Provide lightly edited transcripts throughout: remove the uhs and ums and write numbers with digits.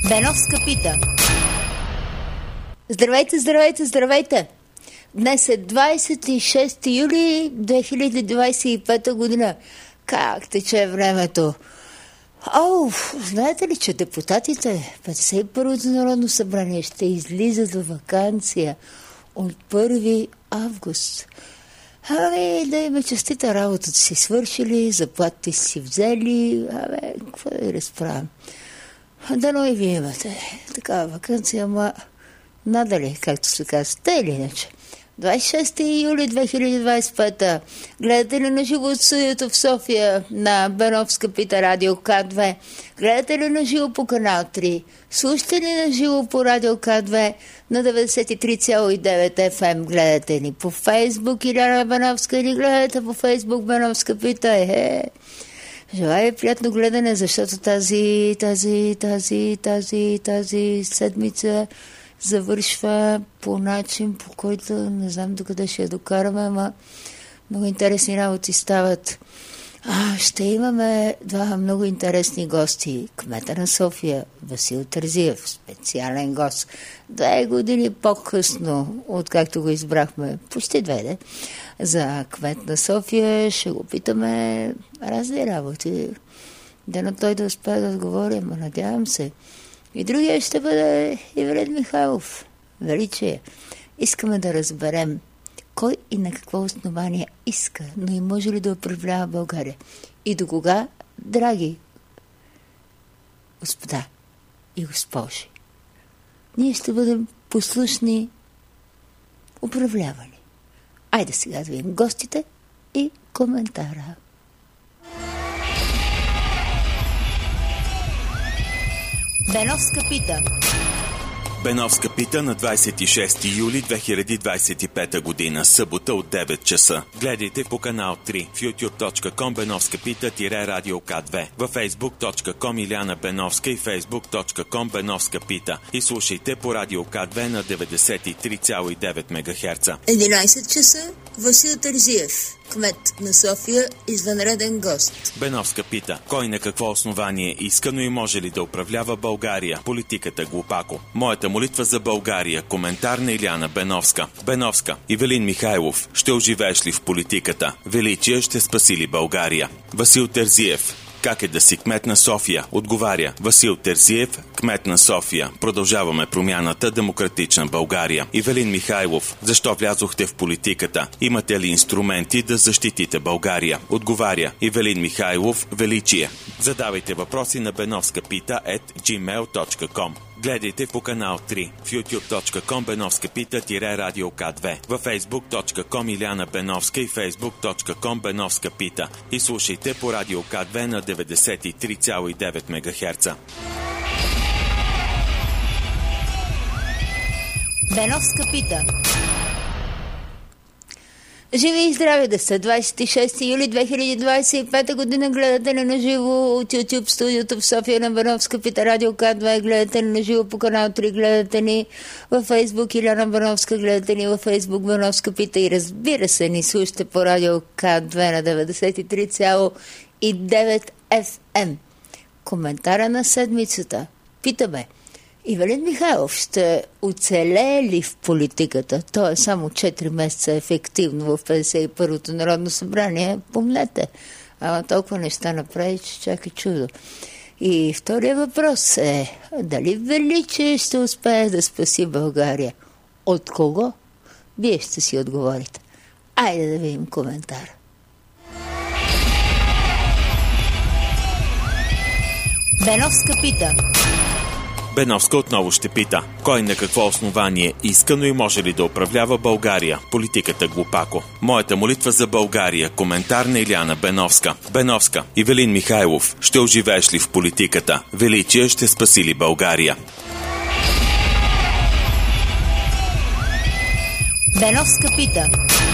Беновска пита. Здравейте, здравейте, здравейте! Днес е 26 юли 2025 година. Как тече времето? Знаете ли, че депутатите 51-то Народно събрание ще излизат във ваканция от 1 август? Да има честита, работата си свършили, заплатите си взели, какво да разправям? Дано и вие имате такава ваканция, ама надали, както се казва, те или иначе. 26 юли 2025. Гледате ли на живо от студиото в София на Беновска пита радио К2? Гледате ли на живо по канал 3? Слушате ли на живо по радио К2 на 93,9 FM? Гледате ли по Фейсбук Иляна Беновска или гледате по Фейсбук Беновска пита? Желая приятно гледане, защото тази седмица завършва по начин, по който не знам докъде ще я докараме, ама много интересни работи стават. Ще имаме два много интересни гости. Кмета на София, Васил Терзиев, специален гост. 2 години по-късно, откакто го избрахме, почти 2, за кмет на София, ще го питаме разни работи. Дано той да успее да отговори, но надявам се. И другия ще бъде Ивелин Михайлов. Величие. Искаме да разберем кой и на какво основание иска, но и може ли да управлява България. И до кога, драги господа и госпожи, ние ще бъдем послушни управлявани. Айде сега да видим гостите и коментара. Беновска пита. Беновска пита на 26 юли 2025 година, събота от 9 часа. Гледайте по канал 3 в youtube.com Беновска пита-радио К2, във facebook.com Иляна Беновска и facebook.com Беновска пита и слушайте по радио К2 на 93,9 МГц. 11 часа Васил Терзиев, кмет на София, извънреден гост. Беновска пита. Кой на какво основание иска, но и може ли да управлява България? Политиката глупако. Моята молитва за България. Коментар на Иляна Беновска. Беновска. Ивелин Михайлов. Ще оживееш ли в политиката? Величие, ще спаси ли България? Васил Терзиев. Как е да си кмет на София? Отговаря Васил Терзиев, кмет на София. Продължаваме промяната, демократична България. Ивелин Михайлов. Защо влязохте в политиката? Имате ли инструменти да защитите България? Отговаря Ивелин Михайлов, Величие. Задавайте въпроси на benovskapita@gmail.com. Гледайте по канал 3 в youtube.com Беновска пита-радио К2, във facebook.com Иляна Беновска и facebook.com Беновска пита и слушайте по радио К2 на 93,9 МГц. Беновска пита. Живи и здрави да сте! 26 юли 2025 година гледате ли на живо от YouTube студиото в София на Беновска пита радио К2, гледате ли на живо по канал 3, гледате ни във Facebook Иляна Беновска, гледате ни във Facebook Беновска пита и разбира се ни слушате по радио К2 на 93,9 FM. Коментара на седмицата. Питаме. Ивелин Михайлов ще оцелее ли в политиката? Той е само 4 месеца ефективно в 51-то Народно събрание. Помнете. Ама толкова неща направи, че чака чудо. И втория въпрос е, дали Величие ще успее да спаси България? От кого? Вие ще си отговорите. Айде да видим коментар. Беновска пита. Беновска отново ще пита. Кой на какво основание иска, но и може ли да управлява България? Политиката глупако. Моята молитва за България. Коментар на Иляна Беновска. Беновска. Ивелин Михайлов. Ще оживееш ли в политиката? Величие, ще спаси ли България? Беновска пита.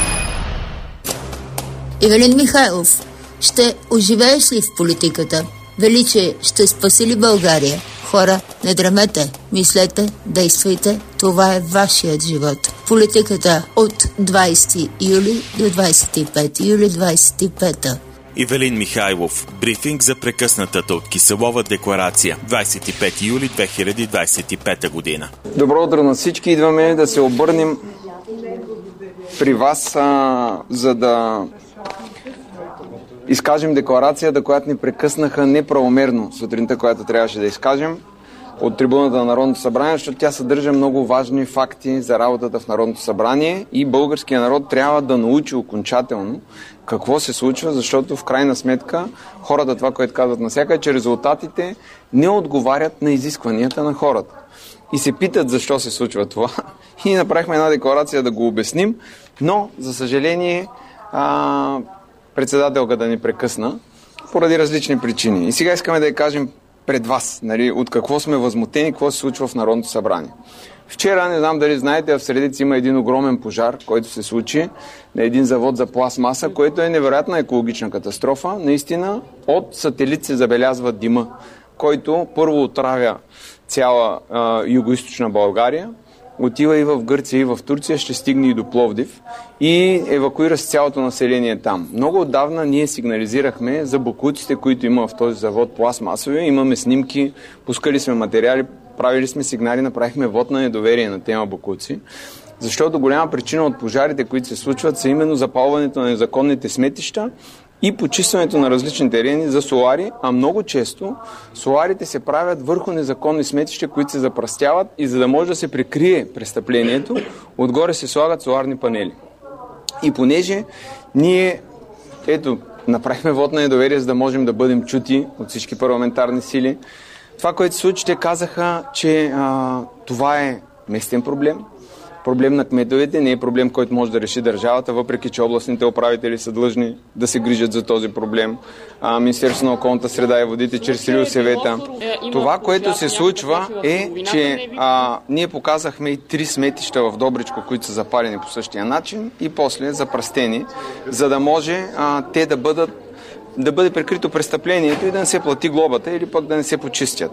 Ивелин Михайлов. Ще оживееш ли в политиката? Величие, ще спаси ли България? Хора, не драмете, мислете, действайте, това е вашият живот. Политиката от 20 юли до 25 юли 25. Ивелин Михайлов. Брифинг за прекъснатата от Киселова декларация. 25 юли 2025 година. Добро утро на всички. Идваме да се обърнем при вас, за да изкажем декларацията, която ни прекъснаха неправомерно сутринта, която трябваше да изкажем от трибуната на Народното събрание, защото тя съдържа много важни факти за работата в Народното събрание и българския народ трябва да научи окончателно какво се случва, защото в крайна сметка хората, това, което казват навсякъде, е, че резултатите не отговарят на изискванията на хората. И се питат защо се случва това. И направихме една декларация да го обясним, но, за съжаление, председателката ни прекъсна поради различни причини. И сега искаме да я кажем пред вас, нали, от какво сме възмутени, какво се случва в Народното събрание. Вчера, не знам дали знаете, в Средица има един огромен пожар, който се случи на един завод за пластмаса, което е невероятна екологична катастрофа. Наистина, от сателит се забелязва дима, който първо отравя цяла югоизточна България, отива и в Гърция, и в Турция, ще стигне и до Пловдив и евакуира с цялото население там. Много отдавна ние сигнализирахме за боклуците, които има в този завод пластмасови. Имаме снимки, пускали сме материали, правили сме сигнали, направихме вод на недоверие на тема боклуци, защото голяма причина от пожарите, които се случват, са именно запалването на незаконните сметища и почистването на различни терени за солари, а много често соларите се правят върху незаконни сметища, които се запръстяват и за да може да се прикрие престъплението, отгоре се слагат соларни панели. И понеже ние, направихме вод на недоверие, за да можем да бъдем чути от всички парламентарни сили, това, което се случи, те казаха, че това е местен проблем на кметовете, не е проблем, който може да реши държавата, въпреки че областните управители са длъжни да се грижат за този проблем. Министерството на околната среда и водите чрез РИОСВ-та. Това, което се случва е, че ние показахме и 3 сметища в Добричко, които са запалени по същия начин и после запръстени, за да може те да бъде прикрито престъплението и да не се плати глобата или пък да не се почистят.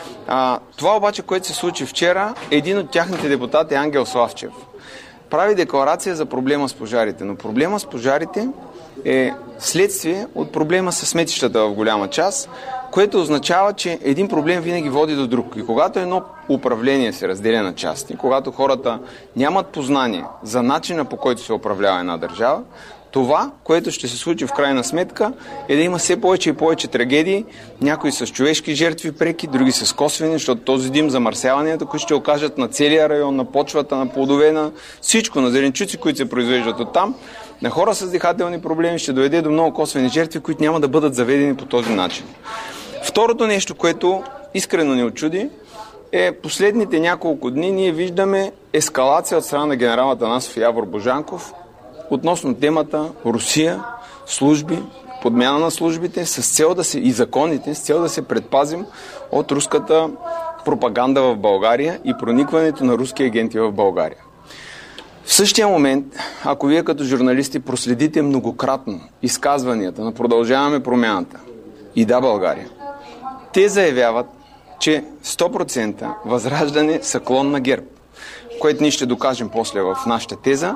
Това обаче, което се случи вчера, един от тяхните депутати, Ангел Славчев, прави декларация за проблема с пожарите. Но проблема с пожарите е следствие от проблема с сметищата в голяма част, което означава, че един проблем винаги води до друг. И когато едно управление се разделя на части, когато хората нямат познание за начина, по който се управлява една държава, това, което ще се случи в крайна сметка, е да има все повече и повече трагедии, някои с човешки жертви преки, други с косвени, защото този дим, замърсяванията, които ще окажат на целия район, на почвата, на плодове, на всичко, на зеленчуци, които се произвеждат оттам, на хора с дихателни проблеми, ще доведе до много косвени жертви, които няма да бъдат заведени по този начин. Второто нещо, което искрено ни очуди, е последните няколко дни ние виждаме ескалация от страна на генерал Атанасов и Явор Божанков относно темата Русия, служби, подмяна на службите и законите, с цел да се предпазим от руската пропаганда в България и проникването на руски агенти в България. В същия момент, ако вие като журналисти проследите многократно изказванията на Продължаваме промяната и Да, България, те заявяват, че 100% Възраждане са клон на ГЕРБ, което ние ще докажем после в нашата теза,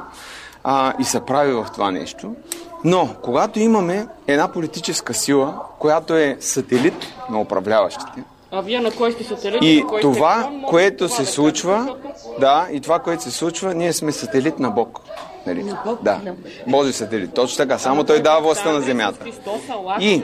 и се прави в това нещо. Но, когато имаме една политическа сила, която е сателит на управляващите, вие на кой сте сателит? и това, което се случва, което се случва, ние сме сателит на Бог. Нали? Да, Божи сателит. Точно така, само той дава властта на земята. И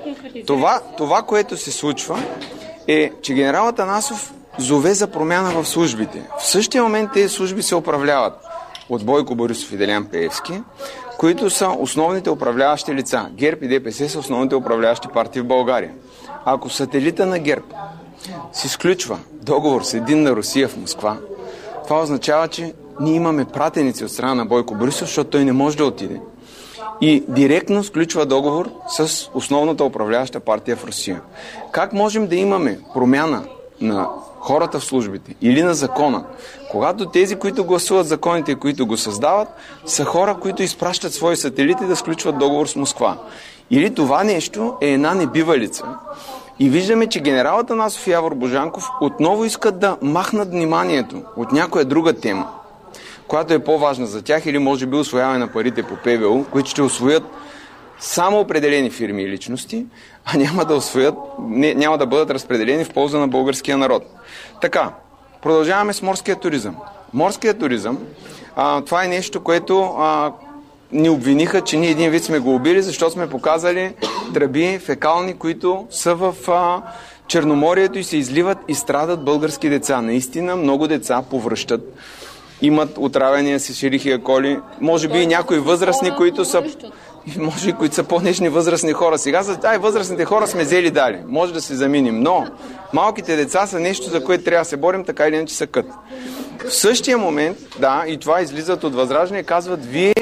това, което се случва, е, че генерал Атанасов зове за промяна в службите. В същия момент тези служби се управляват от Бойко Борисов и Делян Пеевски, които са основните управляващи лица. ГЕРБ и ДПС са основните управляващи партии в България. Ако сателита на ГЕРБ се изключва договор с Единна Русия в Москва, това означава, че ние имаме пратеници от страна на Бойко Борисов, защото той не може да отиде. И директно сключва договор с основната управляваща партия в Русия. Как можем да имаме промяна на хората в службите или на закона, когато тези, които гласуват законите и които го създават, са хора, които изпращат свои сателити да сключват договор с Москва? Или това нещо е една небивалица? И виждаме, че генерал Атанасов и Явор Божанков отново искат да махнат вниманието от някоя друга тема, която е по-важна за тях, или може би усвояване на парите по ПВУ, които ще усвоят само определени фирми и личности, а няма да бъдат разпределени в полза на българския народ. Така, продължаваме с морския туризъм. Морският туризъм, това е нещо, което ни обвиниха, че ние един вид сме го убили, защото сме показали тръби фекални, които са в Черноморието и се изливат и страдат български деца. Наистина много деца повръщат, имат отравяния с шерихия коли, може би и някои възрастни, които са по-нежни възрастни хора. Сега за възрастните хора сме взели дали. Може да се заминим, но малките деца са нещо, за което трябва да се борим, така или иначе са кът. В същия момент, и това излизат от Възраждане, казват, вие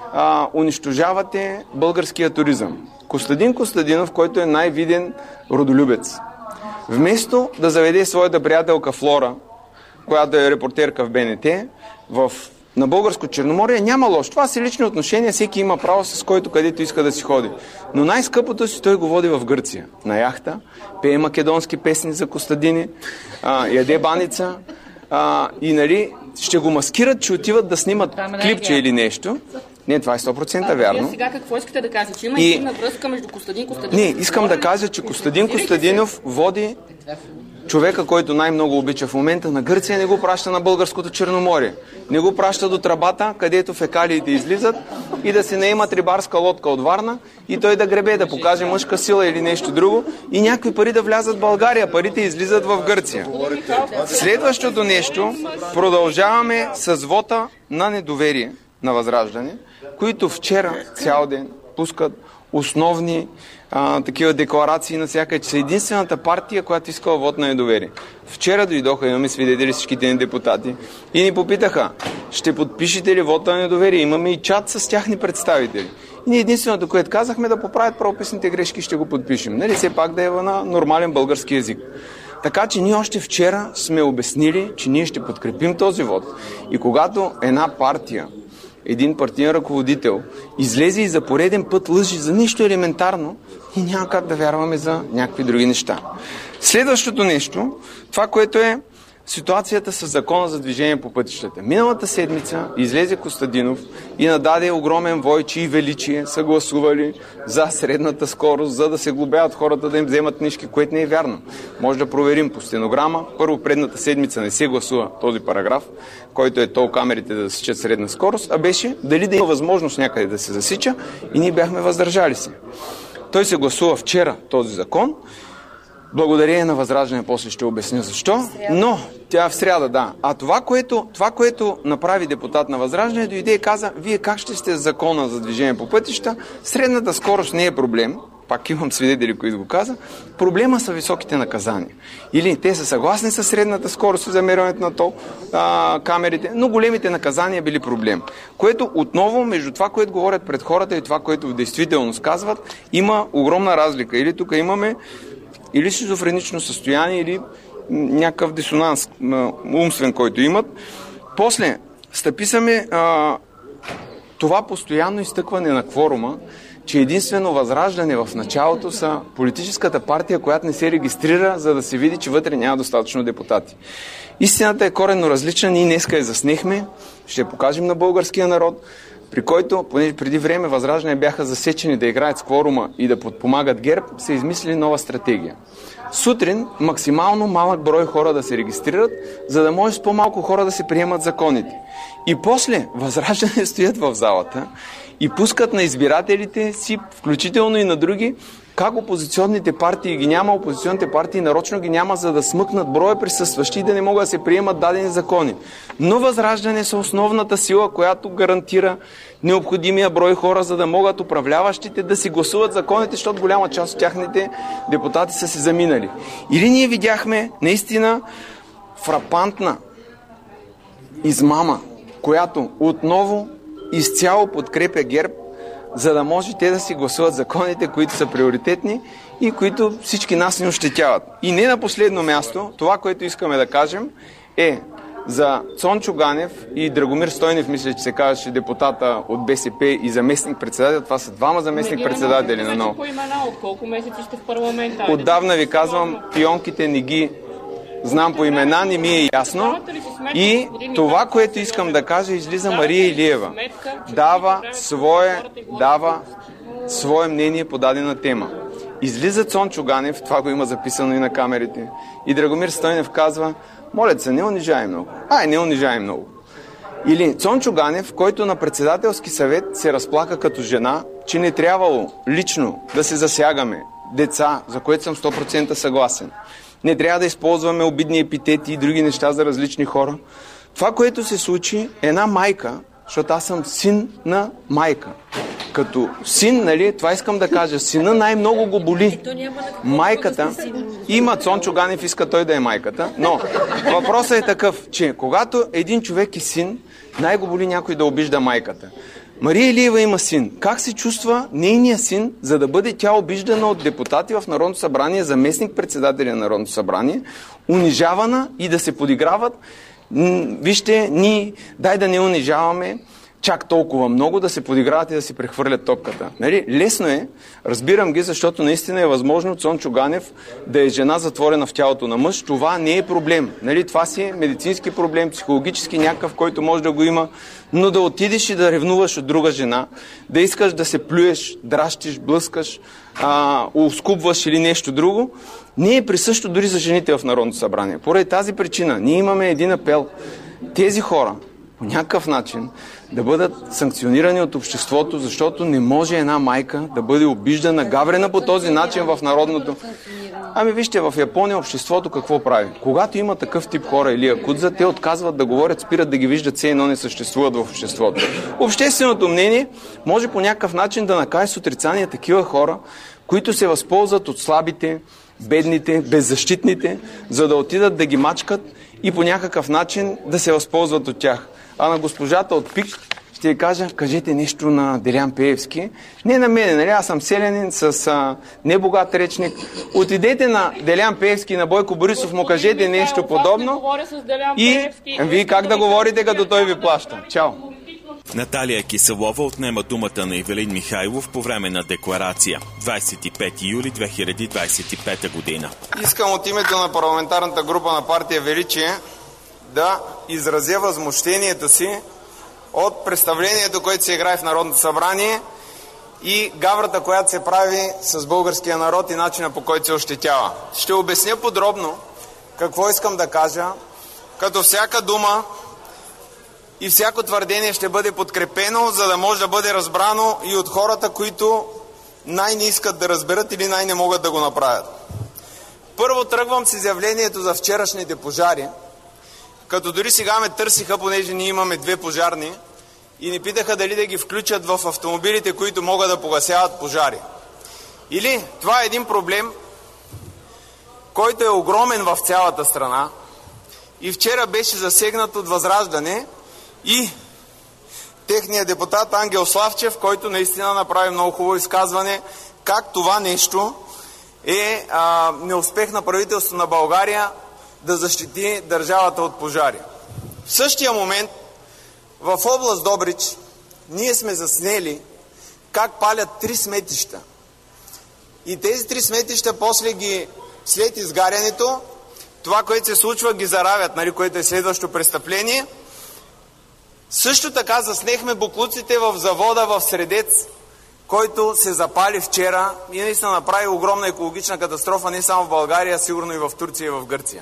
унищожавате българския туризъм. Костадин Костадинов, който е най-виден родолюбец, вместо да заведе своята приятелка Флора, която е репортерка в БНТ, на българско Черноморие, няма лошо. Това са лични отношения, всеки има право с който където иска да си ходи. Но най-скъпото си той го води в Гърция. На яхта, пее македонски песни за Костадини, яде баница и ще го маскират, че отиват да снимат клипче или нещо. Не, това е 100% вярно. Вие сега какво искате да кажете? Че има интимна връзка между Костадин Костадинов? Не, искам да кажа, че Костадин Костадинов води човека, който най-много обича в момента на Гърция, не го праща на българското Черноморие. Не го праща до тръбата, където фекалиите излизат и да се наемат рибарска лодка от Варна и той да гребе, да покаже мъжка сила или нещо друго и някакви пари да влязат в България. Парите излизат в Гърция. Следващото нещо, продължаваме с вота на недоверие на Възраждане, които вчера цял ден пускат основни такива декларации навсякъде, че са единствената партия, която искала вод на недоверие. Вчера дойдоха, имаме свидетели всичките ни депутати и ни попитаха, ще подпишете ли вода на недоверие? Имаме и чат с тяхни представители. И ние единственото, което казахме, да поправят правописните грешки, ще го подпишем. Все пак да е на нормален български език. Така че ние още вчера сме обяснили, че ние ще подкрепим този вод. И когато една партия, един партиен ръководител излезе и за пореден път лъжи за нищо елементарно, и няма как да вярваме за някакви други неща. Следващото нещо, това, което е ситуацията с закона за движение по пътищата. Миналата седмица излезе Костадинов и нададе огромен вой, че и величие са гласували за средната скорост, за да се глобяват хората да им вземат книжки, което не е вярно. Може да проверим по стенограма. Първо, предната седмица не се гласува този параграф, който е тол камерите да засичат средна скорост, а беше дали да има възможност някъде да се засича и ние бяхме въздържали се. Той се гласува вчера този закон. Благодарение на Възраждане, после ще обясня защо, но тя в сряда, да. А това, което направи депутат на Възраждане, дойде и каза, вие как ще сте с закона за движение по пътища, средната скорост не е проблем, пак имам свидетели, които го каза, проблема са високите наказания. Или те са съгласни с средната скорост и замерването на тол камерите, но големите наказания били проблем. Което отново, между това, което говорят пред хората и това, което в действителност казват, има огромна разлика. Или тук имаме или шизофренично състояние, или някакъв дисонанс умствен, който имат. После стъписаме това постоянно изтъкване на кворума, че единствено Възраждане в началото са политическата партия, която не се регистрира, за да се види, че вътре няма достатъчно депутати. Истината е коренно различна, ние днеска я заснехме, ще я покажем на българския народ, при който, понеже преди време Възраждане бяха засечени да играят с кворума и да подпомагат ГЕРБ, са измислили нова стратегия. Сутрин максимално малък брой хора да се регистрират, за да може с по-малко хора да се приемат законите. И после Възраждане стоят в залата и пускат на избирателите си, включително и на други, как опозиционните партии ги няма, опозиционните партии нарочно ги няма, за да смъкнат броя присъстващи и да не могат да се приемат дадени закони. Но Възраждане са основната сила, която гарантира необходимия брой хора, за да могат управляващите да си гласуват законите, защото голяма част от тяхните депутати са се заминали. Или ние видяхме наистина фрапантна измама, която отново изцяло подкрепя ГЕРБ, за да може те да си гласуват законите, които са приоритетни и които всички нас ни ощетяват. И не на последно място, това, което искаме да кажем е за Цончо Ганев и Драгомир Стойнев, мисля, че се казваше депутата от БСП и заместник-председател. Това са двама заместник-председатели на НО. От колко месеци сте в парламента? Отдавна ви казвам, пионките не ги знам по имена, не ми е ясно. И това, което искам да кажа, излиза Мария Илиева. свое мнение по дадена тема. Излиза Цончо Ганев, това го има записано и на камерите, и Драгомир Стойнев казва: моля се, не унижай много. Не унижай много. Или Цончо Ганев, който на председателски съвет се разплака като жена, че не трябвало лично да се засягаме деца, за което съм 100% съгласен. Не трябва да използваме обидни епитети и други неща за различни хора. Това, което се случи, една майка, защото аз съм син на майка. Като син, нали, това искам да кажа, сина най-много го боли. Майката, има Цончо Ганев, иска той да е майката, но въпросът е такъв, че когато един човек е син, най-го боли някой да обижда майката. Мария Илиева има син. Как се чувства нейния син, за да бъде тя обиждана от депутати в Народното събрание, заместник председателя на Народното събрание, унижавана и да се подиграват? Вижте, дай да не унижаваме чак толкова много, да се подиграват и да си прехвърлят топката. Нали? Лесно е, разбирам ги, защото наистина е възможно Цончо Ганев да е жена затворена в тялото на мъж. Това не е проблем. Нали? Това си е медицински проблем, психологически някакъв, който може да го има, но да отидеш и да ревнуваш от друга жена, да искаш да се плюеш, дращиш, блъскаш, ускубваш или нещо друго, не е присъщо дори за жените в Народното събрание. Поради тази причина ние имаме един апел. Тези хора по някакъв начин да бъдат санкционирани от обществото, защото не може една майка да бъде обиждана, гаврена по този начин в народното. Вижте, в Япония обществото какво прави? Когато има такъв тип хора или якудза, те отказват да говорят, спират да ги виждат, все едно не съществуват в обществото. Общественото мнение може по някакъв начин да накаже с отрицание такива хора, които се възползват от слабите, бедните, беззащитните, за да отидат да ги мачкат и по някакъв начин да се възползват от тях. А на госпожата от ПИК ще й кажа: кажете нещо на Делян Пеевски. Не на мене, нали? Аз съм селянин с небогат речник. Отидете на Делян Пеевски и на Бойко Борисов, му кажете нещо подобно. И вие как да говорите, като той ви плаща? Чао! Наталия Киселова отнема думата на Ивелин Михайлов по време на декларация. 25 юли 2025 година. Искам от името на парламентарната група на партия Величие да изразя възмущението си от представлението, което се играе в Народното събрание и гаврата, която се прави с българския народ и начина, по който се ощетява. Ще обясня подробно какво искам да кажа, като всяка дума и всяко твърдение ще бъде подкрепено, за да може да бъде разбрано и от хората, които най-не искат да разберат или най-не могат да го направят. Първо тръгвам с изявлението за вчерашните пожари, като дори сега ме търсиха, понеже ние имаме 2 пожарни, и ни питаха дали да ги включат в автомобилите, които могат да погасяват пожари. Или това е един проблем, който е огромен в цялата страна и вчера беше засегнат от Възраждане и техният депутат Ангел Славчев, който наистина направи много хубаво изказване, как това нещо е неуспех на правителството на България да защити държавата от пожари. В същия момент в област Добрич ние сме заснели как палят 3 сметища. И тези 3 сметища после след изгарянето, това, което се случва, ги заравят, нали, което е следващо престъпление. Също така заснехме боклуците в завода в Средец, който се запали вчера и наистина направи огромна екологична катастрофа не само в България, а сигурно и в Турция и в Гърция.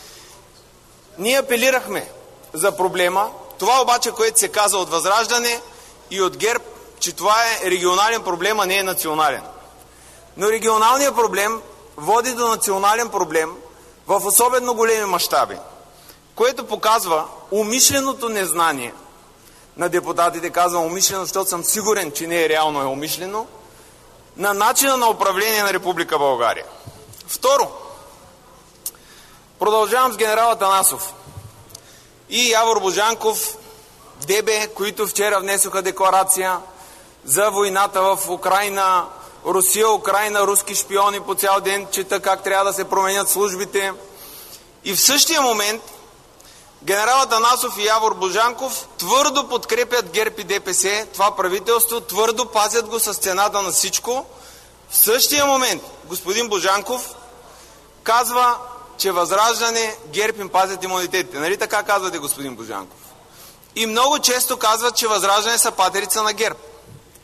Ние апелирахме за проблема. Това обаче, което се каза от Възраждане и от ГЕРБ, че това е регионален проблем, а не е национален. Но регионалният проблем води до национален проблем в особено големи мащаби, което показва умишленото незнание на депутатите, казвам умишлено, защото съм сигурен, че не е реално, е умишлено, на начина на управление на Република България. Второ, продължавам с генерал Атанасов и Явор Божанков, ДБ, които вчера внесоха декларация за войната в Украйна, Русия, Украйна, руски шпиони по цял ден, чета как трябва да се променят службите. И в същия момент генерал Атанасов и Явор Божанков твърдо подкрепят ГЕРБ и ДПС, това правителство, твърдо пазят го с цената на всичко. В същия момент господин Божанков казва, че Възраждане, ГЕРБ им пазят имунитетите. Нали така казвате, господин Божанков? И много често казват, че Възраждане са патерица на ГЕРБ.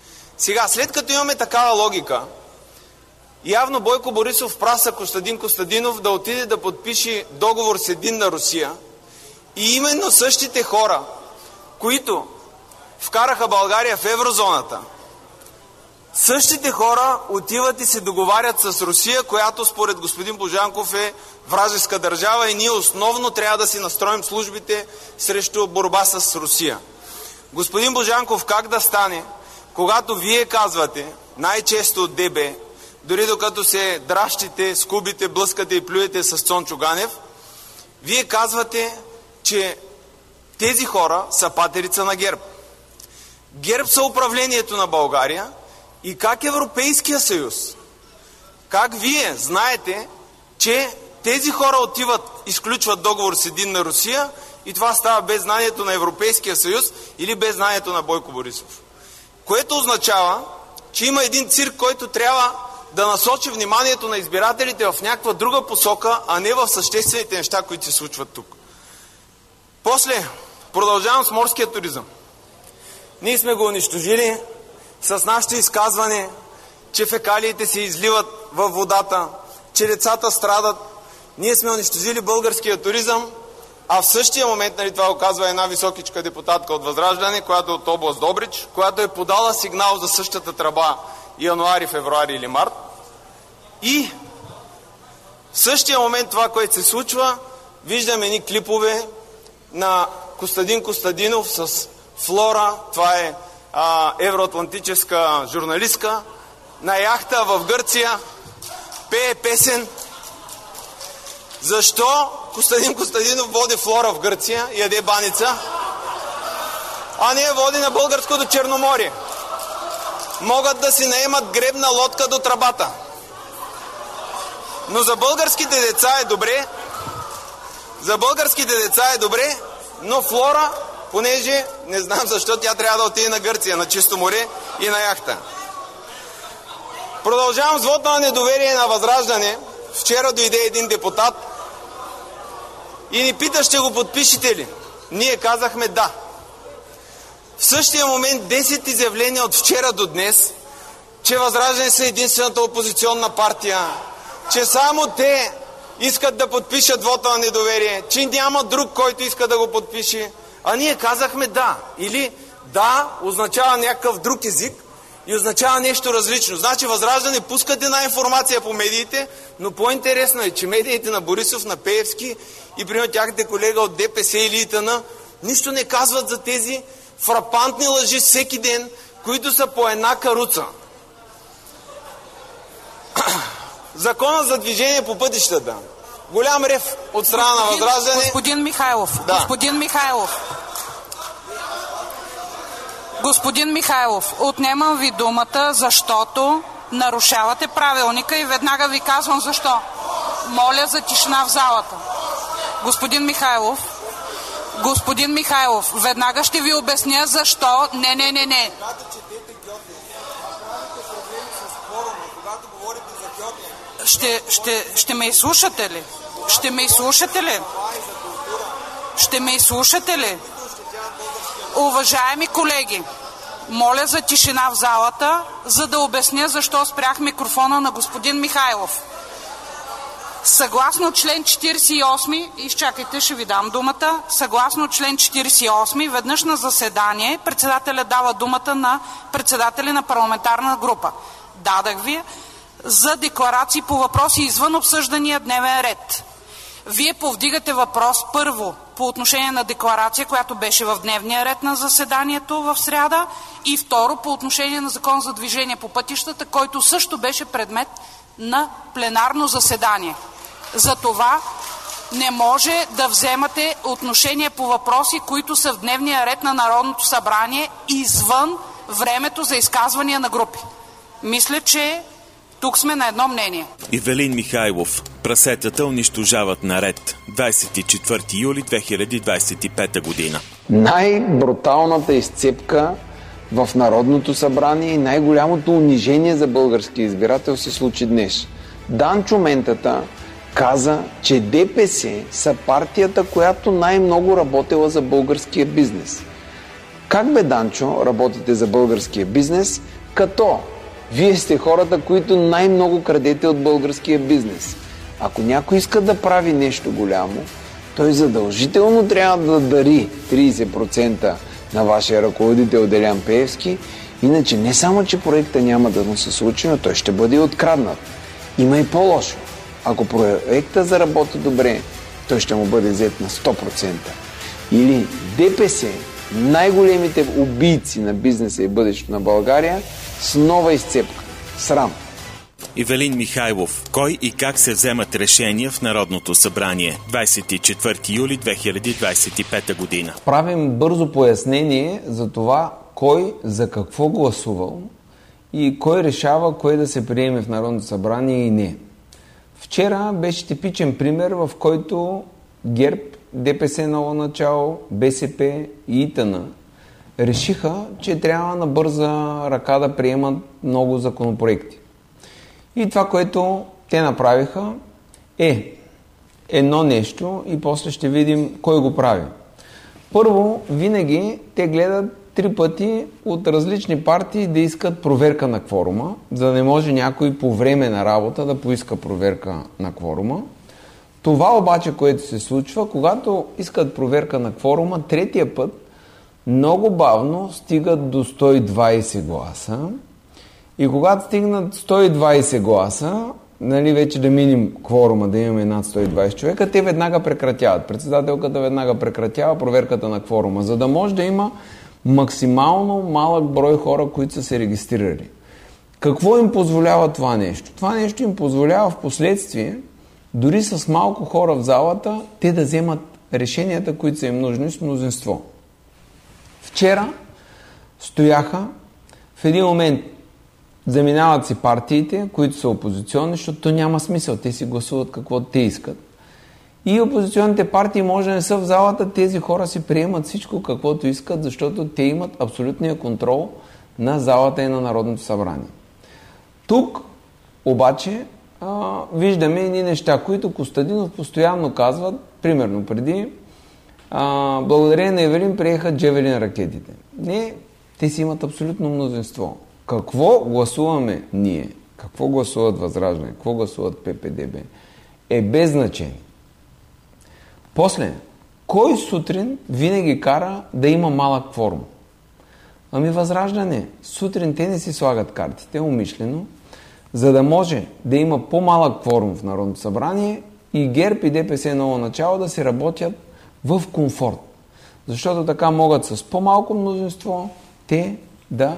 Сега, след като имаме такава логика, явно Бойко Борисов праса Костадин Костадинов да отиде да подпише договор с Единна Русия и именно същите хора, които вкараха България в еврозоната, същите хора отиват и се договарят с Русия, която според господин Божанков е вражеска държава и ние основно трябва да си настроим службите срещу борба с Русия. Господин Божанков, как да стане, когато вие казвате, най-често от ДБ, дори докато се дращите, скубите, блъскате и плюете с Цончо Ганев, вие казвате, че тези хора са патерица на ГЕРБ. ГЕРБ са управлението на България и как Европейския съюз, как вие знаете, че тези хора отиват, изключват договор с Единна Русия и това става без знанието на Европейския съюз или без знанието на Бойко Борисов. Което означава, че има един цирк, който трябва да насочи вниманието на избирателите в някаква друга посока, а не в съществените неща, които се случват тук. После продължавам с морския туризъм. Ние сме го унищожили с нашето изказване, че фекалиите се изливат във водата, че децата страдат. Ние сме унищожили българския туризъм, а в същия момент, нали, това го казва една високичка депутатка от Възраждане, която е от област Добрич, която е подала сигнал за същата тръба януари, февруари или март. И в същия момент това, което се случва, виждаме едни клипове на Костадин Костадинов с Флора, това е евроатлантическа журналистка, на яхта в Гърция, пее песен. Защо Костадин Костадинов води Флора в Гърция и яде баница, а не я води на българското Черноморие? Могат да си наемат гребна лодка до тръбата. Но за българските деца е добре, но Флора, понеже не знам защо тя трябва да отиде на Гърция, на чисто море и на яхта. Продължавам с вота на недоверие на Възраждане. Вчера дойде един депутат и ни пита, ще го подпишете ли? Ние казахме да. В същия момент 10 изявления от вчера до днес, че Възраждане са единствената опозиционна партия, че само те искат да подпишат вота на недоверие, че няма друг, който иска да го подпише. А ние казахме да. Или да означава някакъв друг език и означава нещо различно. Значи Възраждане пускат една информация по медиите, но по-интересно е, че медиите на Борисов, на Пеевски и примерно тяхните колега от ДПС или ИТН нищо не казват за тези фрапантни лъжи всеки ден, които са по една каруца. Закона за движение по пътищата. Голям рев от страна на Възраждане. Господин Михайлов, да. Господин Михайлов, отнемам ви думата, защото нарушавате правилника и веднага ви казвам защо. Моля за тишина в залата. Господин Михайлов, веднага ще ви обясня защо. Не. Ще ме изслушате ли? Ще ме изслушате ли? Уважаеми колеги, моля за тишина в залата, за да обясня защо спрях микрофона на господин Михайлов. Съгласно член 48, изчакайте, ще ви дам думата, съгласно член 48, веднъж на заседание председателя дава думата на председатели на парламентарна група. Дадах ви за декларации по въпроси извън обсъждания дневен ред. Вие повдигате въпрос първо по отношение на декларация, която беше в дневния ред на заседанието в сряда, и второ по отношение на закон за движение по пътищата, който също беше предмет на пленарно заседание. Затова не може да вземате отношение по въпроси, които са в дневния ред на Народното събрание извън времето за изказвания на групи. Мисля, че тук сме на едно мнение. Ивелин Михайлов. Прасетата унищожават наред. 24 юли 2025 година. Най-бруталната изцепка в Народното събрание и най-голямото унижение за българския избирател се случи днес. Данчо Ментата каза, че ДПС са партията, която най-много работила за българския бизнес. Как бе, Данчо, работите за българския бизнес, Като вие сте хората, които най-много крадете от българския бизнес. Ако някой иска да прави нещо голямо, той задължително трябва да дари 30% на вашия ръководител Делян Пеевски, иначе не само, че проекта няма да му се случи, но той ще бъде откраднат. Има и по-лошо. Ако проекта заработи добре, той ще му бъде взет на 100%. Или ДПС, най-големите убийци на бизнеса и бъдещето на България, с нова изцепка. Срам. Ивелин Михайлов. Кой и как се вземат решения в Народното събрание? 24 юли 2025 година. Правим бързо пояснение за това кой за какво гласувал и кой решава кое да се приеме в Народното събрание и не. Вчера беше типичен пример, в който ГЕРБ, ДПС ново начало, БСП и ИТН решиха, че трябва на бърза ръка да приемат много законопроекти. И това, което те направиха, е едно нещо и после ще видим кой го прави. Първо, винаги те гледат 3 пъти от различни партии да искат проверка на кворума, за да не може някой по време на работа да поиска проверка на кворума. Това обаче, което се случва, когато искат проверка на кворума, 3-тия път много бавно стигат до 120 гласа и когато стигнат 120 гласа, нали, вече да минем кворума, да имаме над 120 човека, те веднага прекратяват. Председателката веднага прекратява проверката на кворума, за да може да има максимално малък брой хора, които са се регистрирали. Какво им позволява това нещо? Това нещо им позволява в последствие, дори с малко хора в залата, те да вземат решенията, които са им нужни с мнозинство. Вчера стояха, в един момент заминават си партиите, които са опозиционни, защото няма смисъл. Те си гласуват какво те искат. И опозиционните партии може да не са в залата, тези хора си приемат всичко каквото искат, защото те имат абсолютния контрол на залата и на Народното събрание. Тук обаче виждаме едни неща, които Костадинов постоянно казват, примерно преди благодарение на Ивелин приеха Джевелин ракетите. Не, те си имат абсолютно мнозинство. Какво гласуваме ние, какво гласуват Възраждане, какво гласуват ППДБ, е без значение. После, кой сутрин винаги кара да има малък кворум? Ами Възраждане, сутрин те не си слагат картите умишлено, за да може да има по-малък кворум в Народното събрание и ГЕРБ и ДПС ново начало да се работят в комфорт. Защото така могат с по-малко мнозинство те да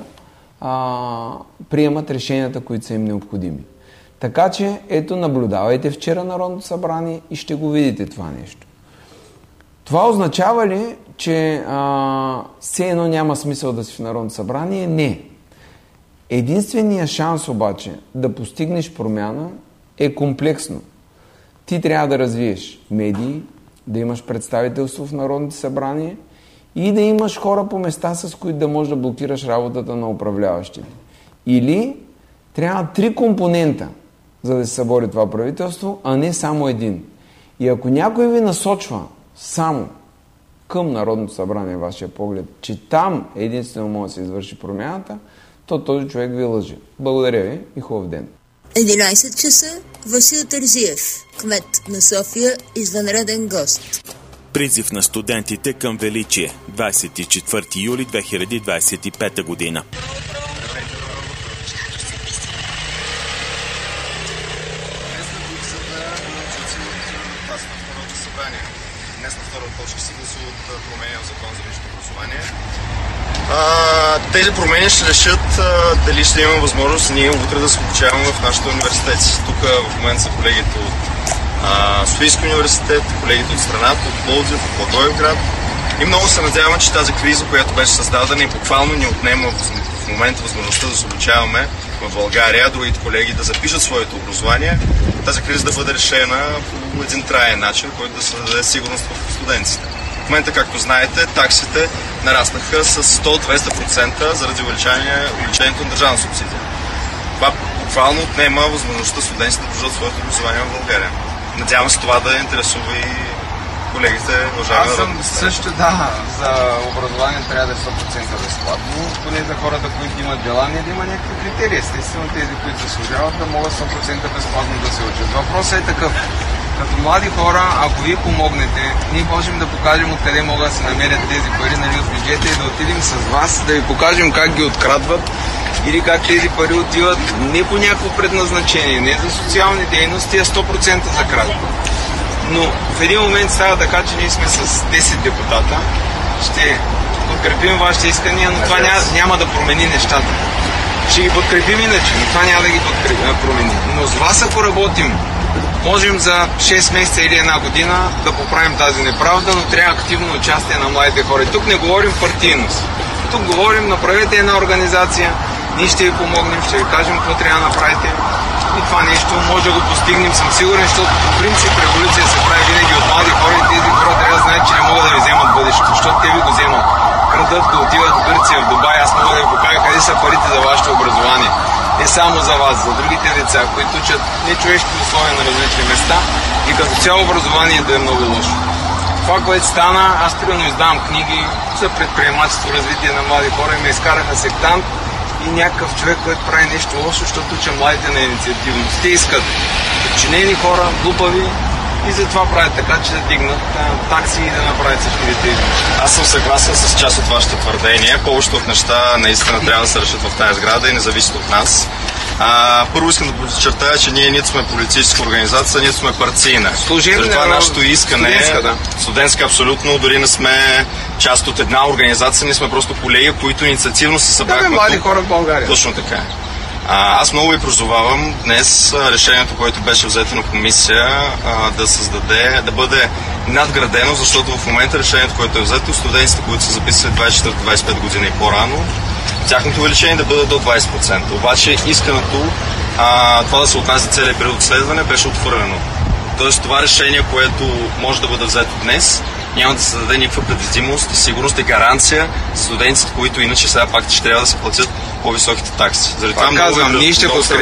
приемат решенията, които са им необходими. Така че, ето, наблюдавайте вчера Народното събрание и ще го видите това нещо. Това означава ли, че все едно няма смисъл да си в Народното събрание? Не. Единственият шанс обаче да постигнеш промяна е комплексно. Ти трябва да развиеш медии, да имаш представителство в Народното събрание и да имаш хора по места, с които да можеш да блокираш работата на управляващите. Или трябва 3 компонента, за да се събори това правителство, а не само един. И ако някой ви насочва само към Народното събрание, вашия поглед, че там единствено може да се извърши промяната, то този човек ви лъже. Благодаря ви и хубав ден. 11 часа Васил Терзиев, кмет на София, извънреден гост. Призив на студентите към величие. 24 юли 2025 година. Днес на втора точка се гласуват промени в Закон за висшето образование. Тези промени ще решат дали ще имаме възможност ние утре да се обучаваме в нашите университети. Тук в момента са колегите от Софийски университет, колегите от страната, от Пловдив, от Благоевград. И много се надяваме, че тази криза, която беше създадена и буквално ни отнема в момента възможността да се обучаваме в България, другите колеги да запишат своето образование, тази криза да бъде решена по един траен начин, който да се даде сигурност в студентите. В момента, както знаете, таксите нараснаха с 100-200% заради увеличението на държавна субсидия. Това буквално отнема възможността студентите да продължат своето образование в България. Надявам се това да интересува и колегите уважаваме. Аз съм също, за образование трябва да е 100% безплатно, поне за хората, които имат желание да има някакви критерии. Естествено, тези, които заслужават да могат 100% безплатно да се учат. Въпросът е такъв. Като млади хора, ако вие помогнете, ние можем да покажем откъде могат да се намерят тези пари, нали, от бюджета и да отидем с вас, да ви покажем как ги открадват или как тези пари отиват не по някакво предназначение, не за социални дейности, а 100% за крадва. Но в един момент става така, че ние сме с 10 депутата, ще подкрепим вашите искания, но това няма да промени нещата. Ще ги подкрепим иначе, но това няма да ги промени. Но с вас, ако работим, можем за 6 месеца или една година да поправим тази неправда, но трябва активно участие на младите хора. И тук не говорим партийност. Тук говорим, направете една организация, ние ще ви помогнем, ще ви кажем какво трябва да направите. И това нещо може да го постигнем, съм сигурен, защото по принцип революция се прави винаги от млади хора и тези хора трябва да знаят, че не могат да ви вземат бъдещето, защото те ви го вземат. Крадат да отиват в Гърция, в Дубай, аз мога да ви покажа къде са парите за вашето образование. Не само за вас, за другите деца, които учат нечовешки условия на различни места и като цяло образование да е много лошо. Това, което стана, аз примерно издавам книги за предприемачество, развитие на млади хора и ме изкараха сектант и някакъв човек, който прави нещо лошо, защото уча младите на инициативност. Те искат подчинени хора, глупави, и затова правят така, че да дигнат такси и да направят всички тези неща. Аз съм съгласен с част от вашите твърдения. Повечето от неща наистина трябва да се решат в тази сграда и не зависят от нас. Първо искам да подчертая, че ние нито сме политическа организация, нито сме партийна. Затова нашето искане е студентска абсолютно, дори не сме част от една организация, ние сме просто колеги, които инициативно се събраха. Млади хора в България. Точно така. Аз много ви призовавам днес решението, което беше взето на комисия, да бъде надградено, защото в момента решението, което е взето, студентите, които са записали 24-25 години и по-рано, тяхното увеличение да бъде до 20%. Обаче искането това да се отнася целият период следване беше отхвърлено. Тоест това решение, което може да бъде взето днес, няма да се даде никаква предвидимост и сигурност и гаранция за студентите, които иначе сега пак ще трябва да се платят по-високите такси. Заради това казвам, ние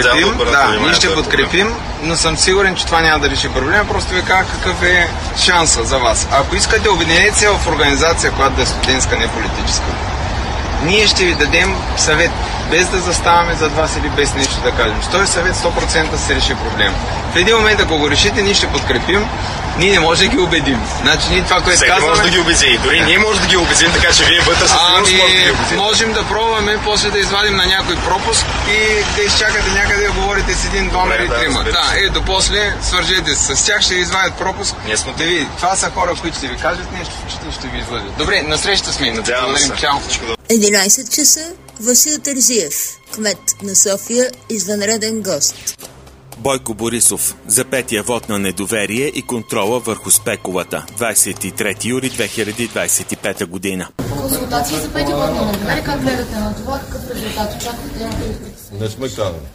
ще подкрепим, но съм сигурен, че това няма да реши проблема. Просто ви кажа какъв е шанса за вас. Ако искате, обединете се в организация, която да е студентска, не политическа. Ние ще ви дадем съвет, без да заставаме зад вас или без нещо да кажем. С този съвет 100% се реши проблем. В един момент, ако го решите, ние ще подкрепим, ние не може да ги убедим. Значи ние това, което казваме... може да ги убеди. Дори ние може да ги убедим, така че вие вътре със сигурност може да ги убедим. Можем да пробваме, после да извадим на някой пропуск и да изчакате някъде да говорите с един, двама или трима. До после свържете се с тях, ще ви извадят пропуск. Да ви, това са хора, които ще ви кажат нещо, ще ви излъжат. Добре, насреща сме. Чао. 11 часа. Васил Терзиев, кмет на София, извънреден гост. Бойко Борисов за петия вод на недоверие и контрола върху спекулата. 23 юли 2025 година. Консултации за петия вод на недоверие. Как гледате на това? Какъв резултат очаквате? Не сме канали.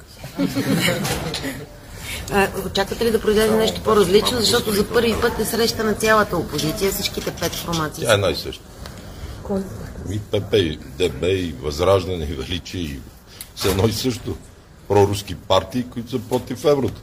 Очаквате ли да произлезе нещо по-различно, защото за първи път е среща на цялата опозиция, всичките 5 формации? Тя е най-съща. И ПП, и ДБ, и Възраждане, и Величие, и с едно и също проруски партии, които са против еврото.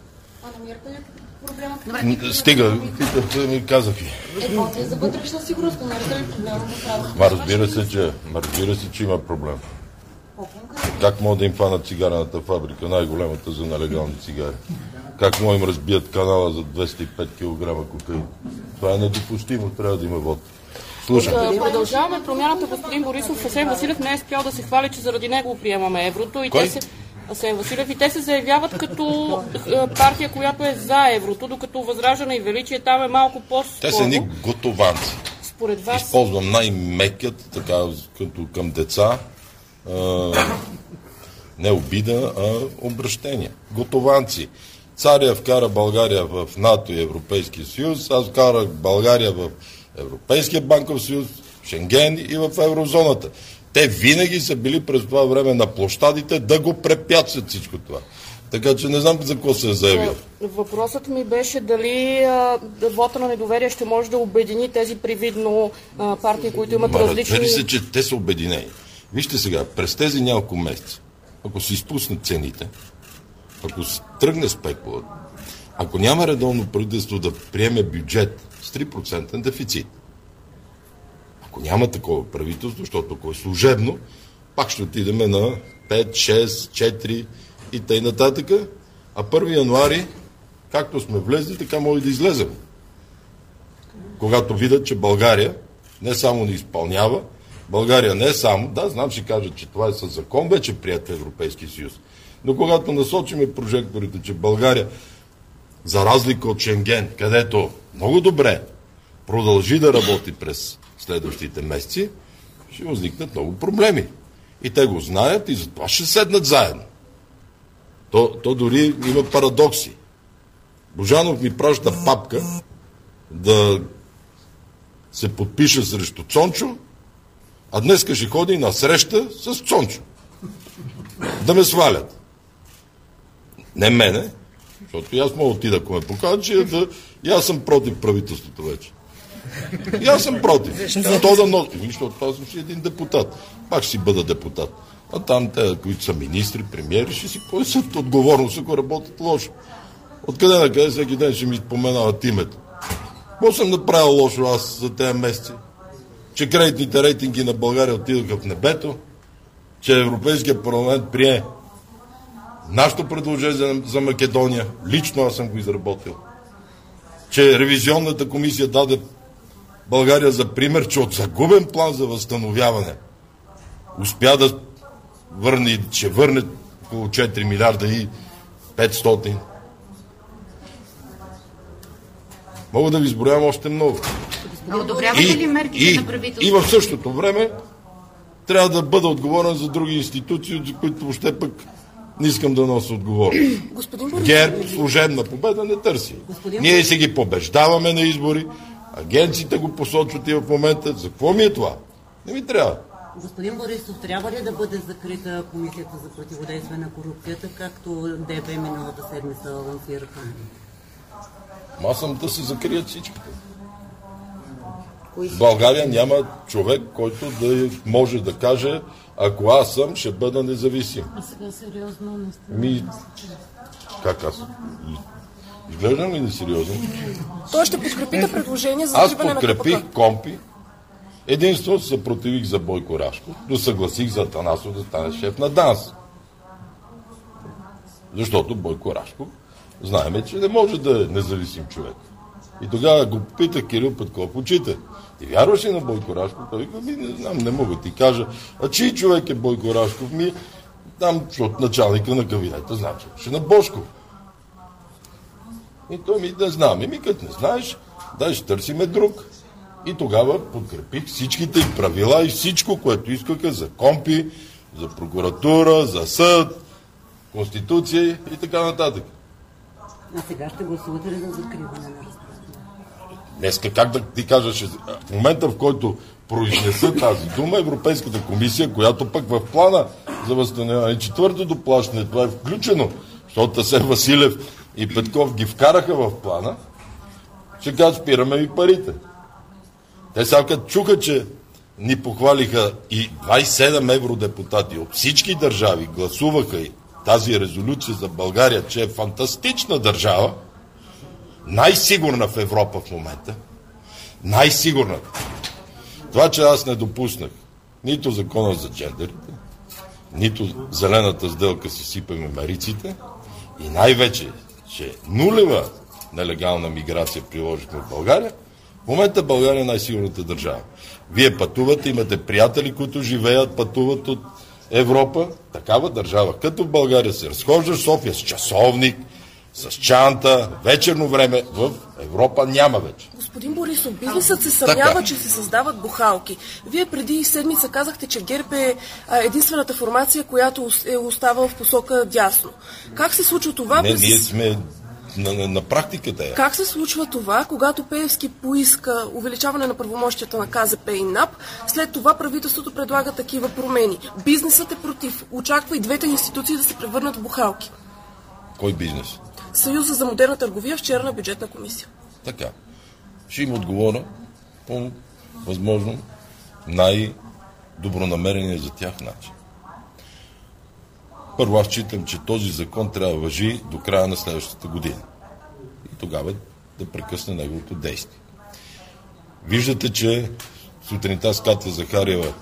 Стига, ми казах ви. За вътрешна сигурност, намерите ли проблема? Разбира се, че има проблем. Как могат да им фанат цигарената фабрика, най-големата за нелегални цигари? Как могат да им разбият канала за 205 кг кокаин? Това е недопустимо, трябва да има вод. Продължаваме промяната. Господин Борисов, Асен Василев не е спял да се хвали, че заради него приемаме еврото. Асен Василев, и те се заявяват като партия, която е за еврото, докато Възраждане и Величие там е малко по-скоро. Те са едни готованци. Според вас... Използвам най-мекият, така, като към деца, не обида, а обращение. Готованци. Царя вкара България в НАТО и Европейския съюз, аз вкарах България в Европейския банков съюз, Шенген и в еврозоната. Те винаги са били през това време на площадите да го препятстват всичко това. Така че не знам за какво се е заявил. Въпросът ми беше дали вота на недоверие ще може да обедини тези привидно партии, които имат различни... Разбира се, че те са обединени. Вижте сега, през тези няколко месеца, ако се изпуснат цените, ако тръгне спекулата, ако няма редовно правителство да приеме бюджет с 3% дефицит. Ако няма такова правителство, защото ако е служебно, пак ще отидем на 5, 6, 4 и тъй нататък. А 1 януари, както сме влезли, така може да излезем. Когато видят, че България не само не изпълнява, България не само, да, знам, ще кажа, че това е със закон, вече прият в Европейския съюз. Но когато насочиме прожекторите, че България, за разлика от Шенген, където много добре продължи да работи през следващите месеци, ще възникнат много проблеми. И те го знаят и затова ще седнат заедно. То дори има парадокси. Божанов ми праща папка да се подпише срещу Цончо, а днеска ще ходи на среща с Цончо. Да ме свалят. Не мене, защото и аз мога отида, ако ме покажа, че и аз съм против правителството вече. И аз съм против. Защото аз съм си един депутат. Пак ще си бъда депутат. А там те, които са министри, премиери, ще си понесат отговорност, ако работят лошо. Откъде на къде всеки ден ще ми споменават името? Какво съм направил лошо аз за тези месеци? Че кредитните рейтинги на България отидоха в небето, че Европейския парламент прие нашето предложение за Македония, лично аз съм го изработил, че ревизионната комисия даде България за пример, че от загубен план за възстановяване успя да ще върне около 4 милиарда и 500. Мога да ви изброявам още много. Одобрявате ли мерките на правителството? И в същото време трябва да бъда отговорен за други институции, за които въобще пък не искам да нося отговорност. ГЕРБ служебна победа не търси. Ние си ги побеждаваме на избори, агенциите го посочват и в момента. За какво ми е това? Не ми трябва. Господин Борисов, трябва ли да бъде закрита Комисията за противодействие на корупцията, както ДБ миналата седмица лансираха? Аз съм да се закрият всичките. В България няма човек, който да може да каже, ако аз съм, ще бъда независим. А сега сериозно не сте. Как аз? Изглеждам ли несериозен? Той ще подкрепите предложение за закриване на КПК? Аз подкрепих КОМПИ. Единствено се съпротивих за Бойко Рашков, но съгласих за Атанасов да стане шеф на ДАНС. Защото Бойко Рашков знаеме, че не може да е независим човек. И тогава го попитах Кирил Петков в очите. Ти вярваш ли на Бойко Рашков? Той вика, не знам, не мога ти кажа. А чий човек е Бойко Рашков? Там, защото началника на кабинета, значи, ще на Божков. И той ми не знам. И като не знаеш, дай ще търсиме друг. И тогава подкрепих всичките правила и всичко, което искаха за КОМПИ, за прокуратура, за съд, конституция и така нататък. А сега ще гласувате ли за закриване на разпределението? Днеска как да ти кажа, че в момента, в който произнеса тази дума, Европейската комисия, която пък в плана за възстановяване, четвъртото плащане, това е включено, защото Асен Василев и Петков ги вкараха в плана, ще кажат, спираме ви парите. Те сега като чуха, че ни похвалиха и 27 евродепутати от всички държави гласуваха и тази резолюция за България, че е фантастична държава, най-сигурна в Европа в момента, най-сигурната. Това, че аз не допуснах нито закона за джендерите, нито зелената сделка си сипаме мариците и най-вече, че нулева нелегална миграция приложихме в България, в момента България е най-сигурната държава. Вие пътувате, имате приятели, които живеят, пътуват от Европа. Такава държава, като в България се разхожда София с часовник, с чанта, вечерно време, в Европа няма вече. Господин Борисов, бизнесът се съмнява, че се създават бухалки. Вие преди седмица казахте, че ГЕРБ е единствената формация, която е оставала в посока дясно. Как се случва това? Не, ние сме на практиката. Как се случва това, когато Пеевски поиска увеличаване на правомощията на КЗП и НАП, след това правителството предлага такива промени? Бизнесът е против. Очаква и двете институции да се превърнат в бухалки. Кой бизнес? Съюза за модерна търговия вчера на бюджетна комисия. Така. Ще им отговоря по възможно най-добронамерения за тях начин. Първо, аз считам, че този закон трябва да важи до края на следващата година. И тогава да прекъсне неговото действие. Виждате, че сутринта с Катя Захариева,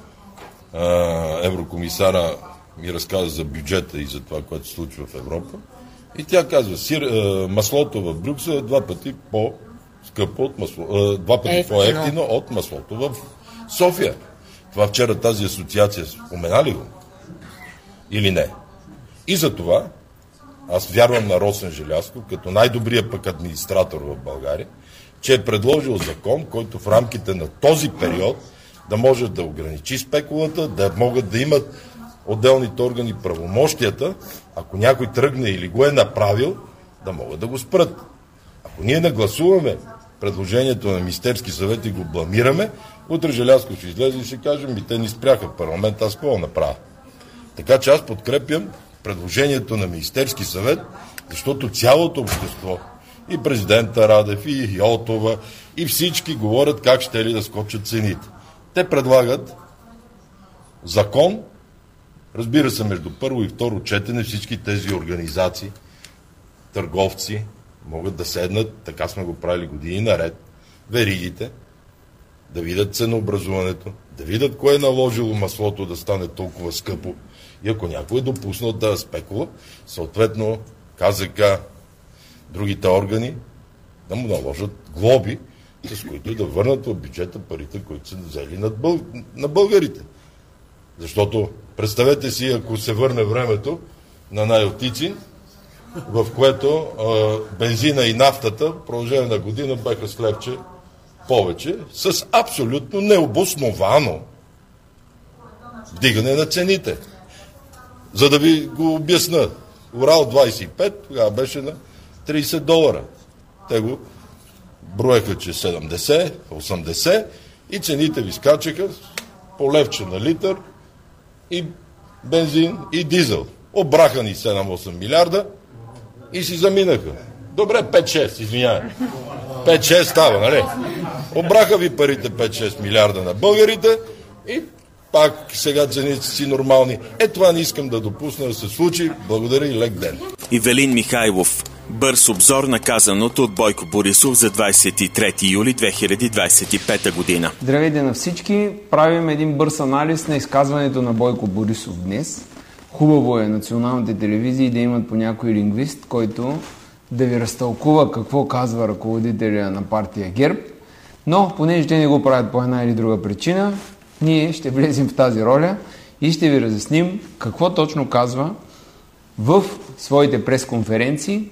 еврокомисара, ми разказа за бюджета и за това, което се случва в Европа. И тя казва, маслото в Брюксел е 2 пъти по-скъпо от масло, 2 пъти по-ефтино от маслото в София. Това вчера тази асоциация спомена ли го? Или не? И за това аз вярвам на Росен Желязков, като най-добрият пък администратор в България, че е предложил закон, който в рамките на този период да може да ограничи спекулата, да могат да имат отделните органи правомощията, ако някой тръгне или го е направил, да могат да го спрат. Ако ние нагласуваме предложението на Министерски съвет и го бламираме, утре Желязков ще излезе и ще кажем, те ни спряха в парламент, аз какво направя? Така че аз подкрепям предложението на Министерски съвет, защото цялото общество, и президента Радев, и Йотова, и всички говорят как ще ли да скочат цените. Те предлагат закон, разбира се, между първо и второ четене всички тези организации, търговци могат да седнат, така сме го правили години наред, веригите, да видят ценообразуването, да видят кое е наложило маслото да стане толкова скъпо и ако някой е допуснал да спекула, съответно КЗК, другите органи да му наложат глоби, с които да върнат в бюджета парите, които са взели на българите. Защото представете си, ако се върне времето на Найотицин, в което бензина и нафтата в продължение на година бяха с левче повече, с абсолютно необосновано вдигане на цените. За да ви го обясна, Урал 25 тогава беше на $30. Те го броеха, че 70, 80 и цените ви скачаха по левче на литър и бензин и дизел. Обраха ни 7-8 милиарда и си заминаха. Добре, 5-6, извинявай. 5-6 става, нали? Обраха ви парите 5-6 милиарда на българите и пак сега цените си нормални. Това не искам да допусна да се случи. Благодаря и лек ден. Ивелин Михайлов. Бърз обзор на казаното от Бойко Борисов за 23 юли 2025 година. Здравейте на всички. Правим един бърз анализ на изказването на Бойко Борисов днес. Хубаво е националните телевизии да имат по някой лингвист, който да ви разтълкува какво казва ръководителя на партия ГЕРБ. Но, понеже те не го правят по една или друга причина, ние ще влезем в тази роля и ще ви разясним какво точно казва в своите пресконференции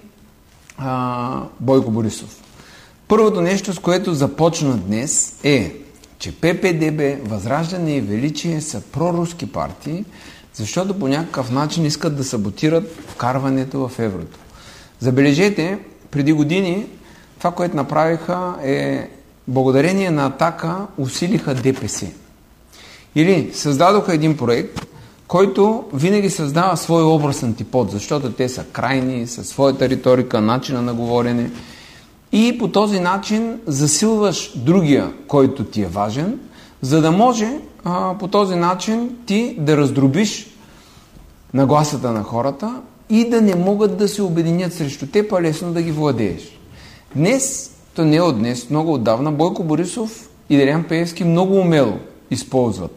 Бойко Борисов. Първото нещо, с което започна днес е, че ППДБ, Възраждане и Величие са проруски партии, защото по някакъв начин искат да саботират вкарването в еврото. Забележете, преди години това, което направиха е благодарение на Атака усилиха ДПС. Или създадоха един проект, който винаги създава свой образ антипод, защото те са крайни, със своята риторика, начина на говорене. И по този начин засилваш другия, който ти е важен, за да може по този начин ти да раздробиш нагласата на хората и да не могат да се обединят срещу теб, а лесно да ги владееш. Днес, то не от днес, много отдавна, Бойко Борисов и Делян Пеевски много умело използват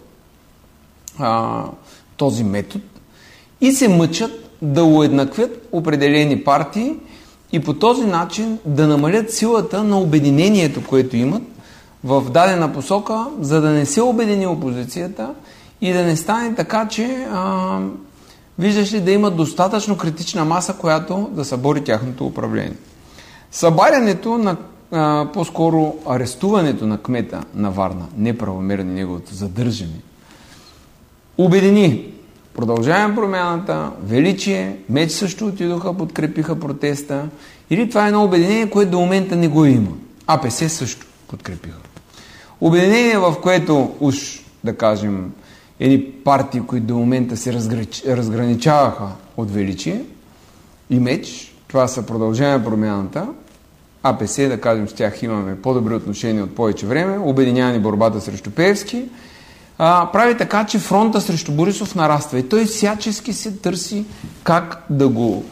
този метод и се мъчат да уеднаквят определени партии и по този начин да намалят силата на обединението, което имат в дадена посока, за да не се обедини опозицията и да не стане така, че виждаш ли да имат достатъчно критична маса, която да събори тяхното управление. Събарянето на по-скоро арестуването на кмета на Варна, неправомерно неговото задържане, обедини Продължаваме промяната, Величие, Меч също отидоха, подкрепиха протеста. Или това е едно обединение, което до момента не го има. АПС също подкрепиха. Обединение, в което уж, да кажем, едни партии, които до момента се разграничаваха от Величие и Меч, това са Продължаваме промяната, АПС, да кажем, с тях имаме по-добри отношения от повече време, обединяване борбата срещу Пеевски, прави така, че фронта срещу Борисов нараства. И той всячески се търси как да го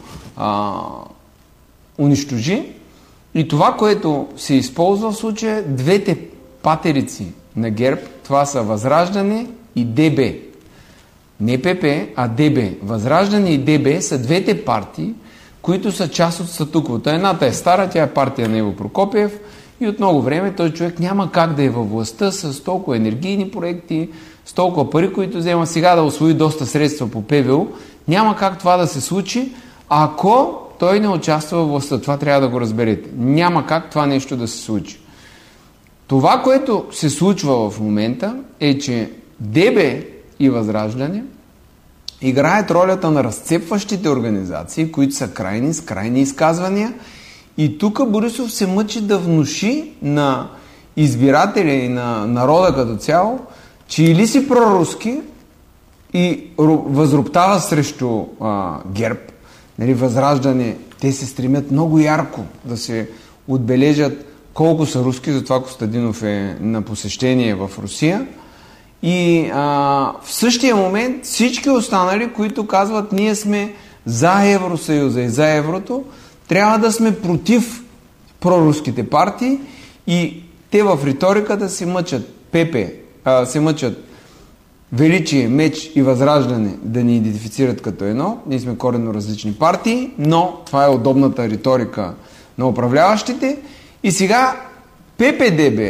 унищожи. И това, което се използва в случая, двете патерици на ГЕРБ, това са Възраждане и ДБ. Не ПП, а ДБ. Възраждане и ДБ са двете партии, които са част от статуквото. Едната е стара, тя е партия на Иво Прокопиев и от много време той човек няма как да е във властта с толкова енергийни проекти, с толкова пари, които взема сега да усвои доста средства по ПВУ. Няма как това да се случи, ако той не участва във властта. Това трябва да го разберете. Няма как това нещо да се случи. Това, което се случва в момента е, че ДБ и Възраждане играят ролята на разцепващите организации, които са крайни, с крайни изказвания. И тук Борисов се мъчи да внуши на избиратели и на народа като цяло, че или си проруски и възроптава срещу ГЕРБ, нали, Възраждане, те се стремят много ярко да се отбележат колко са руски, затова Костадинов е на посещение в Русия. И в същия момент всички останали, които казват ние сме за Евросъюза и за еврото, трябва да сме против проруските партии и те в риториката се мъчат се мъчат Величие, Меч и Възраждане да ни идентифицират като едно. Ние сме коренно различни партии, но това е удобната риторика на управляващите. И сега ППДБ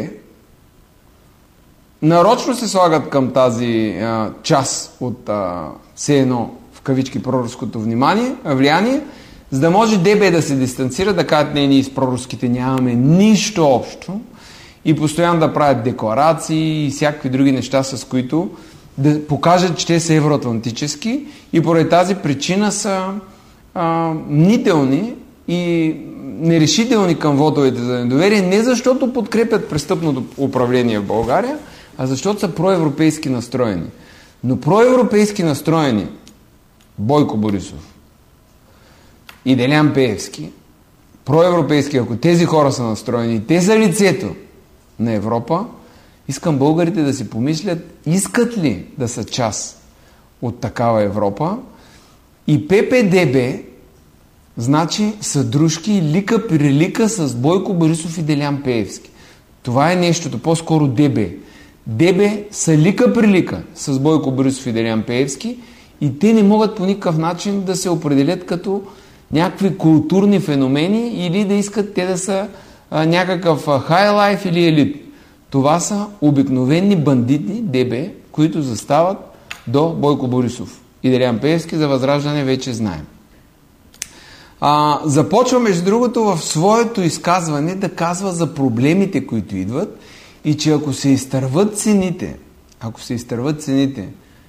нарочно се слагат към тази част от все едно в кавички проруското влияние, за да може ДБ да се дистанцира, да кажат не, ние с проруските нямаме нищо общо и постоянно да правят декларации и всякакви други неща, с които да покажат, че те са евроатлантически и поради тази причина са мнителни и нерешителни към вотовете за недоверие, не защото подкрепят престъпното управление в България, а защото са проевропейски настроени. Но проевропейски настроени Бойко Борисов и Делян Пеевски, проевропейски, ако тези хора са настроени, те са лицето на Европа, искам българите да си помислят, искат ли да са част от такава Европа. И ППДБ значи са дружки лика при лика с Бойко Борисов и Делян Пеевски. Това е нещото, по-скоро ДБ. ДБ са лика при лика с Бойко Борисов и Делян Пеевски и те не могат по никакъв начин да се определят като някакви културни феномени или да искат те да са някакъв хайлайф или елит. Това са обикновени бандити ДБ, които застават до Бойко Борисов и Делян Пеевски. За Възраждане вече знаем. Започва, между другото, в своето изказване да казва за проблемите, които идват и че ако се изтърват цените,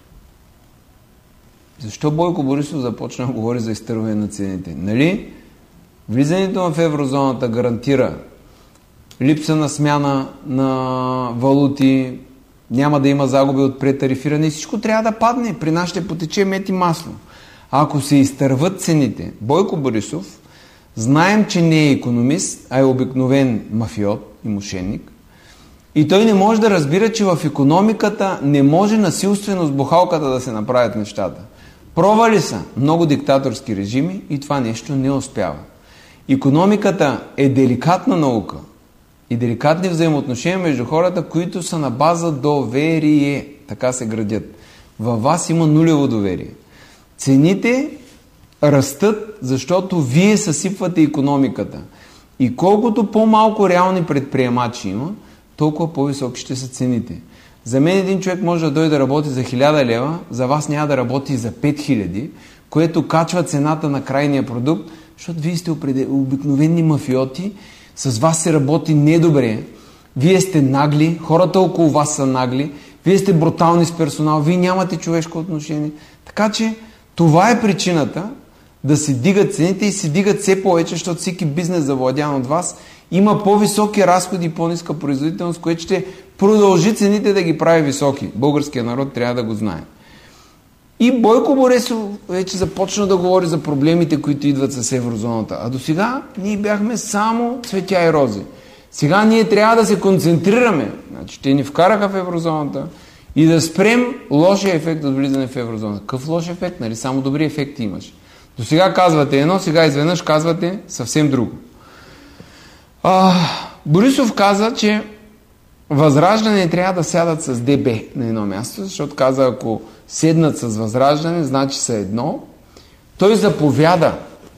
защо Бойко Борисов започна да говори за изтърване на цените? Нали? Влизането в еврозоната гарантира липса на смяна на валути, няма да има загуби от претарифиране и всичко трябва да падне. При нас ще потече мед и масло. А ако се изтърват цените, Бойко Борисов, знаем, че не е икономист, а е обикновен мафиот и мошенник. И той не може да разбира, че в икономиката не може насилствено с бухалката да се направят нещата. Пробвали са много диктаторски режими и това нещо не успява. Икономиката е деликатна наука и деликатни взаимоотношения между хората, които са на база доверие. Така се градят. Във вас има нулево доверие. Цените растат, защото вие съсипвате икономиката. И колкото по-малко реални предприемачи има, толкова по-високи ще са цените. За мен един човек може да дойде да работи за 1000 лева, за вас няма да работи за 5000, което качва цената на крайния продукт, защото вие сте обикновени мафиоти, с вас се работи недобре, вие сте нагли, хората около вас са нагли, вие сте брутални с персонал, вие нямате човешко отношение. Така че това е причината да се дигат цените и се дигат все повече, защото всеки бизнес завладян от вас има по-високи разходи и по-ниска производителност, което ще продължи цените да ги прави високи. Българският народ трябва да го знае. И Бойко Борисов вече започна да говори за проблемите, които идват с еврозоната. А до сега ние бяхме само цветя и рози. Сега ние трябва да се концентрираме. Значи, те ни вкараха в еврозоната и да спрем лошия ефект от влизане в еврозоната. Какъв лош ефект? Нали? Само добри ефекти имаш. До сега казвате едно, сега изведнъж казвате съвсем друго. Борисов каза, че Възраждане трябва да сядат с ДБ на едно място, защото каза, ако седнат с Възраждане, значи са едно. Той заповяда.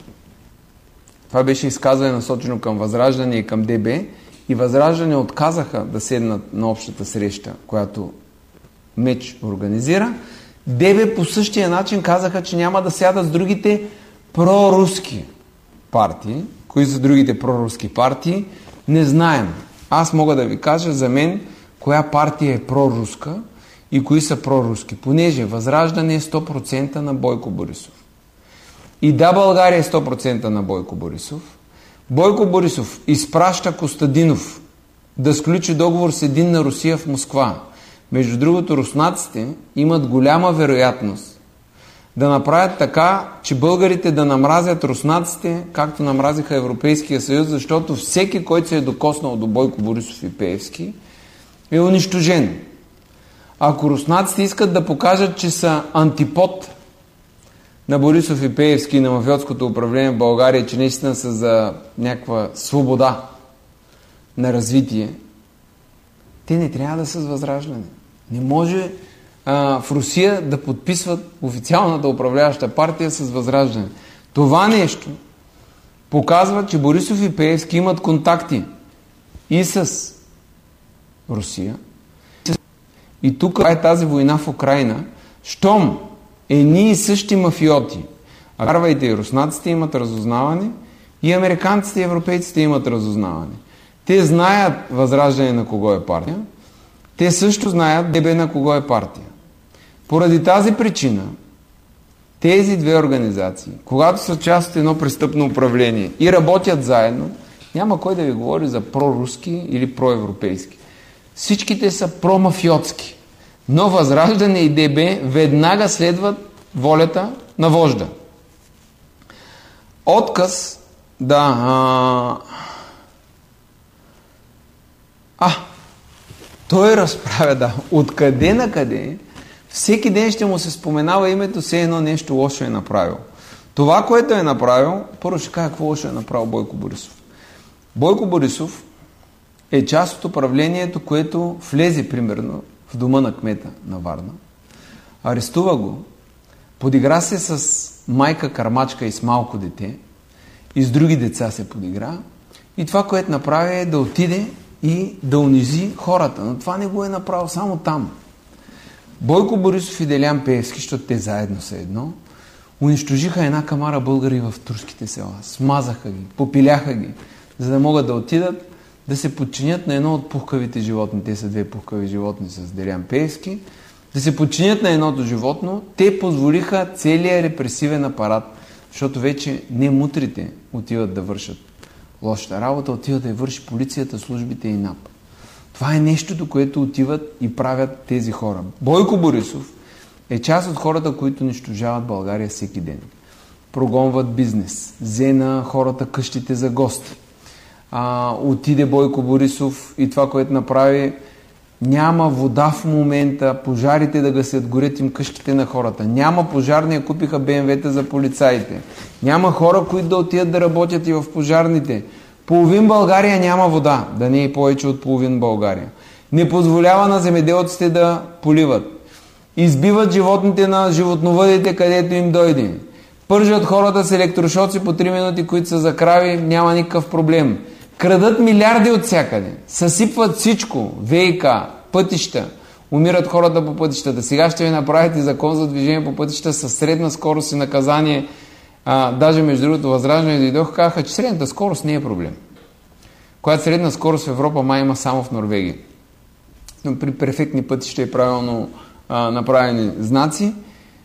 Това беше изказване насочено към Възраждане и към ДБ. И Възраждане отказаха да седнат на общата среща, която Меч организира. ДБ по същия начин казаха, че няма да сядат с другите проруски партии. Кои са другите проруски партии? Не знаем. Аз мога да ви кажа за мен коя партия е проруска и кои са проруски. Понеже Възраждане е 100% на Бойко Борисов. И да, България е 100% на Бойко Борисов. Бойко Борисов изпраща Костадинов да сключи договор с Единна Русия в Москва. Между другото, руснаците имат голяма вероятност да направят така, че българите да намразят руснаците, както намразиха Европейския съюз, защото всеки, който се е докоснал до Бойко Борисов и Пеевски, е унищожен. Ако руснаците искат да покажат, че са антипод на Борисов и Пеевски и на мафиотското управление в България, че наистина са за някаква свобода на развитие, те не трябва да са с Възраждане. Не може в Русия да подписват официалната управляваща партия с Възраждане. Това нещо показва, че Борисов и Пеевски имат контакти и с Русия. И тук е тази война в Украйна, щом едни и същи мафиоти, а вярвайте, и руснаците имат разузнаване, и американците и европейците имат разузнаване. Те знаят Възраждане на кого е партия, те също знаят ДБ на кого е партия. Поради тази причина тези две организации, когато са част от едно престъпно управление и работят заедно, няма кой да ви говори за проруски или проевропейски. Всичките са промафиотски. Но Възраждане и ДБ веднага следват волята на вожда. Отказ да... той разправя, да. Откъде на къде всеки ден ще му се споменава името, все едно нещо лошо е направил. Това, което е направил, първо ще кажа какво лошо е направил Бойко Борисов. Бойко Борисов е част от управлението, което влезе, примерно, в дома на кмета на Варна, арестува го, подигра се с майка кърмачка и с малко дете, и с други деца се подигра, и това, което направи, е да отиде и да унизи хората. Но това не го е направил само там. Бойко Борисов и Делян Пеевски, защото те заедно са едно, унищожиха една камара българи в турските села. Смазаха ги, попиляха ги, за да могат да отидат да се подчинят на едно от пухкавите животни. Те са две пухкави животни с Делян Пеевски. Да се подчинят на едното животно, те позволиха целият репресивен апарат, защото вече не мутрите отиват да вършат лошата работа, отиват да я върши полицията, службите и НАП. Това е нещото, което отиват и правят тези хора. Бойко Борисов е част от хората, които унищожават България всеки ден. Прогонват бизнес, взе на хората къщите за гости. Отиде Бойко Борисов и това, което направи, няма вода в момента, пожарите да гасят, горят им къщите на хората. Няма пожарни, купиха БМВ-та за полицаите. Няма хора, които да отидат да работят и в пожарните. Половин България няма вода, да не е повече от половин България. Не позволява на земеделците да поливат. Избиват животните на животновъдите, където им дойде. Пържат хората с електрошоци по 3 минути, които са за крави, няма никакъв проблем. Крадат милиарди от всякъде. Съсипват всичко. ВИК, пътища. Умират хората по пътищата. Сега ще ви направите закон за движение по пътища с средна скорост и наказание. Даже между другото Възраждане дойдоха, казаха, че средната скорост не е проблем. Която средна скорост в Европа май има само в Норвегия. Но при перфектни пътища и правилно направени знаци.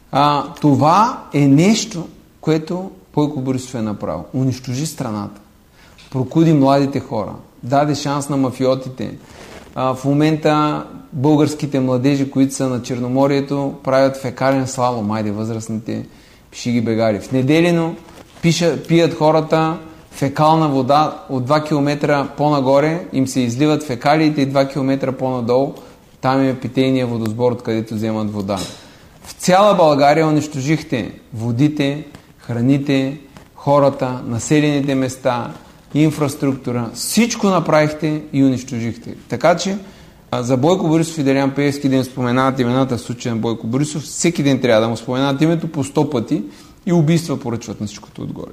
Това е нещо, което Бойко Борисов е направил. Унищожи страната. Прокуди младите хора. Даде шанс на мафиотите. В момента българските младежи, които са на Черноморието, правят фекален слалом. Айде, възрастните пишиги бегари. В Неделино пият хората фекална вода от 2 км по-нагоре, им се изливат фекалиите и 2 км по-надолу. Там е питейния водосбор, откъдето вземат вода. В цяла България унищожихте водите, храните, хората, населените места, инфраструктура. Всичко направихте и унищожихте. Така че За Бойко Борисов и Делян Пеевски да им споменават имената в случая на Бойко Борисов, всеки ден трябва да му споменават името по 100 пъти и убийства поръчват на всичкото отгоре.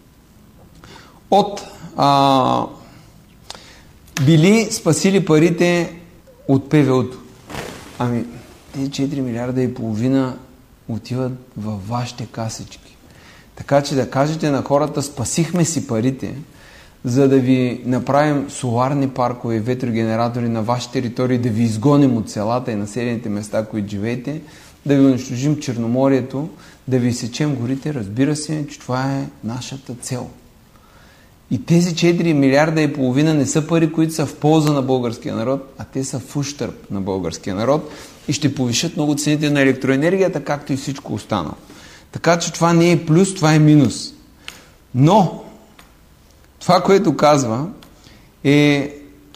Били спасили парите от ПВО-то. Ами, тези 4 милиарда и половина отиват във вашите касички. Така че да кажете на хората, спасихме си парите, за да ви направим соларни паркове и ветрогенератори на вашите територии, да ви изгоним от селата и населените места, които живеете, да ви унищожим Черноморието, да ви изсечем горите, разбира се, че това е нашата цел. И тези 4 милиарда и половина не са пари, които са в полза на българския народ, а те са в ущърб на българския народ и ще повишат много цените на електроенергията, както и всичко останало. Така че това не е плюс, това е минус. Но това, което казва е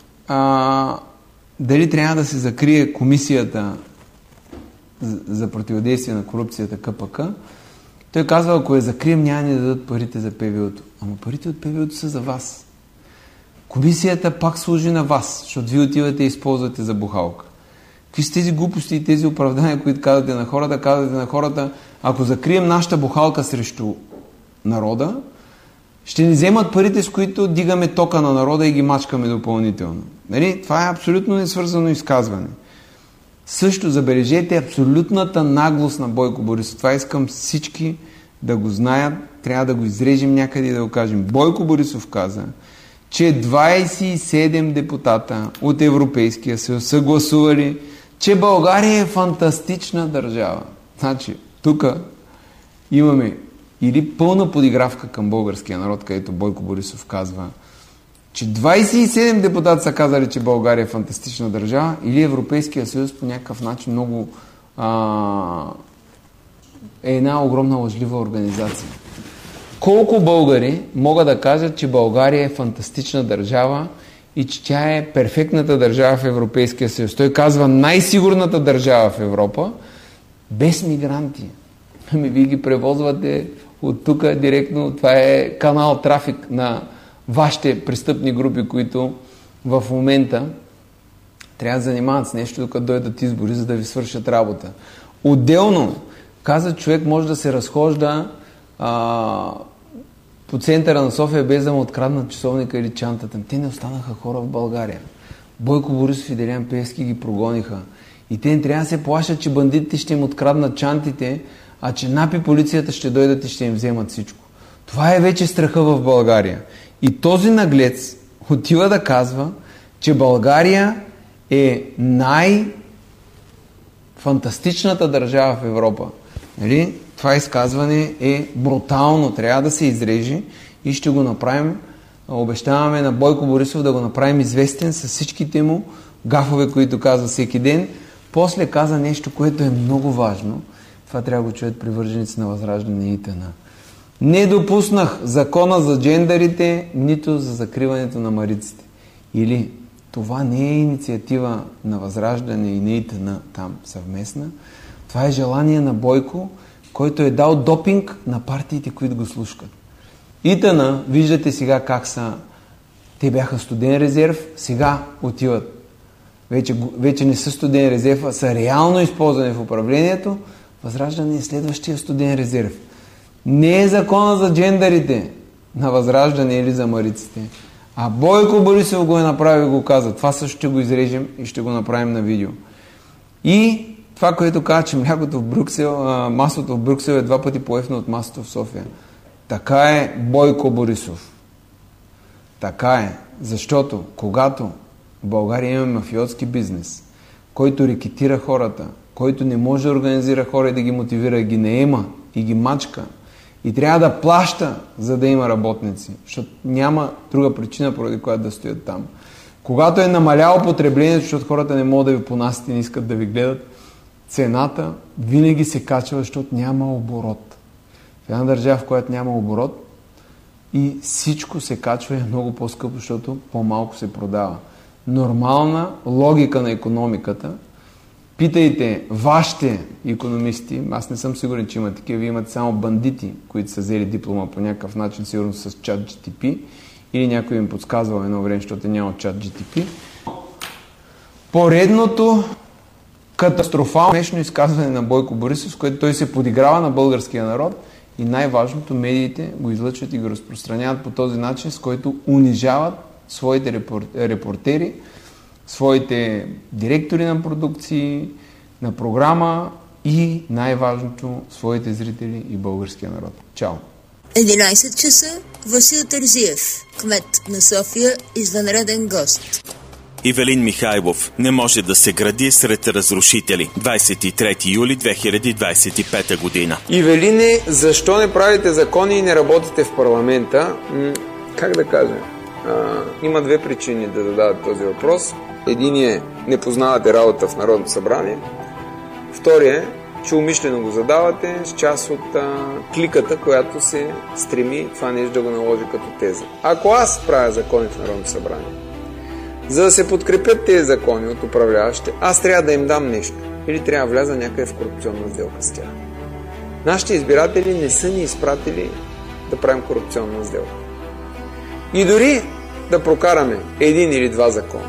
дали трябва да се закрие комисията за противодействие на корупцията КПК. Той казва, ако я закрием, няма ни да дадат парите за ПВО-то. Ама парите от ПВО-то са за вас. Комисията пак служи на вас, защото вие отивате и използвате за бухалка. Какви са тези глупости и тези оправдания, които казвате на хората? Казвате на хората, ако закрием нашата бухалка срещу народа, ще ни вземат парите, с които дигаме тока на народа и ги мачкаме допълнително. Нали? Това е абсолютно несвързано изказване. Също забележете абсолютната наглост на Бойко Борисов. Това искам всички да го знаят. Трябва да го изрежем някъде и да го кажем. Бойко Борисов каза, че 27 депутата от Европейския съюз са гласували, че България е фантастична държава. Значи, тук имаме или пълна подигравка към българския народ, където Бойко Борисов казва, че 27 депутати са казали, че България е фантастична държава, или Европейския съюз по някакъв начин много е една огромна лъжлива организация. Колко българи могат да кажат, че България е фантастична държава и че тя е перфектната държава в Европейския съюз? Той казва най-сигурната държава в Европа без мигранти. Ами вие ги превозвате от тук директно. Това е канал трафик на вашите престъпни групи, които в момента трябва да занимават с нещо, докато дойдат избори, за да ви свършат работа. Отделно, каза, човек може да се разхожда по центъра на София без да му откраднат часовника или чантата. Те не останаха хора в България. Бойко Борисов и Делян Пеевски ги прогониха. И те не трябва да се плашат, че бандитите ще им откраднат чантите, а че НАП и полицията ще дойдат и ще им вземат всичко. Това е вече страха в България. И този наглец отива да казва, че България е най-фантастичната държава в Европа. Нали? Това изказване е брутално, трябва да се изреже и ще го направим, обещаваме на Бойко Борисов да го направим известен с всичките му гафове, които казва всеки ден. После каза нещо, което е много важно. Това трябва да го чуят привърженици на Възраждане и ИТН. Не допуснах закона за джендерите, нито за закриването на мариците. Или това не е инициатива на Възраждане и на ИТН там съвместна. Това е желание на Бойко, който е дал допинг на партиите, които го слушкат. ИТН, виждате сега как са. Те бяха студен резерв, сега отиват. Вече не са студен резерв, а са реално използвани в управлението. Възраждане е следващия студен резерв. Не е закона за джендерите на Възраждане или за мариците, а Бойко Борисов го е направил и го каза. Това също ще го изрежем и ще го направим на видео. И това, което казва, че млякото в Брюксел, маслото в Брюксел е 2 пъти по-евтино от маслото в София. Така е Бойко Борисов. Така е. Защото когато в България има мафиотски бизнес, който рекетира хората, който не може да организира хора и да ги мотивира, ги наема и ги мачка и трябва да плаща, за да има работници, защото няма друга причина, поради която да стоят там. Когато е намаляло потреблението, защото хората не могат да ви понасят и не искат да ви гледат, цената винаги се качва, защото няма оборот. В една държава, в която няма оборот, и всичко се качва и е много по-скъпо, защото по-малко се продава. Нормална логика на икономиката. Питайте вашите икономисти, аз не съм сигурен, че има такива, вие имате само бандити, които са взели диплома по някакъв начин, сигурно с ChatGPT, или някой им подсказвал едно време, защото няма ChatGPT. Поредното катастрофално смешно изказване на Бойко Борисов, с което той се подиграва на българския народ и най-важното, медиите го излъчват и го разпространяват по този начин, с който унижават своите репортери, своите директори на продукции, на програма и най-важното, своите зрители и българския народ. Чао! 11 часа. Васил Терзиев, кмет на София, извънреден гост. Ивелин Михайлов: не може да се гради сред разрушители. 23 юли 2025 година. Ивелине, защо не правите закони и не работите в парламента? Как да кажа? Има две причини да задават този въпрос. Единият е: не познавате работа в Народното събрание. Вторият е, че умишлено го задавате с част от кликата, която се стреми това нещо да го наложи като теза. Ако аз правя закони в Народното събрание, за да се подкрепят тези закони от управляващите, аз трябва да им дам нещо. Или трябва да вляза някъде в корупционна сделка с тях. Нашите избиратели не са ни изпратили да правим корупционна сделка. И дори да прокараме един или два закона,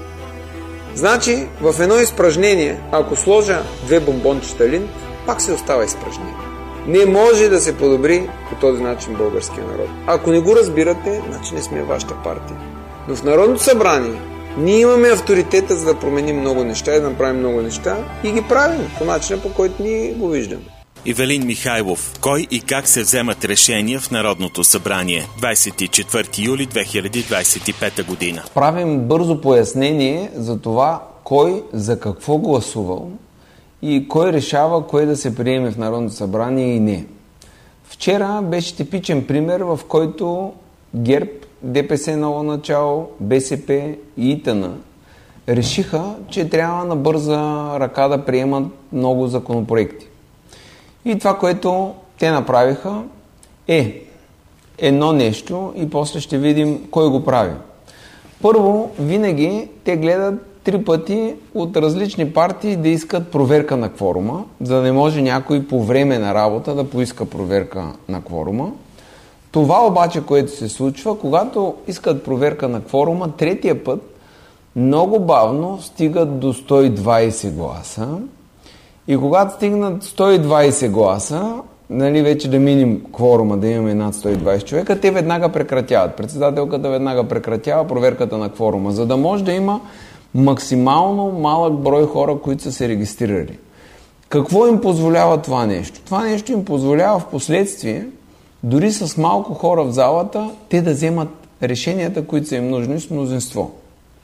значи в едно изпражнение, ако сложа 2 бомбончета линд, пак се остава изпражнение. Не може да се подобри по този начин българския народ. Ако не го разбирате, значи не сме вашата партия. Но в Народното събрание ние имаме авторитета, за да променим много неща и да направим много неща и ги правим по начина, по който ние го виждаме. Ивелин Михайлов: кой и как се вземат решения в Народното събрание? 24 юли 2025 година. Правим бързо пояснение за това кой за какво гласувал и кой решава кое да се приеме в Народното събрание и не. Вчера беше типичен пример, в който ГЕРБ, ДПС ново начало, БСП и ИТН решиха, че трябва на бърза ръка да приемат много законопроекти. И това, което те направиха, е едно нещо и после ще видим кой го прави. Първо, винаги те гледат 3 пъти от различни партии да искат проверка на кворума, за да не може някой по време на работа да поиска проверка на кворума. Това обаче, което се случва, когато искат проверка на кворума, 3-тия път много бавно стигат до 120 гласа. И когато стигнат 120 гласа, нали, вече да минем кворума, да имаме над 120 човека, те веднага прекратяват. Председателката веднага прекратява проверката на кворума, за да може да има максимално малък брой хора, които са се регистрирали. Какво им позволява това нещо? Това нещо им позволява в последствие, дори с малко хора в залата, те да вземат решенията, които са им нужни с мнозинство.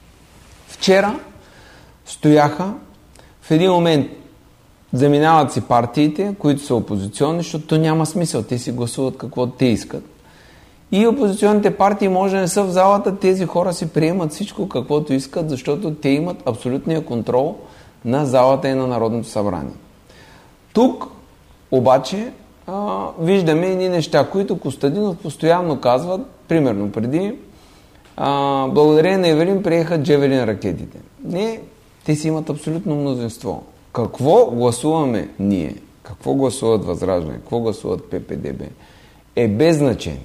Вчера стояха, в един момент заминават си партиите, които са опозиционни, защото няма смисъл. Те си гласуват каквото те искат. И опозиционните партии може да не са в залата, тези хора си приемат всичко каквото искат, защото те имат абсолютния контрол на залата и на Народното събрание. Тук обаче виждаме едни неща, които Костадинов постоянно казват, примерно преди благодарение на Ивелин приеха Джевелин ракетите. Не, те си имат абсолютно мнозинство. Какво гласуваме ние? Какво гласуват Възраждане? Какво гласуват ППДБ? Е без значение.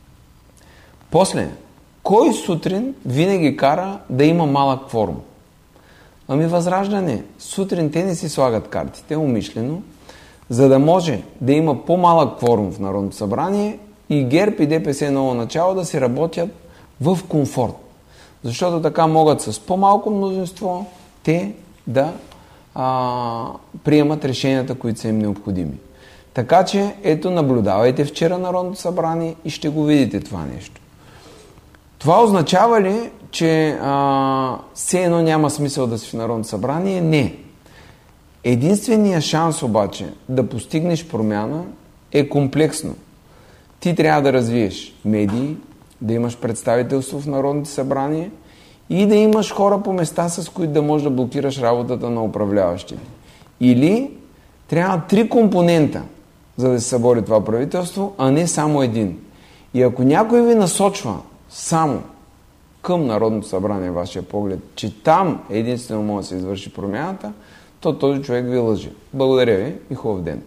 После, кой сутрин винаги кара да има малък кворум? Ами Възраждане. Сутрин те не си слагат картите умишлено, за да може да има по-малък кворум в Народното събрание и ГЕРБ и ДПС ново начало да си работят в комфорт. Защото така могат с по-малко мнозинство те да приемат решенията, които са им необходими. Така че, ето, наблюдавайте вчера Народното събрание и ще го видите това нещо. Това означава ли, че все едно няма смисъл да си в Народното събрание? Не. Единственият шанс обаче да постигнеш промяна е комплексно. Ти трябва да развиеш медии, да имаш представителство в Народното събрание и да имаш хора по места, с които да можеш да блокираш работата на управляващите. Или трябва 3 компонента, за да се събори това правителство, а не само един. И ако някой ви насочва само към Народното събрание, вашия поглед, че там единствено може да се извърши промяната, то този човек ви лъже. Благодаря ви и хубав ден.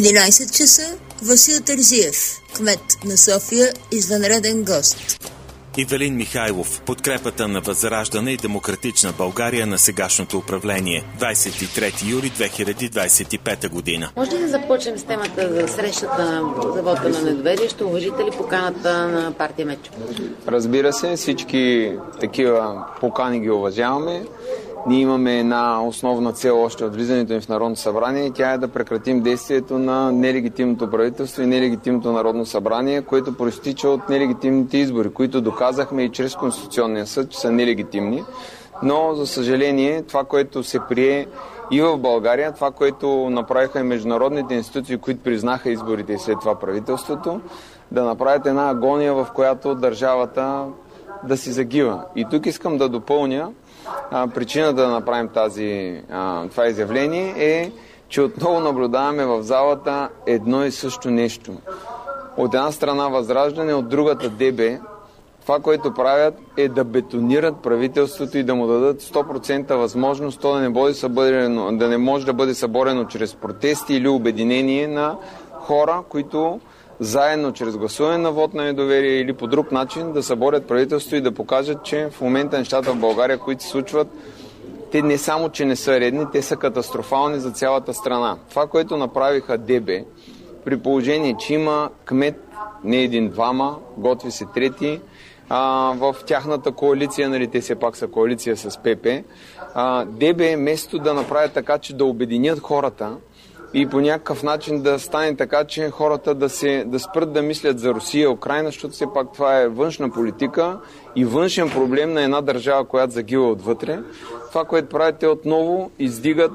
11 часа. Васил Терзиев, кмет на София, извънреден гост. Ивелин Михайлов. Подкрепата на Възраждане и Демократична България на сегашното управление. 23 юли 2025 година. Може ли да започнем с темата за срещата за вота на недоверие? Ще уважите ли поканата на партия Мечо? Разбира се, всички такива покани ги уважаваме. Ние имаме една основна цел още от влизането ни в Народното събрание и тя е да прекратим действието на нелегитимното правителство и нелегитимното Народно събрание, което проистича от нелегитимните избори, които доказахме и чрез Конституционния съд, че са нелегитимни. Но, за съжаление, това, което се прие и в България, това, което направиха и международните институции, които признаха изборите и след това правителството, да направят една агония, в която държавата да си загива. И тук искам да допълня, причината да направим това изявление е, че отново наблюдаваме в залата едно и също нещо. От една страна Възраждане, от другата ДБ. Това, което правят, е да бетонират правителството и да му дадат 100% възможност то да не може да бъде съборено чрез протести или обединение на хора, които заедно чрез гласуване на вод на недоверие или по друг начин да съборят правителство и да покажат, че в момента нещата в България, които се случват, те не само, че не са редни, те са катастрофални за цялата страна. Това, което направиха ДБ, при положение, че има кмет, не един-двама, готви се трети, в тяхната коалиция, нали, те все пак са коалиция с ПП, ДБ вместо да направят така, че да обединят хората и по някакъв начин да стане така, че хората да спрат да мислят за Русия и Украйна, защото все пак това е външна политика и външен проблем на една държава, която загива отвътре. Това, което правят, те отново издигат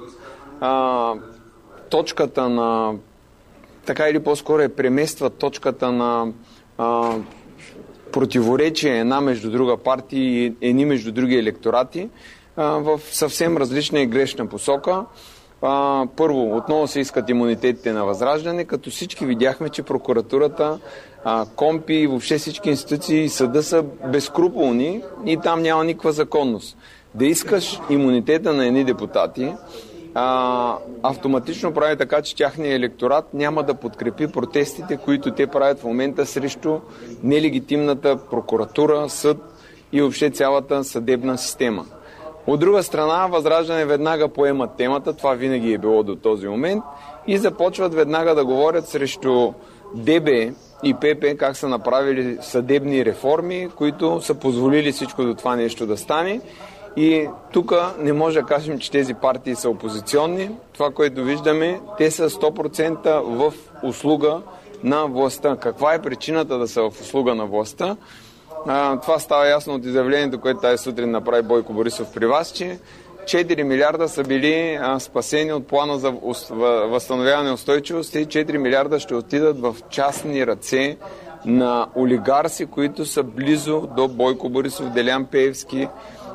точката на, така или по-скоро преместват точката на противоречие една между друга партия и едни между други електорати в съвсем различна и грешна посока. Първо, отново се искат имунитетите на Възраждане, като всички видяхме, че прокуратурата, КОМПИ и въобще всички институции и съда са безскрупулни и там няма никаква законност. Да искаш имунитета на едни депутати, автоматично прави така, че тяхният електорат няма да подкрепи протестите, които те правят в момента срещу нелегитимната прокуратура, съд и въобще цялата съдебна система. От друга страна, Възраждане веднага поемат темата, това винаги е било до този момент, и започват веднага да говорят срещу ДБ и ПП как са направили съдебни реформи, които са позволили всичко до това нещо да стане. И тук не може да кажем, че тези партии са опозиционни. Това, което виждаме, те са 100% в услуга на властта. Каква е причината да са в услуга на властта? Това става ясно от изявлението, което тази сутрин направи Бойко Борисов при вас, че 4 милиарда са били спасени от плана за възстановяване и устойчивост и 4 милиарда ще отидат в частни ръце на олигарси, които са близо до Бойко Борисов, Делян Пеевски,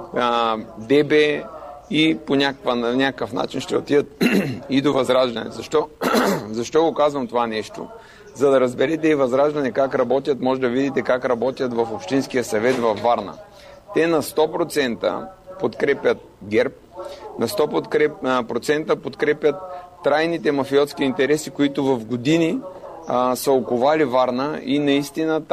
ДБ и по някакъв начин ще отидат и до Възраждане. Защо го казвам това нещо? За да разберете и Възраждане как работят, може да видите как работят в Общинския съвет във Варна. Те на 100% подкрепят ГЕРБ, на 100% подкрепят трайните мафиотски интереси, които в години са оковали Варна и наистина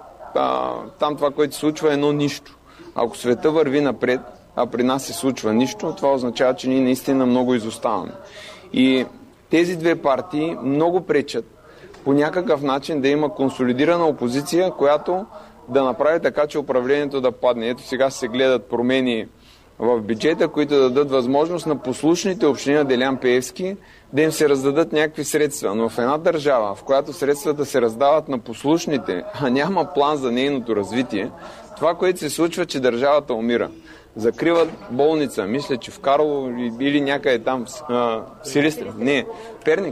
там това, което се случва, е едно нищо. Ако света върви напред, а при нас се случва нищо, това означава, че ние наистина много изоставаме. И тези две партии много пречат по някакъв начин да има консолидирана опозиция, която да направи така, че управлението да падне. Ето сега се гледат промени в бюджета, които да дадат възможност на послушните общини на Делян Пеевски да им се раздадат някакви средства. Но в една държава, в която средствата се раздават на послушните, а няма план за нейното развитие, това, което се случва, че държавата умира. Закриват болница, мисля, че в Карлово или някъде там, Силистра. Не, Перник.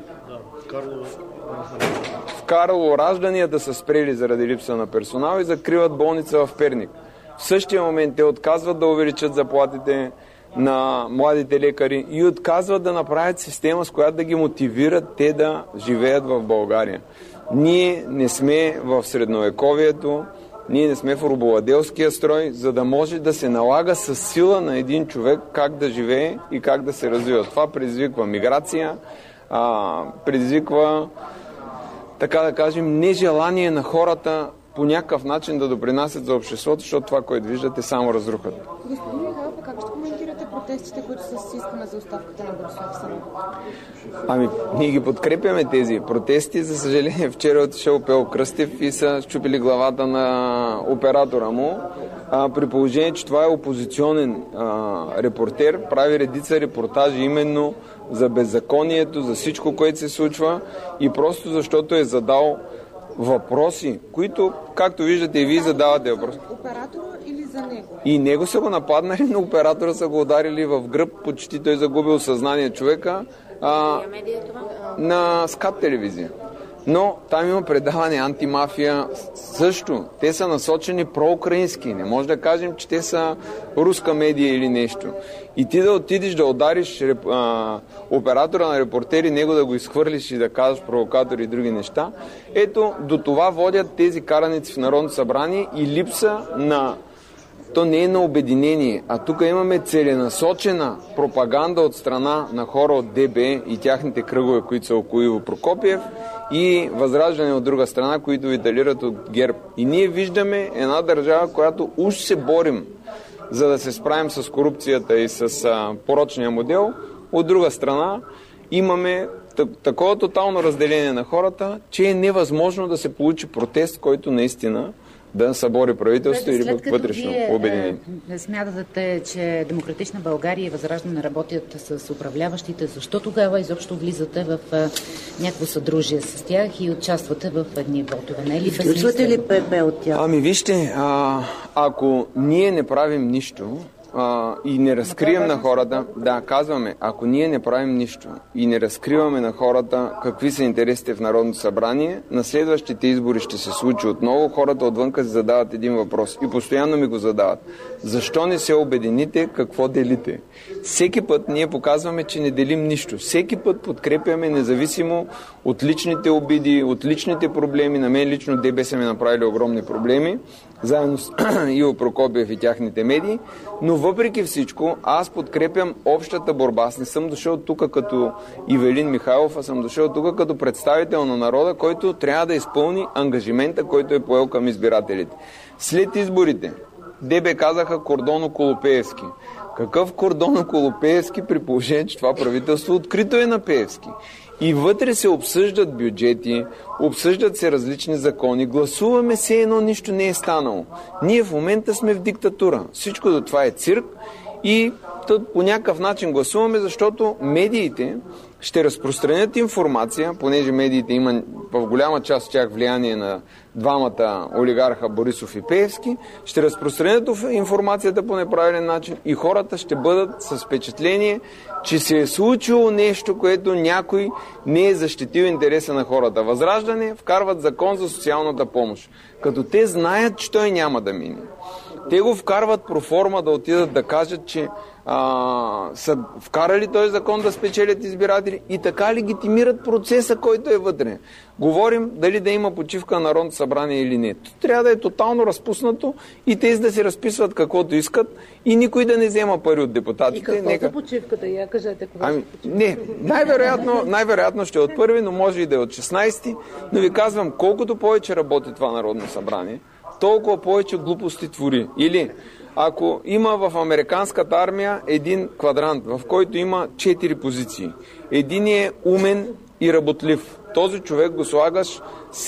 В Карлово ражданията са спрели заради липса на персонал и закриват болница в Перник. В същия момент те отказват да увеличат заплатите на младите лекари и отказват да направят система, с която да ги мотивират те да живеят в България. Ние не сме в средновековието, ние не сме в робовладелския строй, за да може да се налага със сила на един човек как да живее и как да се развива. Това предизвиква миграция, предизвиква, така да кажем, нежелание на хората по някакъв начин да допринасят за обществото, защото това, което виждате, само разрухата. Господин Михайлов, как ще коментирате протестите, които са с искане за оставката на Борислав Саров? Ние ги подкрепяме тези протести. За съжаление, вчера отишъл Пел Кръстев и са щупили главата на оператора му. При положение, че това е опозиционен репортер, прави редица репортажи именно за беззаконието, за всичко, което се случва и просто защото е задал въпроси, които, както виждате и вие задавате въпроси. Оператора или за него? И него са го нападнали, но оператора са го ударили в гръб, почти той загубил съзнание човека на СКАТ телевизия. Но там има предаване антимафия също. Те са насочени проукраински. Не може да кажем, че те са руска медия или нещо. И ти да отидеш да удариш оператора на репортери, него да го изхвърлиш и да казваш провокатори и други неща. Ето, до това водят тези караници в Народното събрание и липса на... То не е на обединение, а тук имаме целенасочена пропаганда от страна на хора от ДБ и тяхните кръгове, които са около Иво Прокопиев, и Възраждане от друга страна, които виталират от ГЕРБ. И ние виждаме една държава, която уж се борим, за да се справим с корупцията и с порочния модел. От друга страна имаме такова тотално разделение на хората, че е невъзможно да се получи протест, който наистина да събори правителство или вътрешно обединение. Смятате, че Демократична България и Възраждане работят с управляващите, защо тогава изобщо влизате в някакво съдружие с тях и участвате в едни вотове? Не ли изключвате ли ПП от тях? Вижте, ако ние не правим нищо и не разкрием на хората, казваме, ако ние не правим нищо и не разкриваме на хората какви са интересите в Народното събрание, на следващите избори ще се случи отново, хората отвънка се задават един въпрос и постоянно ми го задават. Защо не се обедините, какво делите? Всеки път ние показваме, че не делим нищо. Всеки път подкрепяме, независимо от личните обиди, от личните проблеми. На мен лично ДБ са ми направили огромни проблеми, заедно с Иво Прокопиев и тяхните медии, но въпреки всичко аз подкрепям общата борба. Аз не съм дошъл тук като Ивелин Михайлов, а съм дошъл тук като представител на народа, който трябва да изпълни ангажимента, който е поел към избирателите. След изборите ДБ казаха кордон около Пеевски. Какъв кордон около Пеевски, при положение, че това правителство открито е на Пеевски? И вътре се обсъждат бюджети, обсъждат се различни закони, гласуваме се едно, нищо не е станало. Ние в момента сме в диктатура. Всичко до това е цирк и по някакъв начин гласуваме, защото медиите ще разпространят информация, понеже медиите има в голяма част от тях влияние на двамата олигарха Борисов и Пеевски, ще разпространят информацията по неправилен начин и хората ще бъдат с впечатление, че се е случило нещо, което някой не е защитил интереса на хората. Възраждане вкарват закон за социалната помощ, като те знаят, че той няма да мине. Те го вкарват проформа да отидат да кажат, че са вкарали този закон да спечелят избиратели и така легитимират процеса, който е вътре. Говорим дали да има почивка на Народното събрание или не. Трябва да е тотално разпуснато и тези да си разписват каквото искат и никой да не взема пари от депутатите. И какво за почивката? Я кажете кога ще почивка. Не, най-вероятно ще е от 1, но може и да е от 16. Но ви казвам, колкото повече работи това Народно събрание, толкова повече глупости твори. Или ако има в американската армия един квадрант, в който има 4 позиции. Един е умен и работлив. Този човек го слагаш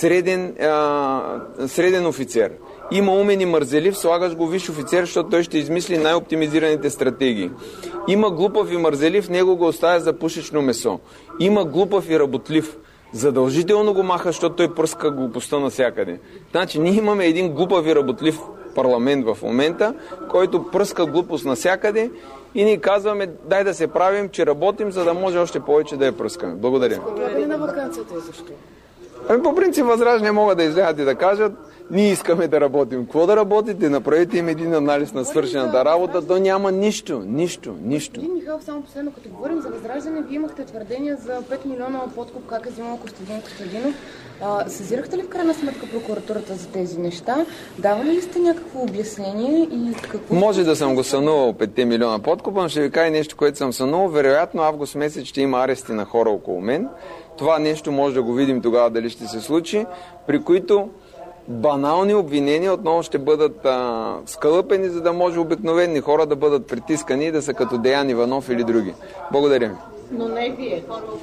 среден офицер. Има умен и мързелив, слагаш го висш офицер, защото той ще измисли най-оптимизираните стратегии. Има глупав и мързелив, него го оставя за пушечно месо. Има глупав и работлив. Задължително го маха, защото той пръска глупостта навсякъде. Значи ние имаме един глупав и работлив парламент в момента, който пръска глупост навсякъде и ни казваме, дай да се правим, че работим, за да може още повече да я пръскаме. Благодаря. Бягане на ваканцията и защо? По принцип Възраждане могат да излязат и да кажат, ние искаме да работим. Какво да работите? Направете им един анализ на свършената работа, то няма нищо. Господин Михайлов, само последно, като говорим за Възраждане, вие имахте твърдения за 5 милиона подкуп, как е взимал Костадин Костадинов. Сезирахте ли в крайна сметка прокуратурата за тези неща? Давали ли сте някакво обяснение и какво? Може да съм го сънувал 5 милиона подкупа, но ще ви кажа нещо, което съм сънувал. Вероятно август месец ще има арести на хора около мен. Това нещо може да го видим тогава дали ще се случи, при които банални обвинения отново ще бъдат скалъпени, за да може обикновени хора да бъдат притискани и да са като Деян Иванов или други. Благодаря ви. Но не вие.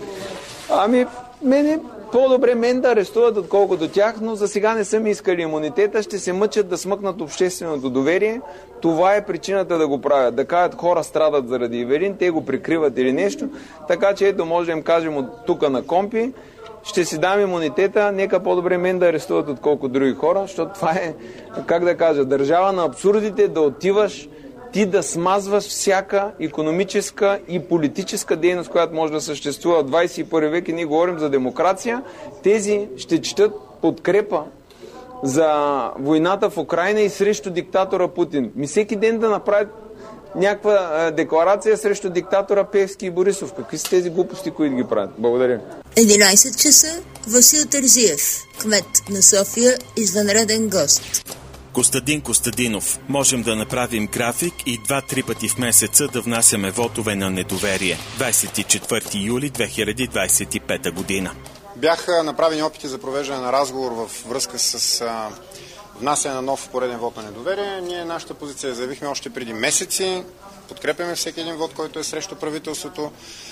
По-добре мен да арестуват, отколкото тях, но за сега не са ми искали имунитета, ще се мъчат да смъкнат общественото доверие. Това е причината да го правят. Да кажат, хора страдат заради Ивелин, те го прикриват или нещо. Така че ето може да им кажем от тук на компи, ще си дам имунитета, нека по-добре мен да арестуват, отколко други хора, защото това е, как да кажа, държава на абсурдите, да отиваш ти да смазваш всяка икономическа и политическа дейност, която може да съществува в 21 век, и ние говорим за демокрация. Тези ще четат подкрепа за войната в Украйна и срещу диктатора Путин. Всеки ден да направят някаква декларация срещу диктатора Пеевски и Борисов. Какви са тези глупости, които ги правят? Благодаря. 11 часа. Васил Терзиев, кмет на София, извънреден гост. Костадин Костадинов. Можем да направим график и 2-3 пъти в месеца да внасяме вотове на недоверие. 24 юли 2025 година. Бяха направени опити за провеждане на разговор във връзка с внасяне на нов пореден вод на недоверие. Ние нашата позиция заявихме още преди месеци. Подкрепяме всеки един вод, който е срещу правителството.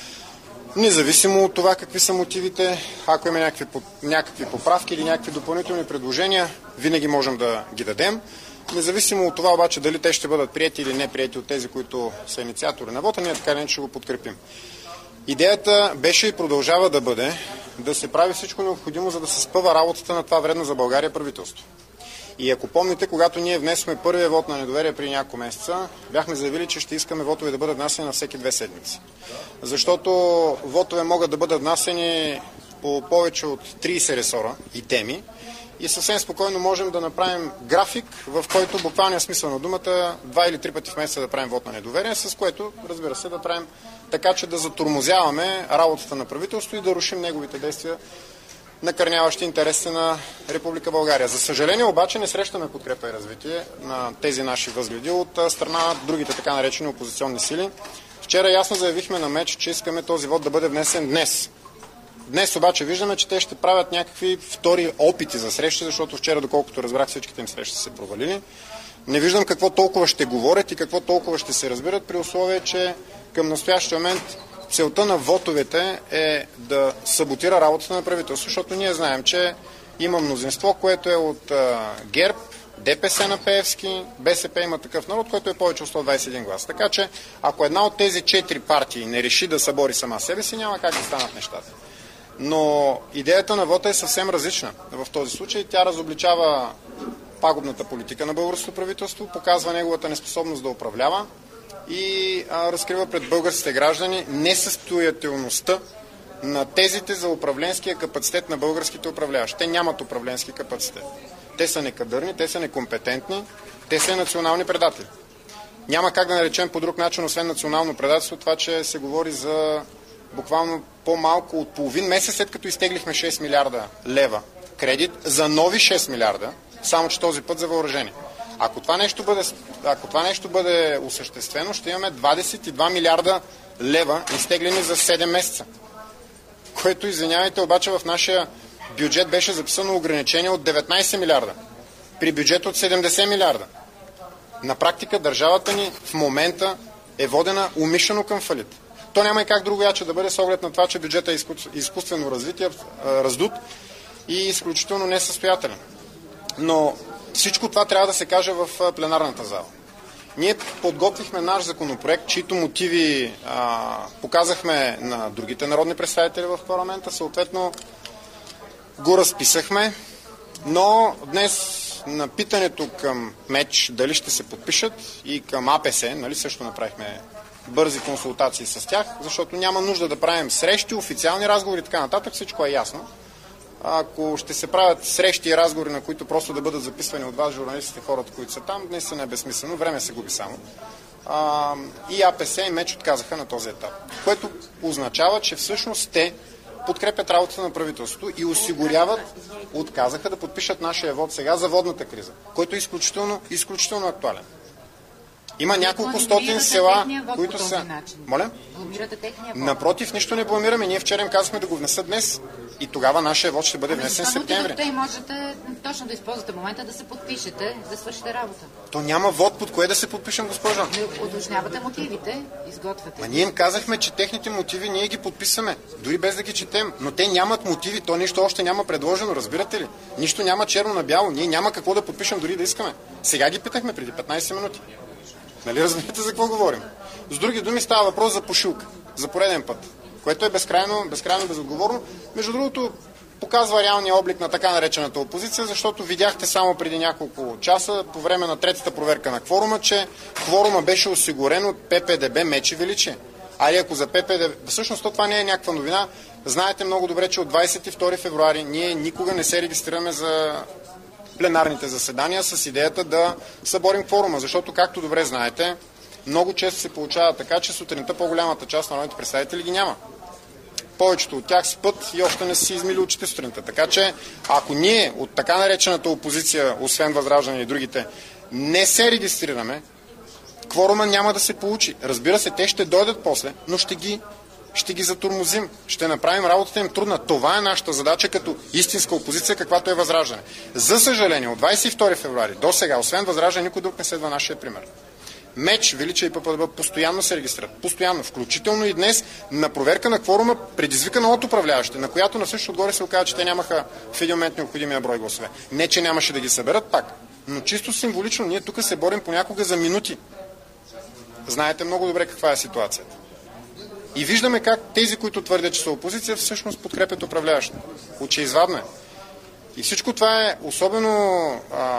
Независимо от това какви са мотивите, ако има някакви поправки или някакви допълнителни предложения, винаги можем да ги дадем. Независимо от това обаче дали те ще бъдат приети или не приети от тези, които са инициатори на вота, ние така не ще го подкрепим. Идеята беше и продължава да бъде да се прави всичко необходимо, за да се спъва работата на това вредно за България правителство. И ако помните, когато ние внесохме първия вод на недоверие преди няколко месеца, бяхме заявили, че ще искаме вотове да бъдат внасени на всеки 2 седмици. Защото вотове могат да бъдат внасени по повече от 30 ресора и теми и съвсем спокойно можем да направим график, в който буквалния смисъл на думата 2 или 3 пъти в месеца да правим вод на недоверие, с което, разбира се, да правим така, че да затормозяваме работата на правителство и да рушим неговите действия, накърняващи интересите на Република България. За съжаление обаче не срещаме подкрепа и развитие на тези наши възгледи от страна на другите така наречени опозиционни сили. Вчера ясно заявихме на МЕЧ, че искаме този вод да бъде внесен днес. Днес обаче виждаме, че те ще правят някакви втори опити за срещи, защото вчера, доколкото разбрах, всичките им срещи са се провалили. Не виждам какво толкова ще говорят и какво толкова ще се разбират, при условие, че към настоящия момент целта на вотовете е да саботира работата на правителство, защото ние знаем, че има мнозинство, което е от ГЕРБ, ДПС на Пеевски, БСП има такъв народ, който е повече от 121 глас. Така че, ако една от тези 4 партии не реши да събори сама себе си, няма как да станат нещата. Но идеята на вота е съвсем различна. В този случай тя разобличава пагубната политика на българското правителство, показва неговата неспособност да управлява и разкрива пред българските граждани несъстоятелността на тезите за управленския капацитет на българските управляващи. Те нямат управленски капацитет. Те са некадърни, те са некомпетентни, те са национални предатели. Няма как да наречем по друг начин, освен национално предателство, това, че се говори за буквално по-малко от половин месец, след като изтеглихме 6 милиарда лева кредит за нови 6 милиарда, само че този път за въоръжение. Ако това нещо бъде осъществено, ще имаме 22 милиарда лева изтеглени за 7 месеца. Което, извинявайте, обаче в нашия бюджет беше записано ограничение от 19 милиарда. При бюджет от 70 милиарда. На практика държавата ни в момента е водена умишлено към фалит. То няма и как друго яче да бъде с оглед на това, че бюджетът е изкуствено раздут и изключително несъстоятелен. Но всичко това трябва да се каже в пленарната зала. Ние подготвихме наш законопроект, чието мотиви показахме на другите народни представители в парламента, съответно го разписахме, но днес на питането към МЕЧ дали ще се подпишат и към АПС, нали, също направихме бързи консултации с тях, защото няма нужда да правим срещи, официални разговори и така нататък, всичко е ясно. Ако ще се правят срещи и разговори, на които просто да бъдат записвани от вас, журналистите, хората, които са там, днес не е безсмислено, време се губи само. И АПС и МЕЧ отказаха на този етап, което означава, че всъщност те подкрепят работата на правителството и осигуряват, отказаха да подпишат нашия вод сега за водната криза, който е изключително актуален. Има няколко стотин села, които са... Моля? Бламирате техния вод. Напротив, нищо не бламираме. Ние вчера им казахме да го внесат днес. И тогава нашия вот ще бъде внесен в септември. И можете точно да използвате момента да се подпишете, да свършите работа. То няма вод под кое да се подпишем, госпожа. Уточнявате мотивите, изготвяте. Ние им казахме, че техните мотиви ние ги подписваме, дори без да ги четем. Но те нямат мотиви, то нищо още няма предложено, разбирате ли? Нищо няма черно на бяло, ние няма какво да подпишем, дори да искаме. Сега ги питахме преди 15 минути. Нали разбирате за какво говорим? С други думи става въпрос за пушилка, за пореден път, което е безкрайно безотговорно. Между другото, показва реалния облик на така наречената опозиция, защото видяхте само преди няколко часа, по време на третата проверка на кворума, че кворума беше осигурен от ППДБ Мечи Величие. А и ако за ППДБ... Всъщност това не е някаква новина. Знаете много добре, че от 22 февруари ние никога не се регистрираме за пленарните заседания с идеята да съборим кворума, защото, както добре знаете, много често се получава така, че сутринта по-голямата част на народните представители ги няма. Повечето от тях спът и още не са си измили очите сутринта. Така че, ако ние от така наречената опозиция, освен Възраждане и другите, не се регистрираме, кворума няма да се получи. Разбира се, те ще дойдат после, но ще ги затормозим. Ще направим работата им трудна. Това е нашата задача като истинска опозиция, каквато е Възраждане. За съжаление, от 22 февруари до сега, освен Възраждане, никой друг не следва нашия пример. Меч, Величие и ППДБ постоянно се регистрират. Постоянно. Включително и днес на проверка на кворума, предизвикана от управляващите, на която на същото отгоре се оказа, че те нямаха в един момент необходимия брой гласове. Не, че нямаше да ги съберат пак, но чисто символично ние тук се борим понякога за минути. Знаете много добре каква е ситуацията. И виждаме как тези, които твърдят, че са опозиция, всъщност подкрепят управляващите. Очеизвадно е. И всичко това е особено,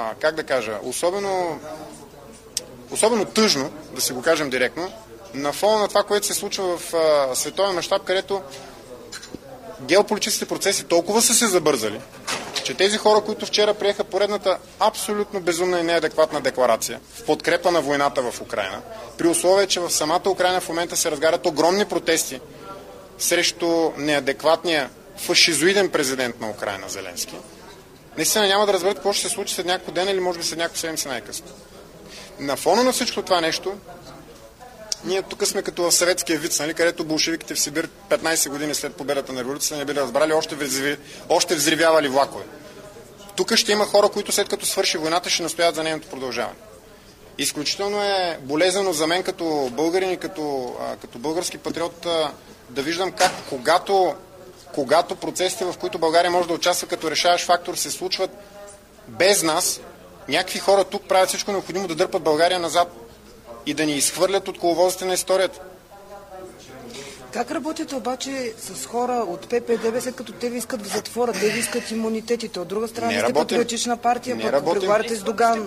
особено тъжно, да си го кажем директно, на фона на това, което се случва в световен мащаб, където геополитическите процеси толкова са се забързали, че тези хора, които вчера приеха поредната абсолютно безумна и неадекватна декларация в подкрепа на войната в Украйна, при условие, че в самата Украйна в момента се разгарят огромни протести срещу неадекватния фашизоиден президент на Украйна Зеленски, наистина няма да разберат какво ще се случи след няколко дена или може би след няколко седмици най-късно. На фона на всичко това нещо, ние тук сме като в съветския виц, нали, където болшевиките в Сибир 15 години след победата на революцията не били разбрали, още взривявали влакове. Тук ще има хора, които след като свърши войната ще настоят за нейното продължаване. Изключително е болезнено за мен като българин и като български патриот да виждам как когато процесите, в които България може да участва като решаващ фактор, се случват без нас, някакви хора тук правят всичко необходимо да дърпат България назад и да ни изхвърлят от коловозите на историята. Как работите обаче с хора от ППДБ, след като те ви искат в затвора, те ви искат имунитетите? От друга страна, сте патриотична партия, пък преговаряте с Доган.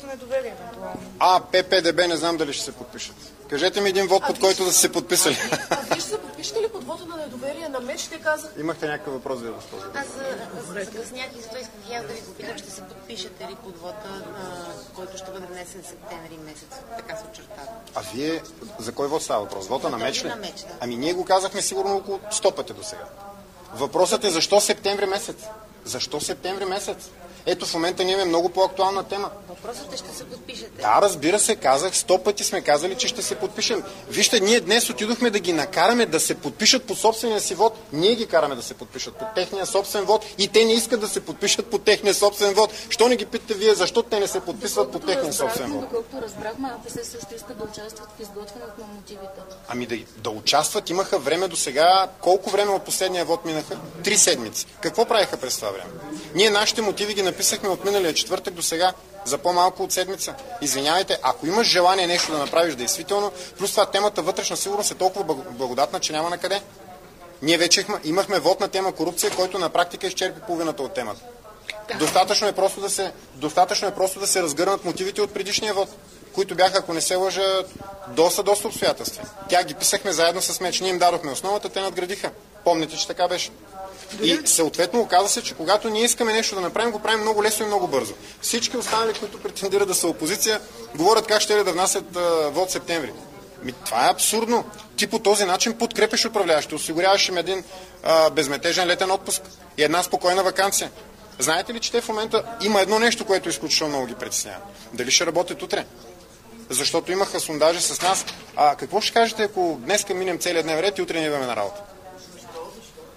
ППДБ не знам дали ще се подпишат. Кажете ми един вод, под който да са се подписали. Вие ще се подпишете ли под вода на недоверие на Меч? Те казах. Имахте някакъв въпрос да я възползвам. Аз закъснях и затова исках и аз да ви попитам, ще се подпишете ли под вода, който ще бъде внесен в септември месец. Така се очертава. А вие за кой вод става въпрос? Вода на Меч ли? На Меч, да. Ами ние го казахме сигурно около 100 пъти до сега. Въпросът е защо септември месец? Защо септември месец? Ето в момента ние имаме много по-актуална тема. Въпросът е, ще се подпишете. Да, разбира се, казах, 100 пъти сме казали, че ще се подпишем. Вижте, ние днес отидохме да ги накараме да се подпишат по собствения си вод. Ние ги караме да се подпишат по техния собствен вод и те не искат да се подпишат по техния собствен вод. Що не ги питате вие, защо те не се подписват по техния собствен вод? Доколкото разбрахме, АПС също искат да участват в изготвянето на мотивите. Ами да участват, имаха време до сега. Колко време от последния вод минаха? 3 седмици. Какво правиха през това време? Ние нашите мотиви ги написахме от миналия четвъртък до сега за по-малко от седмица. Извинявайте, ако имаш желание нещо да направиш действително, плюс това темата вътрешна сигурност е толкова благодатна, че няма на къде. Ние вече имахме вод на тема корупция, който на практика изчерпи половината от темата. Достатъчно е просто да се разгърнат мотивите от предишния вод, които бяха, ако не се лъжа, доста обстоятелства. Тя ги писахме заедно с Меч. Ние им дадохме основата, те надградиха. Помните, че така беше. И съответно оказа се, че когато ние искаме нещо да направим, го правим много лесно и много бързо. Всички останали, които претендират да са опозиция, говорят как ще да внасят вод в септември. Това е абсурдно. Ти по този начин подкрепиш управляващите, осигуряваш им един безметежен летен отпуск и една спокойна ваканция. Знаете ли, че те в момента има едно нещо, което изключително много ги притеснява? Дали ще работят утре? Защото имаха сондажи с нас. Какво ще кажете, ако днеска минем целият дневен ред и утре не идваме на работа?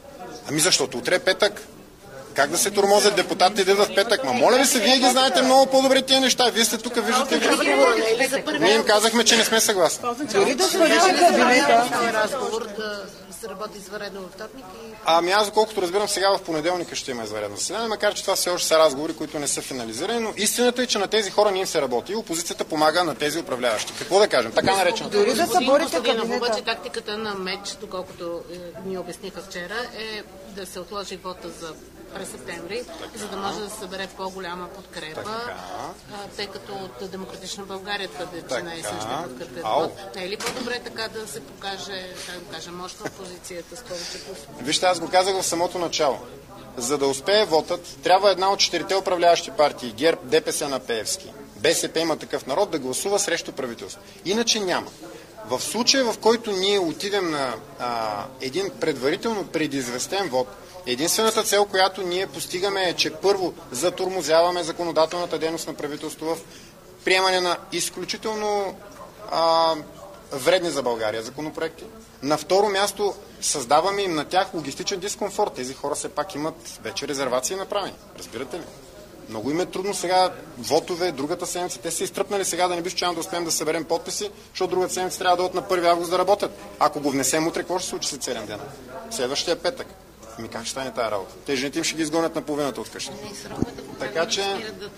Ами защото утре е петък. Как да се тормозят депутатите да идват в петък? Ма моля ви се, вие ги знаете много по-добре тия неща. Вие сте тук, виждате ги. Ние им казахме, че не сме съгласни. Дори да свалите кабинета. Разговор да се работи извънредно във вторник. Ами аз, доколкото разбирам, сега в понеделника ще има извънредно заседание, макар че това все още са разговори, които не са финализирани, но истината е, че на тези хора не им се работи и опозицията помага на тези управляващи. Какво да кажем? Така наречено. Дори да съборите кабинета. Обаче тактиката на МЕЧ, доколкото ни обясниха вчера, е да се отложи вота за през септември, за да може да се събере по-голяма подкрепа, тъй като от Демократична България твърде, че наистина ще подкрепят вод. Не е ли по-добре така да се покаже, как да кажа, мощна опозицията с повече плюс? Вижте, аз го казах в самото начало. За да успее вотът, трябва една от 4-те управляващи партии, ГЕРБ, ДПС на Пеевски, БСП Има такъв народ, да гласува срещу правителство. Иначе няма. В случая, в който ние отидем на един предварително предизвестен вод, единствената цел, която ние постигаме е, че първо затормозяваме законодателната дейност на правителство в приемане на изключително вредни за България законопроекти. На второ място създаваме им на тях логистичен дискомфорт. Тези хора все пак имат вече резервации направени. Разбирате ли? Много им е трудно сега вотове, другата седмица. Те са изтръпнали сега да не би случайно да успеем да съберем подписи, защото другата седмица трябва да дойдат на 1 август да работят. Ако го внесем утре, какво ще се случи след 7 дена? Следващия петък. Ами как ще стане тази работа? Те жените им ще ги изгонят на половината от къща. Така че...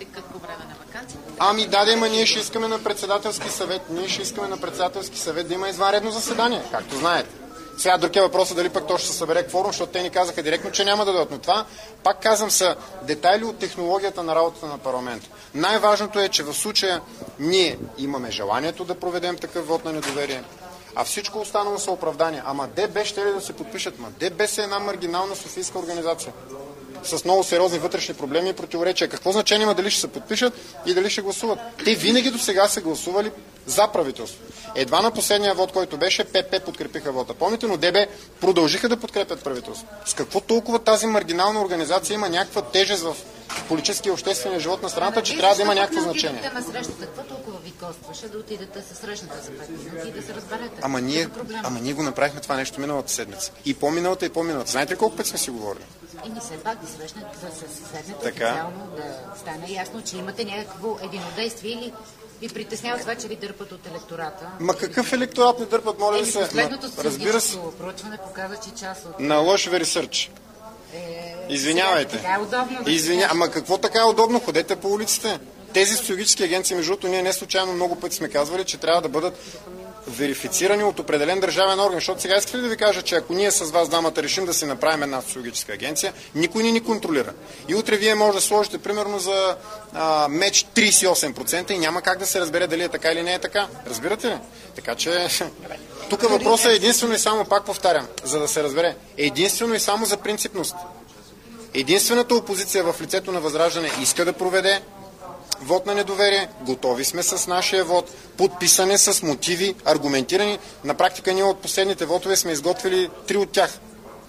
Ами да, ама ние ще искаме на председателски съвет. Ние ще искаме на председателски съвет да има извънредно заседание, както знаете. Сега друг е въпросът дали пък то ще се събере кворум, защото те ни казаха директно, че няма да дойдат. Но това, пак казвам, са детайли от технологията на работата на парламента. Най-важното е, че в случая ние имаме желанието да проведем такъв вот на недоверие, а всичко останало са оправдания. Ама ДБ ще ли да се подпишат? Ма ДБ е една маргинална софийска организация с много сериозни вътрешни проблеми и противоречия. Какво значение има дали ще се подпишат и дали ще гласуват? Те винаги до сега са гласували за правителство. Едва на последния вод, който беше, ПП подкрепиха вода. Помните, но ДБ продължиха да подкрепят правителство. С какво толкова тази маргинална организация има някаква тежест в политическия и обществения живот на страната, че трябва да има някакво значение? На срещата, какво толкова ви костваше да отидете със срещата за 5 минути и да се разберете? Ама ние го направихме това нещо миналата седмица. И по-миналата, и по-миналата. Знаете ли колко път сме си говорили? И все пак да се седнете официално, да стане ясно, че имате някакво единодействие или ви притеснява това, че ви дърпат от електората? Ма какъв електорат не дърпат, моля ви се? Последното стратегическо проучване показва, че част от... На лошо ресърч. Извинявайте. Така е удобно. Ама какво така е удобно? Ходете по улиците. Тези социологически агенции, между другото, ние не случайно много пъти сме казвали, че трябва да бъдат верифицирани от определен държавен орган. Защото сега искате ли да ви кажа, че ако ние с вас дамата решим да си направим една социологическа агенция, никой не ни контролира. И утре вие може да сложите примерно за меч 38% и няма как да се разбере дали е така или не е така. Разбирате ли? Така че тук въпросът е единствено и само, пак повтарям, за да се разбере, единствено и само за принципност. Единствената опозиция в лицето на Възраждане иска да проведе вод на недоверие, готови сме с нашия вод, подписане с мотиви, аргументирани. На практика ние от последните вотове сме изготвили 3 от тях.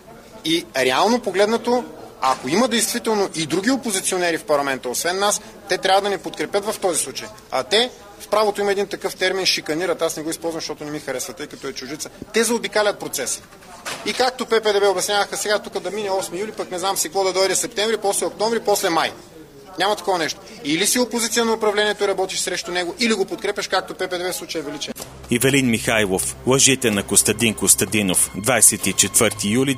И реално погледнато, ако има действително и други опозиционери в парламента, освен нас, те трябва да ни подкрепят в този случай. А те, в правото има един такъв термин, шиканират, аз не го използвам, защото не ми харесва, тъй като е чужица, те заобикалят процеса. И както ППДБ обясняваха сега, тук да мине 8 юли, пък не знам си какво да дойде септември, после октомври, после май. Няма такова нещо. Или си опозиция на управлението и работиш срещу него, или го подкрепяш, както ППДБ в случая Величие. Ивелин Михайлов. Лъжите на Костадин Костадинов. 24 юли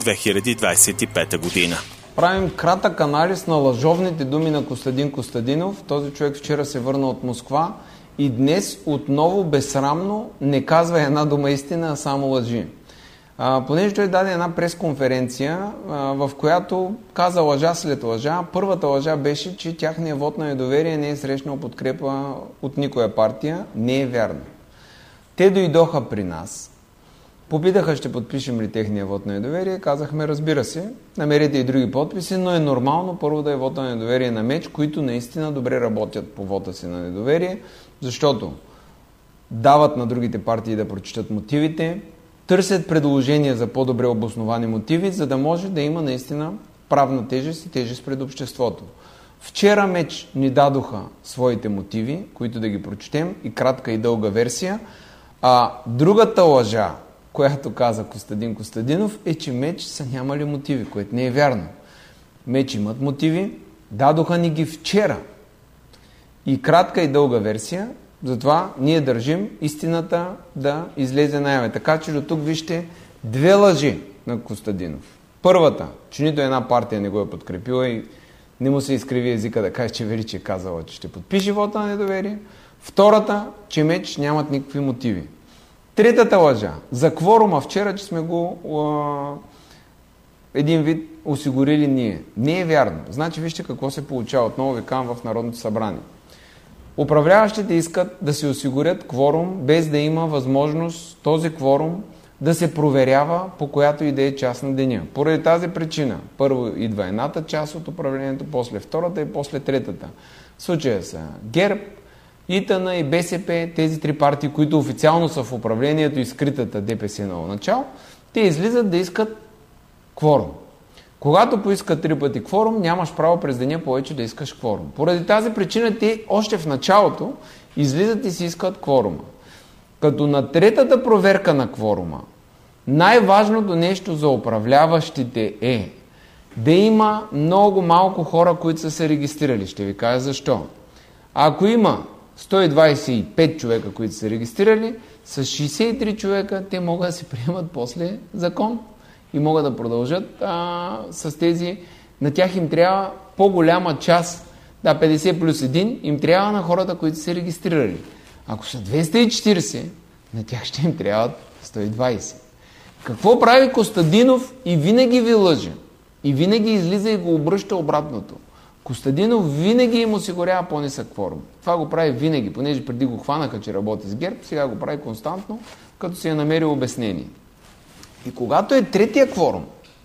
2025 година. Правим кратък анализ на лъжовните думи на Костадин Костадинов. Този човек вчера се върна от Москва и днес отново безсрамно не казва една дума истина, а само лъжи. Понеже той даде една пресконференция, в която каза лъжа след лъжа. Първата лъжа беше, че тяхният вод на недоверие не е срещнал подкрепа от никоя партия. Не е вярно. Те дойдоха при нас, попитаха ще подпишем ли техния вод на недоверие. Казахме, разбира се, намерете и други подписи, но е нормално първо да е вод на недоверие на МЕЧ, които наистина добре работят по вода си на недоверие, защото дават на другите партии да прочитат мотивите, търсят предложения за по-добре обосновани мотиви, за да може да има наистина правна тежест и тежест пред обществото. Вчера МЕЧ ни дадоха своите мотиви, които да ги прочетем, и кратка и дълга версия. А другата лъжа, която каза Костадин Костадинов, е, че МЕЧ са нямали мотиви, което не е вярно. МЕЧ имат мотиви, дадоха ни ги вчера. И кратка и дълга версия, затова ние държим истината да излезе наяве. Така че до тук вижте две лъжи на Костадинов. Първата, че нито една партия не го е подкрепила и не му се изкриви езика да каже, че Величи е казала, че ще подпише вота на недоверие. Втората, че МЕЧ нямат никакви мотиви. Третата лъжа, за кворума вчера, че сме го един вид осигурили ние. Не е вярно. Значи вижте какво се получава. Отново ви казвам в Народното събрание. Управляващите искат да се осигурят кворум, без да има възможност този кворум да се проверява по която и да е част на деня. Поради тази причина, първо идва едната част от управлението, после втората и после третата. В случая са ГЕРБ, ИТН и БСП, тези три партии, които официално са в управлението и скритата ДПС ново начало, те излизат да искат кворум. Когато поискат 3 пъти кворум, нямаш право през деня повече да искаш кворум. Поради тази причина те още в началото излизат и си искат кворума. Като на третата проверка на кворума, най-важното нещо за управляващите е да има много малко хора, които са се регистрирали. Ще ви кажа защо. Ако има 125 човека, които са регистрирали, с 63 човека те могат да се приемат после закон и могат да продължат с тези. На тях им трябва по-голяма част, 50 плюс 1, им трябва на хората, които са се регистрирали. Ако са 240, на тях ще им трябват 120. Какво прави Костадинов и винаги ви лъже? И винаги излиза и го обръща обратното. Костадинов винаги им осигурява по-нисък кворум. Това го прави винаги, понеже преди го хванаха, че работи с ГЕРБ, сега го прави константно, като си е намерил обяснение. И когато е третия кворум,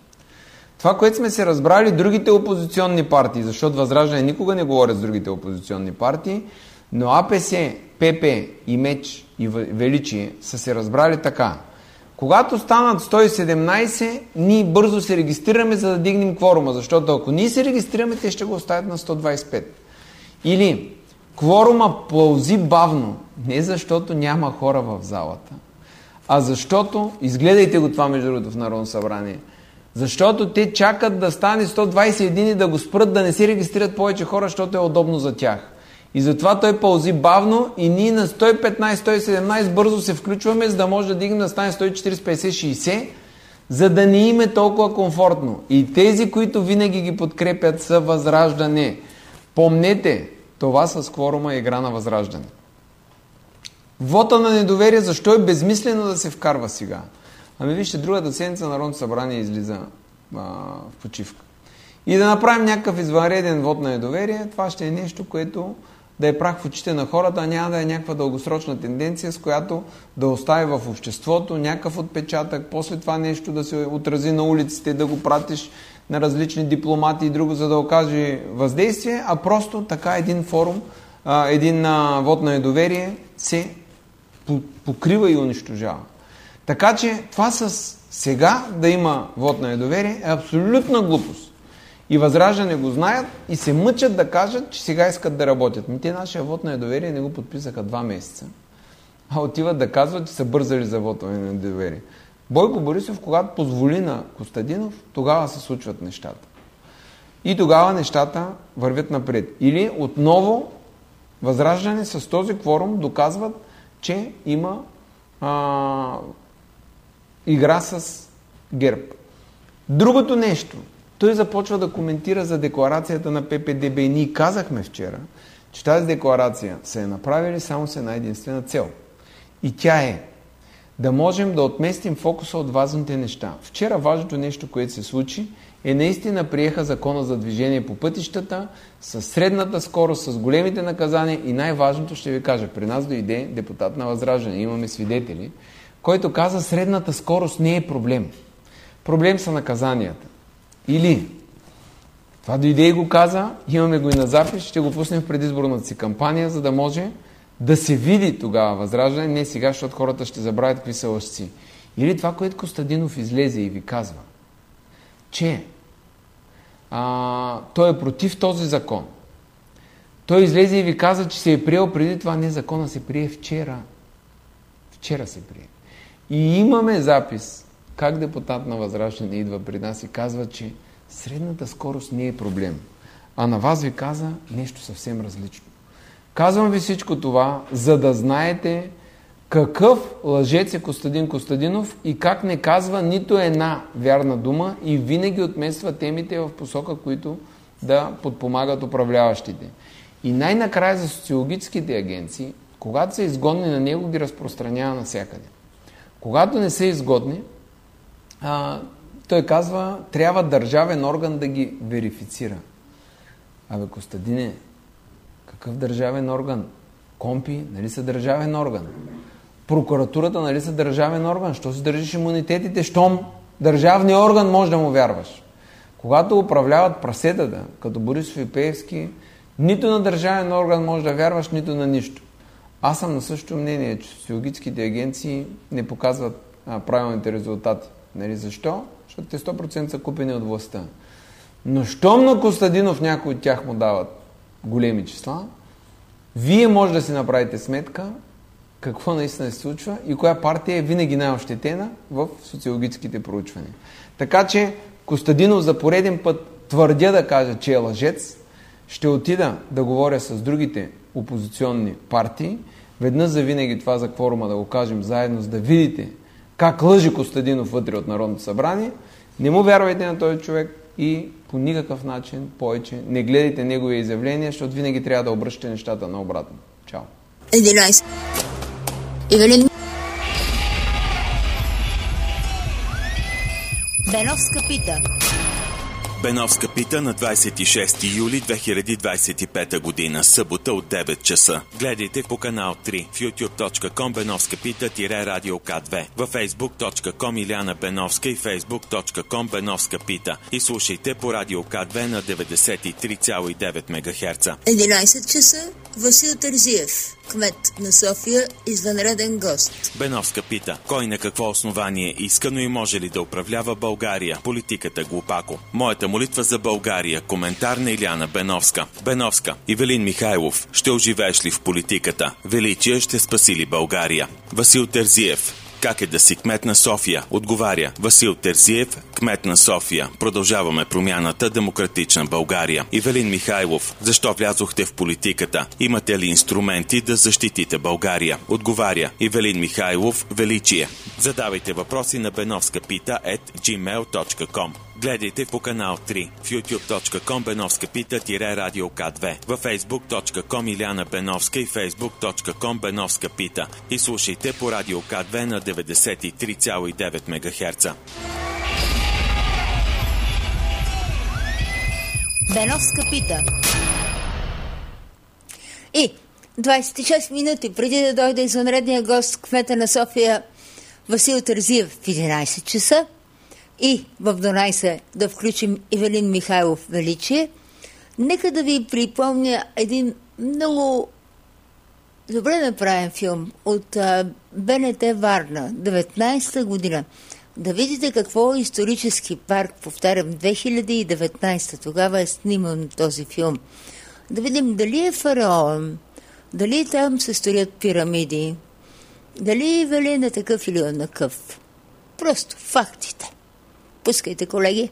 това, което сме се разбрали другите опозиционни партии, защото Възраждане никога не говорят с другите опозиционни партии, но АПС, ПП и МЕЧ и Величие са се разбрали така. Когато станат 117, ние бързо се регистрираме, за да дигнем кворума, защото ако ние се регистрираме, те ще го оставят на 125. Или кворума пълзи бавно, не защото няма хора в залата, а защото, изгледайте го това между другото в Народно събрание, защото те чакат да стане 121 и да го спрат, да не се регистрират повече хора, защото е удобно за тях. И затова той пълзи бавно и ние на 115-117 бързо се включваме, за да може да дигнем да стане 140, 50, 60, за да не им е толкова комфортно. И тези, които винаги ги подкрепят, са Възраждане. Помнете, това с кворума е игра на Възраждане. Вота на недоверие, защо е безмислено да се вкарва сега? Ами вижте, другата седмица Народното събрание излиза в почивка. И да направим някакъв извънреден вод на недоверие, това ще е нещо, което да е прах в очите на хората, а няма да е някаква дългосрочна тенденция, с която да остави в обществото някакъв отпечатък, после това нещо да се отрази на улиците, да го пратиш на различни дипломати и друго, за да окаже въздействие, а просто така един форум, един вод на недоверие се покрива и унищожава. Така че това с сега да има вод на недоверие е абсолютна глупост. И Възраждане го знаят и се мъчат да кажат, че сега искат да работят. Те нашия вод на недоверие не го подписаха 2 месеца. А отиват да казват, че са бързали за вод на недоверие. Бойко Борисов, когато позволи на Костадинов, тогава се случват нещата. И тогава нещата вървят напред. Или отново Възраждане с този кворум доказват, че има игра с ГЕРБ. Другото нещо, той започва да коментира за декларацията на ППДБ и ние казахме вчера, че тази декларация се е направили само с една единствена цел. И тя е да можем да отместим фокуса от важните неща. Вчера важното нещо, което се случи, е наистина приеха закона за движение по пътищата, с средната скорост, с големите наказания и най-важното ще ви кажа, при нас дойде депутат на Възраждане, имаме свидетели, който каза, средната скорост не е проблем. Проблем са наказанията. Или, това дойде и го каза, имаме го и на запис, ще го пуснем в предизборната си кампания, за да може да се види тогава Възраждане, не сега, защото хората ще забравят какви са лъжци. Или това, което Костадинов излезе и ви казва, че той е против този закон. Той излезе и ви каза, че се е приел преди това. Не, закона се прие вчера. Вчера се прие. И имаме запис как депутат на Възраждане идва при нас и казва, че средната скорост не е проблем. А на вас ви каза нещо съвсем различно. Казвам ви всичко това, за да знаете какъв лъжец е Костадин Костадинов и как не казва нито една вярна дума и винаги отмества темите в посока, които да подпомагат управляващите. И най-накрая за социологическите агенции, когато са изгодни на него, ги разпространява навсякъде. Когато не са изгодни, той казва, трябва държавен орган да ги верифицира. Абе, Костадине, какъв държавен орган? Компи, нали са държавен орган? Прокуратурата, нали са държавен орган? Що си държиш имунитетите? Щом държавния орган може да му вярваш. Когато управляват прасетата, като Борисов и Пеевски, нито на държавен орган може да вярваш, нито на нищо. Аз съм на същото мнение, че социологическите агенции не показват правилните резултати. Нали защо? Защото те 100% са купени от властта. Но щом на Костадинов някой от тях му дават големи числа, вие може да си направите сметка какво наистина се случва и коя партия е винаги най-ощетена в социологическите проучвания. Така че Костадинов за пореден път твърдя да кажа, че е лъжец. Ще отида да говоря с другите опозиционни партии. Веднъж за винаги това за кворума да го кажем заедно, за да видите как лъжи Костадинов вътре от Народното събрание. Не му вярвайте на този човек и по никакъв начин повече не гледайте негови изявления, защото винаги трябва да обръщате нещата наобратно. Чао. 11. Ивелин. Беновска пита. Беновска пита на 26 юли 2025 година, събота от 9 часа. Гледайте по канал 3 в youtube.com Беновска пита-радио К2, в facebook.com Иляна Беновска и facebook.com Беновска пита и слушайте по радио К2 на 93,9 МГц. 11 часа Васил Терзиев, кмет на София, извънреден гост. Беновска пита, кой на какво основание искано и може ли да управлява България? Политиката глупако. Моята молитва за България. Коментар на Иляна Беновска. Беновска. Ивелин Михайлов. Ще оживееш ли в политиката? Величие ще спаси ли България? Васил Терзиев. Как е да си кмет на София? Отговаря Васил Терзиев, кмет на София. Продължаваме промяната, демократична България. Ивелин Михайлов. Защо влязохте в политиката? Имате ли инструменти да защитите България? Отговаря Ивелин Михайлов, величие. Задавайте въпроси на benovskapita@gmail.com. Гледайте по канал 3 в youtube.com Беновска пита-радио К2, в facebook.com Иляна Беновска и facebook.com Беновска пита и слушайте по радио К2 на 93,9 МГц. Беновска пита. И 26 минути преди да дойде извънредния гост, кмета на София Васил Терзиев в 11 часа, и в 12 да включим Ивелин Михайлов величие, нека да ви припомня един много добре направен филм от БНТ Варна, 19-та година. Да видите какво е исторически парк, повтарям, 2019, тогава е сниман този филм. Да видим дали е фараон, дали там се строят пирамиди, дали Ивелин е такъв или онакъв. Просто фактите. Пускайте, колеги.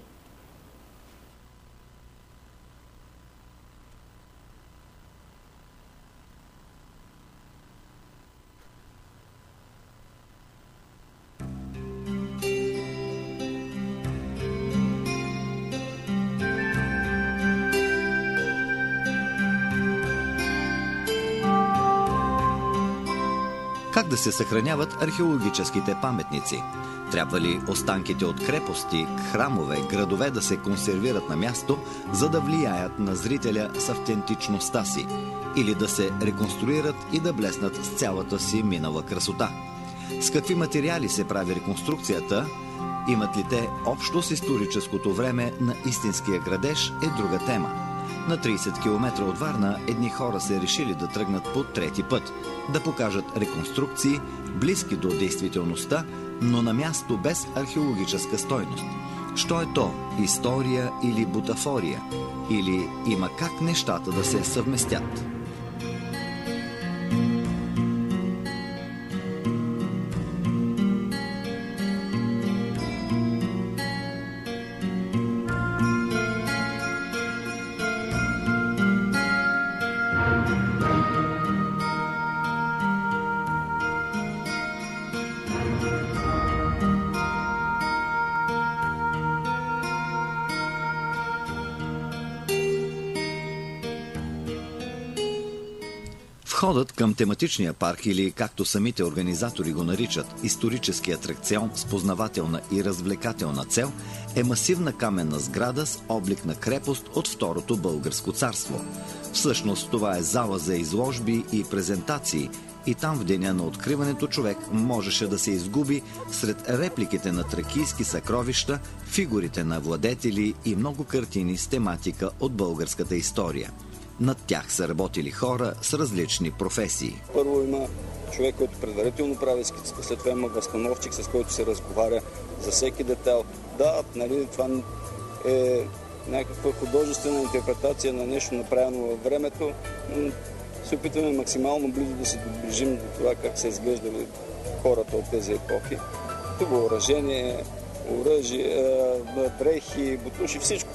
Как да се съхраняват археологическите паметници? Трябва ли останките от крепости, храмове, градове да се консервират на място, за да влияят на зрителя с автентичността си? Или да се реконструират и да блеснат с цялата си минала красота? С какви материали се прави реконструкцията? Имат ли те общо с историческото време на истинския градеж е друга тема. На 30 км от Варна едни хора се решили да тръгнат по трети път, да покажат реконструкции, близки до действителността, но на място без археологическа стойност. Що е то? История или бутафория? Или има как нещата да се съвместят? Входът към тематичния парк или, както самите организатори го наричат, исторически атракцион с познавателна и развлекателна цел, е масивна каменна сграда с облик на крепост от Второто българско царство. Всъщност това е зала за изложби и презентации и там в деня на откриването човек можеше да се изгуби сред репликите на тракийски съкровища, фигурите на владетели и много картини с тематика от българската история. Над тях са работили хора с различни професии. Първо има човек, който предварително прави скицата, след това има възстановчик, с който се разговаря за всеки детайл. Да, нали, това е някаква художествена интерпретация на нещо направено във времето. Се опитваме максимално близо да се доближим до това как са изглеждали хората от тези епохи. Тук въоръжение, оръжие, дрехи, бутуши, всичко.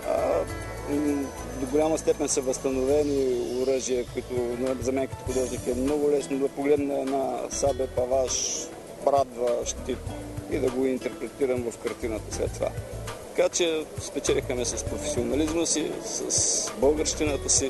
До голяма степен са възстановени оръжия, които за мен като художник е много лесно да погледна една сабе, паваш, брадва, щит и да го интерпретирам в картината след това. Така че спечелихме с професионализма си, с българщината си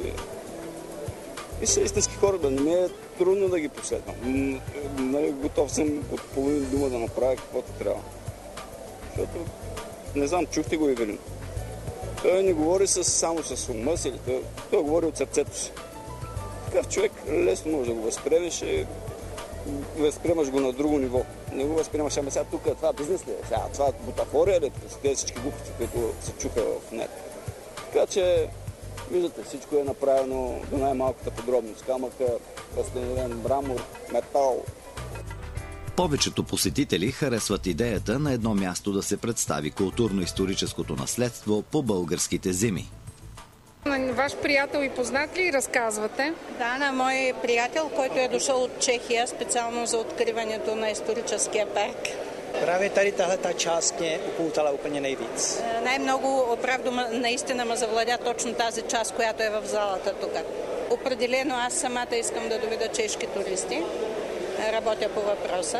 и са истински хора, да не ми е трудно да ги последвам. Готов съм от половин дума да направя каквото трябва. Защото, не знам, чухте го Ивелин. Той не говори само с ума си, той говори от сърцето си. Такъв човек лесно може да го възприемеш и възприемаш го на друго ниво. Не го възприемаш, сега тук това бизнес ли е, сега това бутафория ли, с тези всички глупости, които се чуха в нет. Така че, виждате, всичко е направено до най-малката подробност. Камъка, възстановен мрамор, метал. Повечето посетители харесват идеята на едно място да се представи културно-историческото наследство по българските земи. На ваш приятел и познат ли разказвате? Да, на мой приятел, който е дошъл от Чехия специално за откриването на историческия парк. Právě tady tahleta část mě upoutala úplně nejvíc. Най-много, оправдо, наистина ме завладя точно тази част, която е в залата тук. Определено аз самата искам да доведа чешки туристи. Работя по въпроса.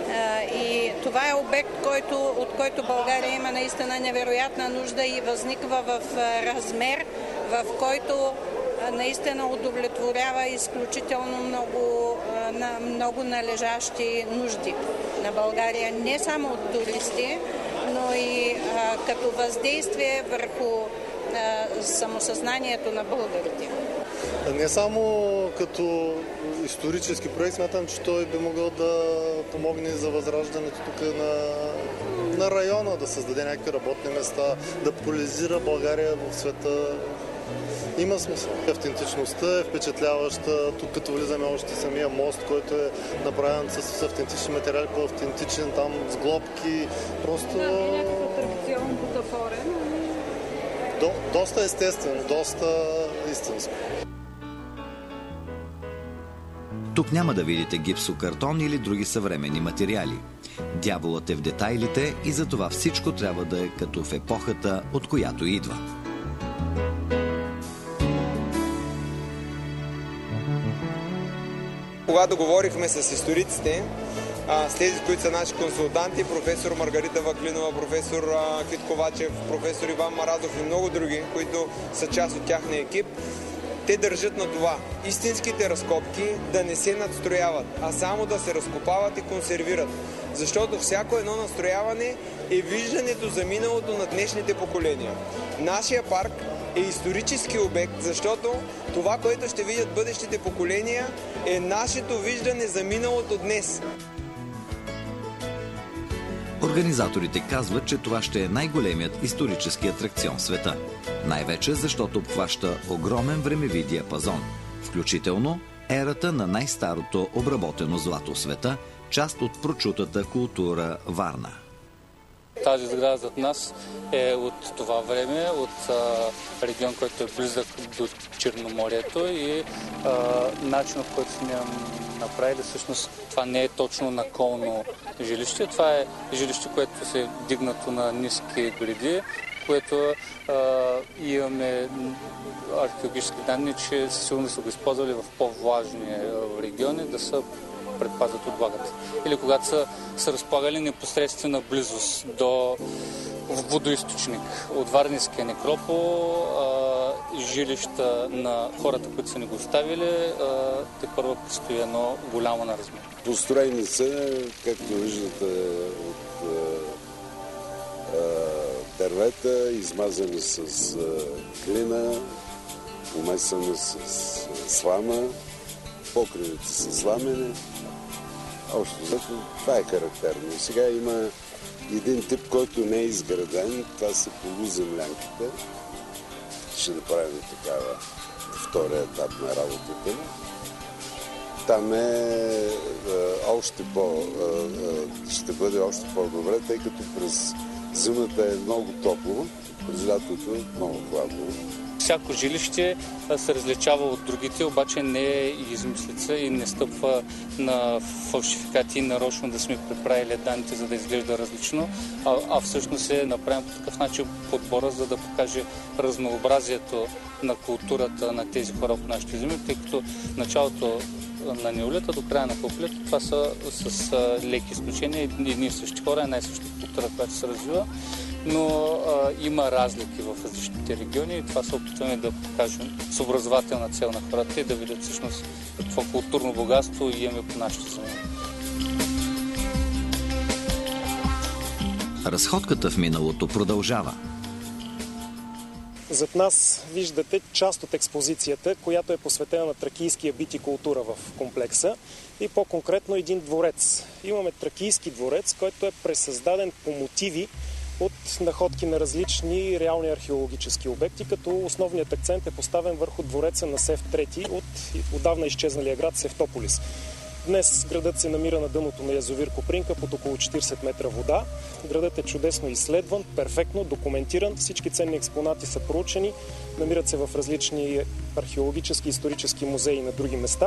И това е обект, от който България има наистина невероятна нужда и възниква в размер, в който наистина удовлетворява изключително много належащи нужди на България. Не само от туристи, но и като въздействие върху самосъзнанието на българите. Не само като исторически проект, смятам, че той би могъл да помогне за възраждането тук на района, да създаде някакви работни места, да популяризира България в света. Има смисъл. Автентичността е впечатляваща. Тук като влизаме още самия мост, който е направен с автентични материали, по-автентичен, там с глобки. Просто... Да, е някакъв традиционен бутафорен. Доста естествено, доста истинско. Тук няма да видите гипсокартон или други съвременни материали. Дяволът е в детайлите и затова всичко трябва да е като в епохата, от която идва. Когато говорихме с историците, с тези, които са наши консултанти, професор Маргарита Ваклинова, професор Кит Ковачев, професор Иван Маразов и много други, които са част от тяхния екип, те държат на това истинските разкопки да не се надстрояват, а само да се разкопават и консервират. Защото всяко едно настрояване е виждането за миналото на днешните поколения. Нашия парк е исторически обект, защото това, което ще видят бъдещите поколения, е нашето виждане за миналото днес. Организаторите казват, че това ще е най-големият исторически атракцион в света. Най-вече защото обхваща огромен времеви диапазон, включително ерата на най-старото обработено злато в света, част от прочутата култура Варна. Тази сграда зад нас е от това време, от регион, който е близък до Черноморието и начинът, в който сме направили, всъщност това не е точно наколно жилище, това е жилище, което се дигнато на ниски гради, което имаме археологически данни, че сигурно са го използвали в по-влажни региони да са предпазват от влагата. Или когато са разполагали непосредствена близост до водоизточник от Варненския некропол жилища на хората, които са ни го оставили, те първо предстои едно голямо на размер. Построени са, както виждате, от дървета, измазани с глина, умесени с слама, покривите са сламени. Общо взето, това е характерно. Сега има един тип, който не е изграден, това са полуземлянките. Ще направим такава втория етап на работата. Там ще бъде още по-добре, тъй като през зимата е много топло, през лятото е много хладно. Всяко жилище се различава от другите, обаче не е измислица и не стъпва на фалшификати и нарочно да сме преправили данните, за да изглежда различно, а всъщност е направен по такъв начин подбора, за да покаже разнообразието на културата на тези хора по нашите земи, тъй като началото на неолита до края на куплета, това са с леки изключения, едни и същи хора, една и съща култура, която се развива, но има разлики в различните региони и това се опитваме да покажем с образователна цел на хората и да видят всъщност какво културно богатство имаме по нашите земи. Разходката в миналото продължава. Зад нас виждате част от експозицията, която е посветена на тракийския бит и култура в комплекса и по-конкретно един дворец. Имаме тракийски дворец, който е пресъздаден по мотиви от находки на различни реални археологически обекти, като основният акцент е поставен върху двореца на Сев III от отдавна изчезналия град Севтополис. Днес градът се намира на дъното на язовир Копринка под около 40 метра вода. Градът е чудесно изследван, перфектно документиран, всички ценни експонати са проучени, намират се в различни археологически и исторически музеи на други места.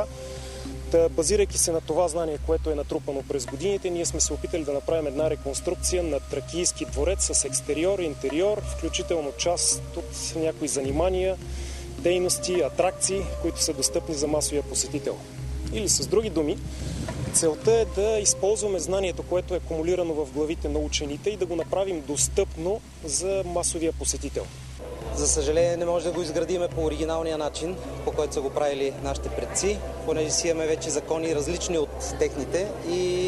Базирайки се на това знание, което е натрупано през годините, ние сме се опитали да направим една реконструкция на тракийски дворец с екстериор и интериор, включително част от някои занимания, дейности, атракции, които са достъпни за масовия посетител. Или с други думи, целта е да използваме знанието, което е акумулирано в главите на учените и да го направим достъпно за масовия посетител. За съжаление не може да го изградиме по оригиналния начин, по който са го правили нашите предци, понеже си имаме вече закони различни от техните и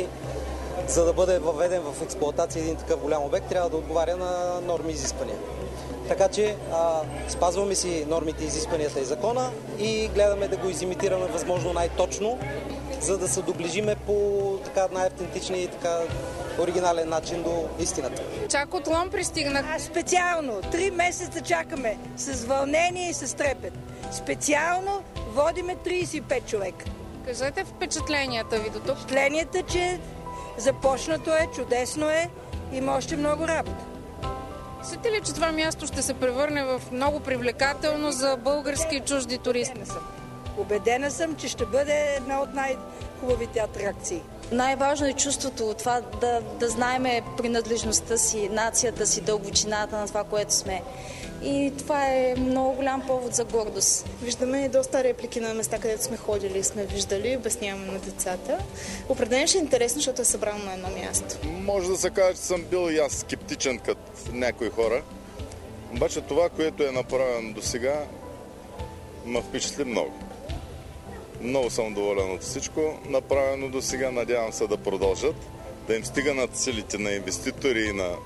за да бъде въведен в експлоатация един такъв голям обект, трябва да отговаря на норми и изисквания. Така че спазваме си нормите, изискванията и закона и гледаме да го изимитираме възможно най-точно, за да се доближиме по така най-автентичния и така оригинален начин до истината. Чак от Лом пристигнах. Специално 3 месеца чакаме с вълнение и с трепет. Специално водиме 35 човека. Кажете впечатленията ви до тук. Впечатленията, че започнато е, чудесно е, има още много работа. Мислите ли, че това място ще се превърне в много привлекателно за български и чужди туристи? Убедена съм, че ще бъде една от най-хубавите атракции. Най-важно е чувството от това да знаем принадлежността си, нацията си, дълбочината на това, което сме. И това е много голям повод за гордост. Виждаме доста реплики на места, където сме ходили, сме виждали, обясняваме на децата. Определено ще е интересно, защото е събрано на едно място. Може да се каже, че съм бил и аз скептичен като някои хора. Обаче това, което е направено до сега, ме впечатли много. Много съм доволен от всичко направено до сега. Надявам се да продължат, да им стиганат силите на инвеститори и на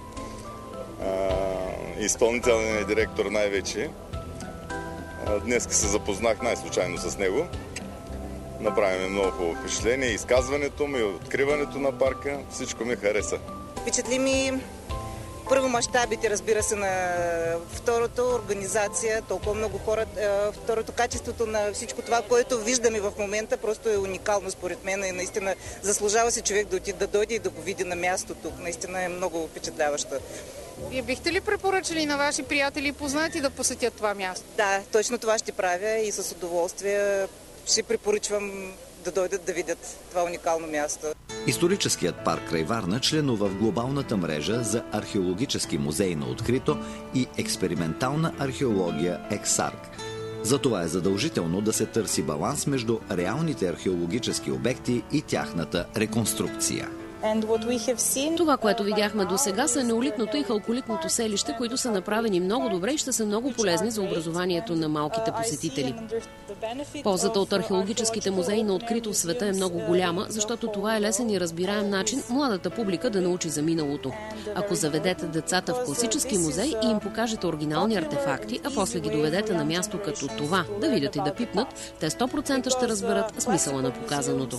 изпълнителния директор най-вече. Днес се запознах най-случайно с него. Направи много хубаво впечатление. Изказването ми, откриването на парка, всичко ми хареса. Впечатли ми първо мащабите, разбира се, на второто организация, толкова много хора, второто качеството на всичко това, което виждаме в момента, просто е уникално според мен и наистина заслужава се човек да дойде и да го види на място тук. Наистина е много впечатляващо. Вие бихте ли препоръчали на ваши приятели и познати да посетят това място? Да, точно това ще правя и с удоволствие ще препоръчвам да дойдат да видят това уникално място. Историческият парк край Варна членува в глобалната мрежа за археологически музеи на открито и експериментална археология ЕКСАРК. Затова е задължително да се търси баланс между реалните археологически обекти и тяхната реконструкция. Това, което видяхме до сега, са неолитното и халколитното селище, които са направени много добре и ще са много полезни за образованието на малките посетители. Ползата от археологическите музеи на открито в света е много голяма, защото това е лесен и разбираем начин младата публика да научи за миналото. Ако заведете децата в класически музей и им покажете оригинални артефакти, а после ги доведете на място като това, да видят и да пипнат, те 100% ще разберат смисъла на показаното.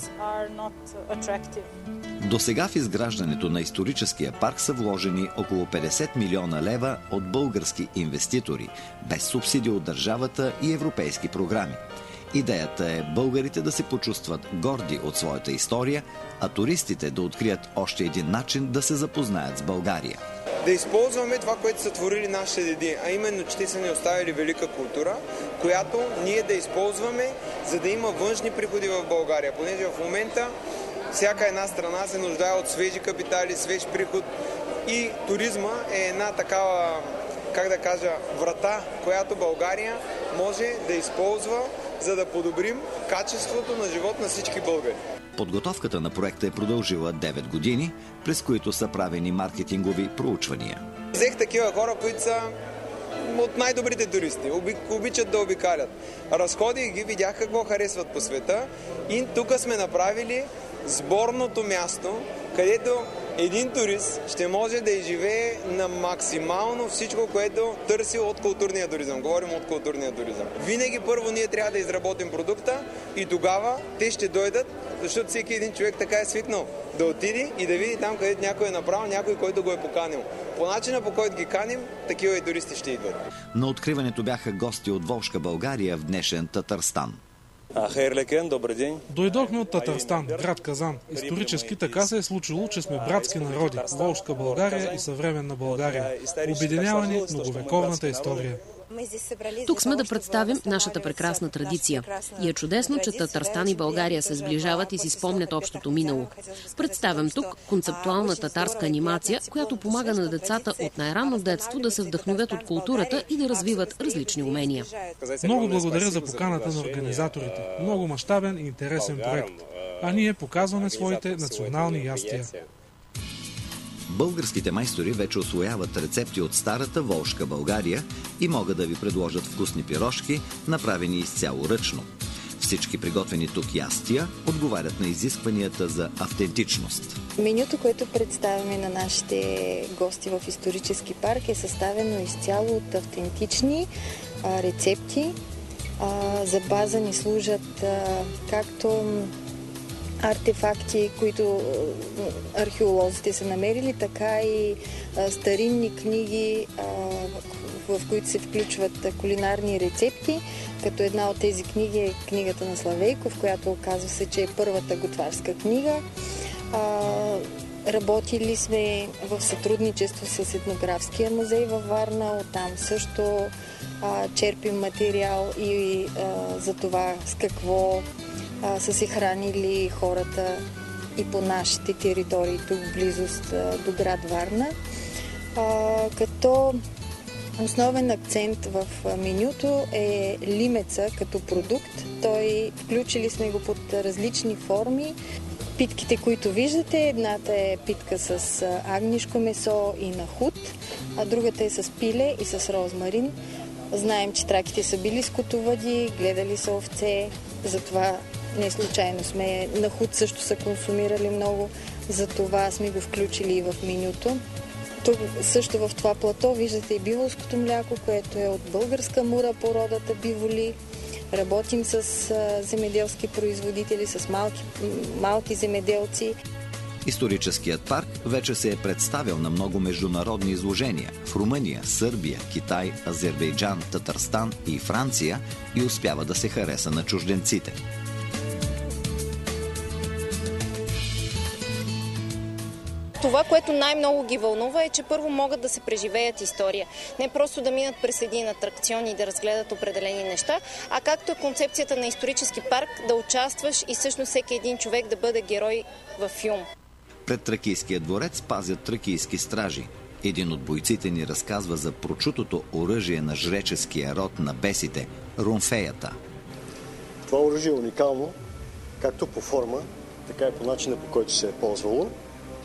До сега в изграждането на историческия парк са вложени около 50 милиона лева от български инвеститори, без субсидии от държавата и европейски програми. Идеята е българите да се почувстват горди от своята история, а туристите да открият още един начин да се запознаят с България. Да използваме това, което са творили нашите деди, а именно, че те са ни оставили велика култура, която ние да използваме, за да има външни приходи в България. Понеже в момента всяка една страна се нуждае от свежи капитали, свеж приход и туризма е една такава, врата, която България може да използва, за да подобрим качеството на живот на всички българи. Подготовката на проекта е продължила 9 години, през които са правени маркетингови проучвания. Взех такива хора, които са от най-добрите туристи, обичат да обикалят. Разходих ги, видях какво харесват по света и тук сме направили сборното място, където един турист ще може да изживее на максимално всичко, което търси от културния туризъм. Говорим от културния туризъм. Винаги първо ние трябва да изработим продукта и тогава те ще дойдат, защото всеки един човек така е свикнал да отиде и да види там, където някой е направил, някой, който го е поканил. По начина, по който ги каним, такива и туристи ще идват. На откриването бяха гости от Волжка България в днешен Татарстан. Добър ден. Дойдохме от Татарстан, град Казан. Исторически така се е случило, че сме братски народи, Волжка България и съвременна България, обединявани многовековната история. Тук сме да представим нашата прекрасна традиция. И е чудесно, че Татарстан и България се сближават и си спомнят общото минало. Представям тук концептуална татарска анимация, която помага на децата от най-ранно детство да се вдъхновят от културата и да развиват различни умения. Много благодаря за поканата на организаторите. Много мащабен и интересен проект. А ние показваме своите национални ястия. Българските майстори вече усвояват рецепти от старата Волжка България и могат да ви предложат вкусни пирошки, направени изцяло ръчно. Всички приготвени тук ястия отговарят на изискванията за автентичност. Менюто, което представяме на нашите гости в исторически парк, е съставено изцяло от автентични рецепти. За база ни служат както артефакти, които археолозите са намерили, така и старинни книги, в които се включват кулинарни рецепти, като една от тези книги е книгата на Славейков, която оказва се, че е първата готварска книга. Работили сме в сътрудничество с Етнографския музей във Варна, оттам също черпим материал и за това с какво са се хранили хората и по нашите територии, тук в близост до град Варна. Като основен акцент в менюто е лимеца като продукт. Включили сме го под различни форми. Питките, които виждате, едната е питка с агнишко месо и нахут, а другата е с пиле и с розмарин. Знаем, че траките са били скотовъди, гледали са овце, затова не случайно сме. Нахут също са консумирали много, затова сме го включили и в менюто. Тук също в това плато виждате и биволското мляко, което е от българска мура породата биволи. Работим с земеделски производители, с малки земеделци. Историческият парк вече се е представил на много международни изложения в Румъния, Сърбия, Китай, Азербайджан, Татарстан и Франция и успява да се хареса на чужденците. Това, което най-много ги вълнува, е, че първо могат да се преживеят история. Не просто да минат през един атракцион и да разгледат определени неща, а както е концепцията на исторически парк, да участваш и всъщност всеки един човек да бъде герой във филм. Пред Тракийския дворец пазят тракийски стражи. Един от бойците ни разказва за прочутото оръжие на жреческия род на бесите – румфеята. Това оръжие е уникално, както по форма, така и по начина, по който се е ползвало.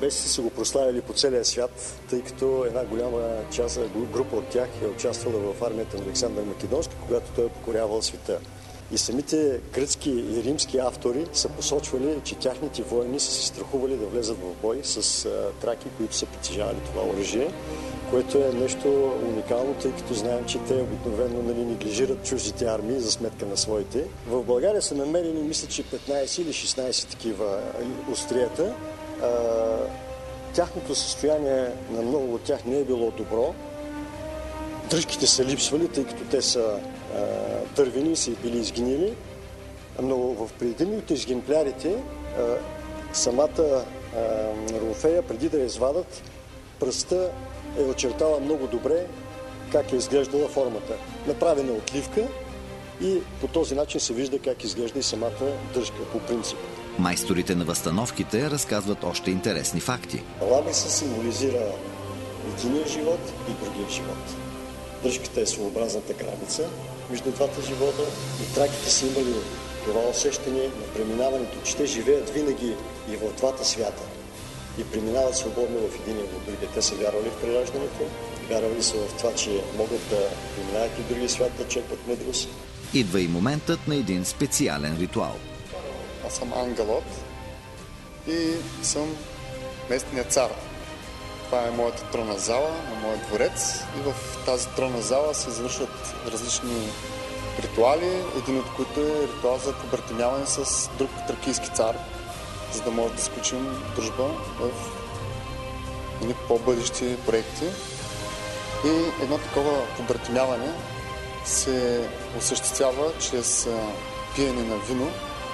небесите са го прославили по целия свят, тъй като една голяма част, група от тях е участвала в армията на Александър Македонски, когато той е покорявал света. И самите гръцки и римски автори са посочвали, че тяхните воини са се страхували да влезат в бой с траки, които са притежавали това оръжие, което е нещо уникално, тъй като знаем, че те обикновено неглижират чуждите армии за сметка на своите. В България са намерени, мисля, че 15 или 16 такива острията. Тяхното състояние на много от тях не е било добро. Дръжките са липсвали, тъй като те са дървени и са били изгнили. Но в един от екземплярите самата Руфея, преди да я извадат, пръста е очертала много добре как е изглеждала формата. Направена е отливка и по този начин се вижда как изглежда и самата дръжка по принцип. Майсторите на възстановките разказват още интересни факти. Лабриса символизира единия живот и другия живот. Дръжката е своеобразната граница между двата живота и траките са имали това усещане на преминаването, че те живеят винаги и в двата свята и преминават свободно в един и в другия. Те са вярвали в прераждането, вярвали са в това, че могат да преминават и в другия свят, да черпат мъдрост. Идва и моментът на един специален ритуал. Аз съм ангелот и съм местният цар. Това е моята тронна зала, на моят дворец и в тази тронна зала се извършват различни ритуали, един от които е ритуал за побратимяване с друг тракийски цар, за да може да сключим дружба в по-бъдещи проекти. И едно такова побратимяване се осъществява чрез пиене на вино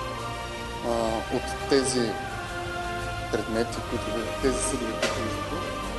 от тези предмети, тези съдови, които виждате.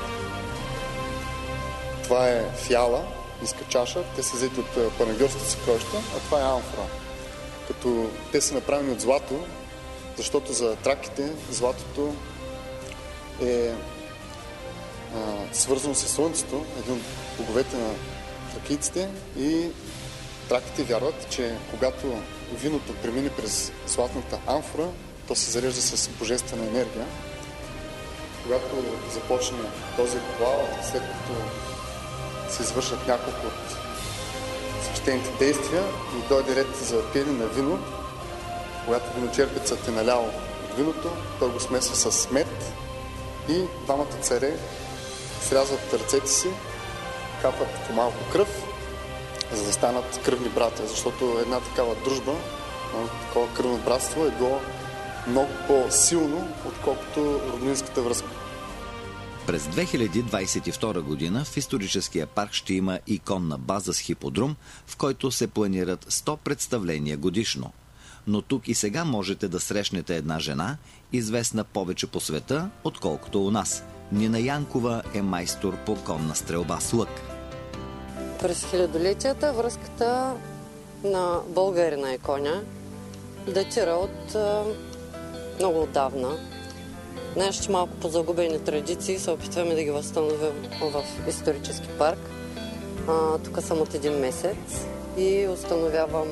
Това е фиала, ниска чаша, те са взети от панагьорските съкровища, а това е амфора. Като те са направени от злато, защото за траките златото е свързано с слънцето, един от боговете на тракийците, и траките вярват, че когато виното премине през златната амфора, то се зарежда с божествена енергия. Когато започне този ритуал, след като се извършат няколко от свещените действия и дойде ред за пиене на вино, когато виночерпецът е налял от виното, той го смесва с мед и двамата царе срязват ръцете си, капат по малко кръв, за да станат кръвни братя, защото една такава дружба, такова кръвно братство е било много по-силно, отколкото роднинската връзка. През 2022 година в историческия парк ще има и конна база с хиподрум, в който се планират 100 представления годишно. Но тук и сега можете да срещнете една жена, известна повече по света, отколкото у нас. Нина Янкова е майстор по конна стрелба с лък. През хилядолетията връзката на българина и коня датира от много отдавна. Днес, че малко по загубени традиции се опитваме да ги възстановим в исторически парк. Тук съм от един месец и установявам,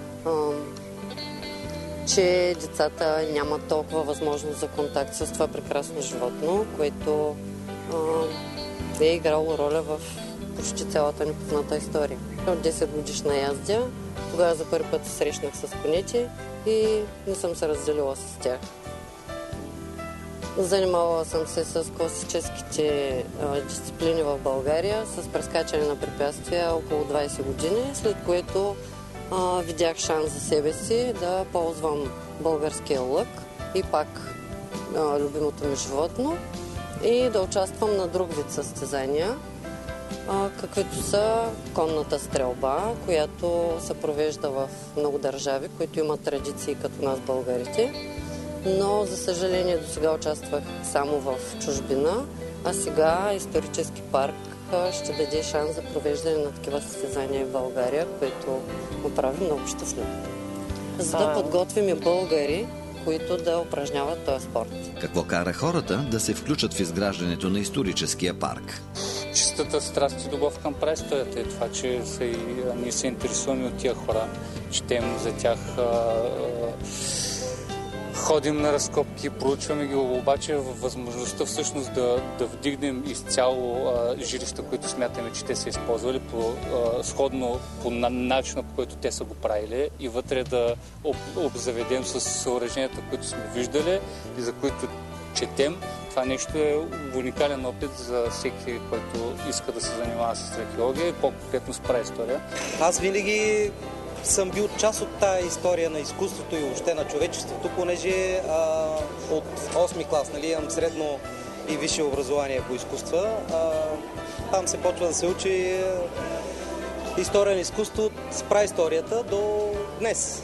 че децата нямат толкова възможност за контакт с това прекрасно животно, което е играло роля в почти цялата ни позната история. От 10 годишна яздя, тогава за първи път се срещнах с конете и не съм се разделила с тях. Занимавала съм се с класическите дисциплини в България, с прескачане на препятствия около 20 години, след което видях шанс за себе си да ползвам българския лък и пак любимото ми животно и да участвам на друг вид състезания, каквито са конната стрелба, която се провежда в много държави, които имат традиции като нас българите. Но, за съжаление, до сега участвах само в чужбина, а сега исторически парк ще даде шанс за провеждане на такива състезания в България, което ме прави много щастлив. За да подготвим и българи, които да упражняват този спорт. Какво кара хората да се включат в изграждането на историческия парк? Чистата страст и любов към престоята е това, че ние се интересуваме от тия хора. Четем за тях ходим на разкопки, проучваме ги, обаче възможността всъщност да вдигнем изцяло жилища, които смятаме, че те са използвали сходно по начина, по който те са го правили, и вътре да обзаведем с съоръженията, които сме виждали и за които четем. Това нещо е уникален опит за всеки, който иска да се занимава с археология и по-конкретно с праистория. Аз винаги съм бил част от тази история на изкуството и въобще на човечеството, понеже от 8-ми клас, имам средно и висше образование по изкуства. Там се почва да се учи история на изкуство от праисторията до днес.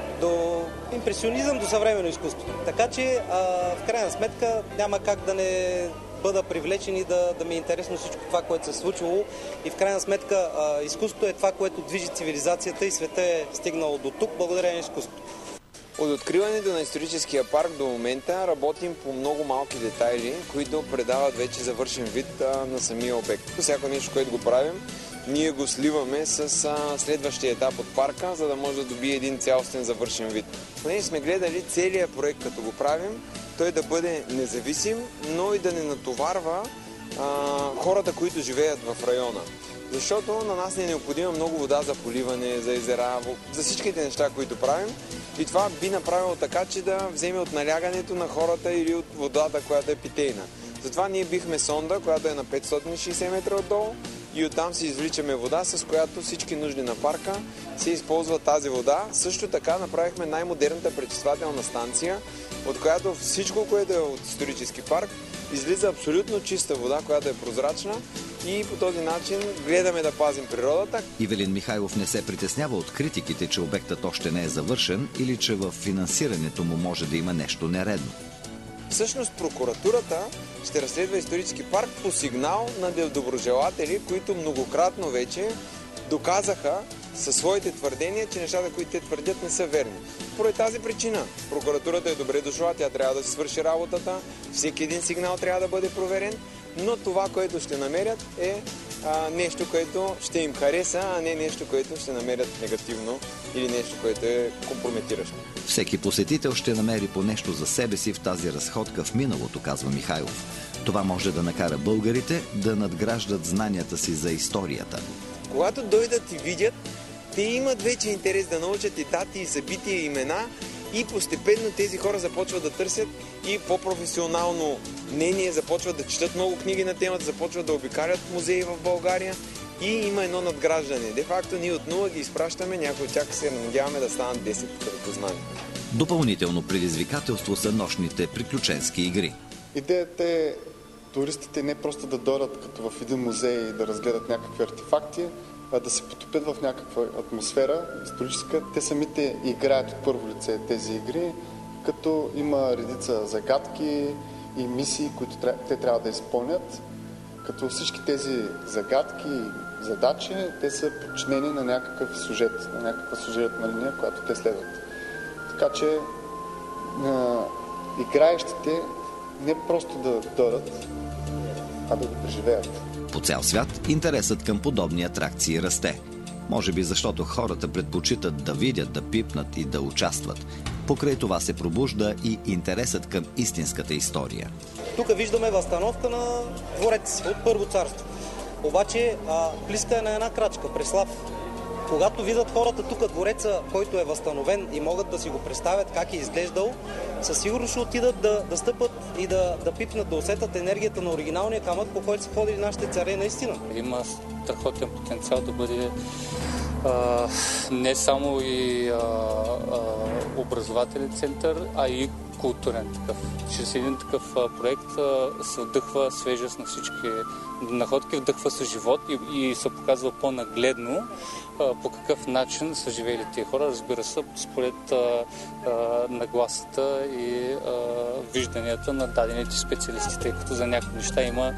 До импресионизъм, до съвременно изкуство. Така че, в крайна сметка, няма как да не бъда привлечен и да ми е интересно всичко това, което се е случило. И в крайна сметка, изкуството е това, което движи цивилизацията и света е стигнал до тук, благодарение на изкуството. От откриването на историческия парк до момента работим по много малки детайли, които предават вече завършен вид на самия обект. Всяко нещо, което го правим, ние го сливаме с следващия етап от парка, за да може да добие един цялостен завършен вид. Понеже сме гледали целият проект, като го правим, той да бъде независим, но и да не натоварва хората, които живеят в района. Защото на нас не е необходима много вода за поливане, за езера, за всичките неща, които правим. И това би направило така, че да вземе от налягането на хората или от водата, която е питейна. Затова ние бихме сонда, която е на 560 метра отдолу, и оттам си извличаме вода, с която всички нужди на парка се използва тази вода. Също така направихме най-модерната пречиствателна станция, от която всичко, което е от исторически парк, излиза абсолютно чиста вода, която е прозрачна, и по този начин гледаме да пазим природата. Ивелин Михайлов не се притеснява от критиките, че обектът още не е завършен или че в финансирането му може да има нещо нередно. Всъщност прокуратурата ще разследва исторически парк по сигнал на доброжелатели, които многократно вече доказаха със своите твърдения, че нещата, които те твърдят, не са верни. Поради тази причина прокуратурата е добре дошла, тя трябва да се свърши работата, всеки един сигнал трябва да бъде проверен, но това, което ще намерят, е нещо, което ще им хареса, а не нещо, което ще намерят негативно или нещо, което е компрометиращо. Всеки посетител ще намери по нещо за себе си в тази разходка в миналото, казва Михайлов. Това може да накара българите да надграждат знанията си за историята. Когато дойдат и видят, те имат вече интерес да научат и дати, и събития, и имена, и постепенно тези хора започват да търсят и по-професионално мнение, започват да четат много книги на темата, започват да обикалят музеи в България и има едно надграждане. Де факто ние от нула ги изпращаме, някои от тях се надяваме да станат 10 като познания. Допълнително предизвикателство са нощните приключенски игри. Идеята е туристите не просто да дойдат като в един музей и да разгледат някакви артефакти, а да се потопят в някаква атмосфера историческа. Те самите играят от първо лице тези игри, като има редица загадки и мисии, които те трябва да изпълнят. Като всички тези загадки и задачи, те са подчинени на някакъв сюжет, на някаква сюжетна линия, която те следват. Така че играещите не просто да дойдат, а да го преживеят. По цял свят интересът към подобни атракции расте. Може би защото хората предпочитат да видят, да пипнат и да участват. Покрай това се пробужда и интересът към истинската история. Тук виждаме възстановка на дворец от Първо царство. Обаче близка е на една крачка, Преслав. Когато видят хората тук двореца, който е възстановен и могат да си го представят как е изглеждал, със сигурност ще отидат да стъпат и да пипнат, да усетят енергията на оригиналния камък, по който са ходили нашите царе наистина. Има страхотен потенциал да бъде не само и образователен център, а и културен такъв. Чрез един такъв проект се вдъхва свежест на всички находки, вдъхва се живот и се показва по-нагледно по какъв начин са живели тези хора. Разбира се, според нагласата и вижданията на дадените специалисти, тъй като за някои неща има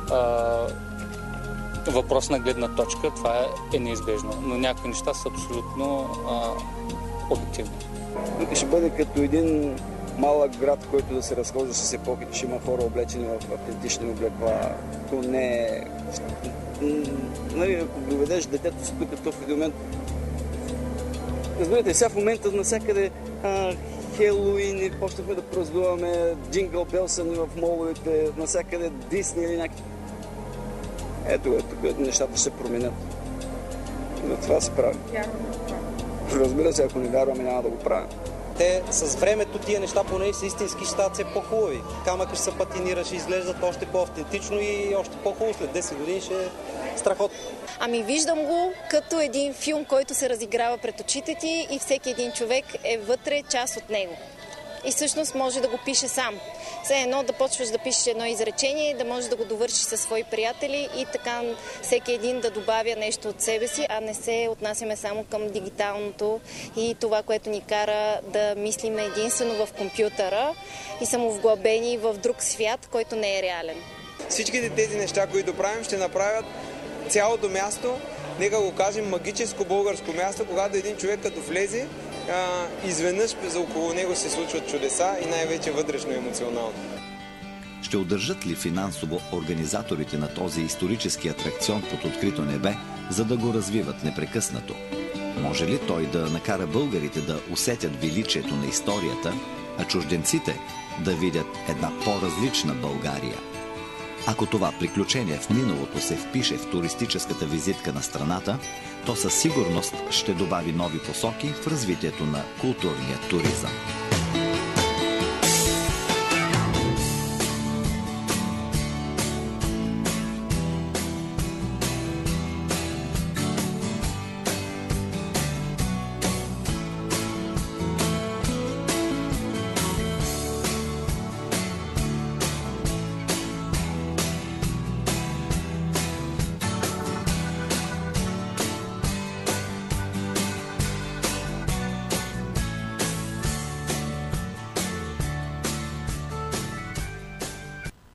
въпрос на гледна точка, това е неизбежно, но някои неща са абсолютно обективни. Тук ще бъде като един малък град, който да се разхожда с епохите, ще има хора облечени в автентични облекла. То не е... Нали, ако доведеш детето си тук в един момент... Разбирате, сега в момента навсякъде Хелуин и почнахме да празнуваме Джингъл Белсън в моловете, навсякъде Дисни или някакви. Ето, тук нещата ще се променят. Но това се прави. Разбира се, ако не вярваме, няма да го правим. Те с времето тия неща поне са истински, ще стават все по-хубави. Камъка ще се патинира, ще изглеждат още по-автентично и още по-хубаво. След 10 години ще е страхотно. Ами виждам го като един филм, който се разиграва пред очите ти и всеки един човек е вътре част от него. И всъщност може да го пише сам. Все едно да почваш да пишеш едно изречение, да можеш да го довършиш със свои приятели и така всеки един да добавя нещо от себе си, а не се отнасяме само към дигиталното и това, което ни кара да мислим единствено в компютъра и самовглъбени в друг свят, който не е реален. Всичките тези неща, които правим, ще направят цялото място, нека го кажем, магическо българско място, когато един човек като влезе, изведнъж за около него се случват чудеса и най-вече вътрешно емоционално. Ще удържат ли финансово организаторите на този исторически атракцион под открито небе, за да го развиват непрекъснато? Може ли той да накара българите да усетят величието на историята, а чужденците да видят една по-различна България? Ако това приключение в миналото се впише в туристическата визитка на страната, то със сигурност ще добави нови посоки в развитието на културния туризъм.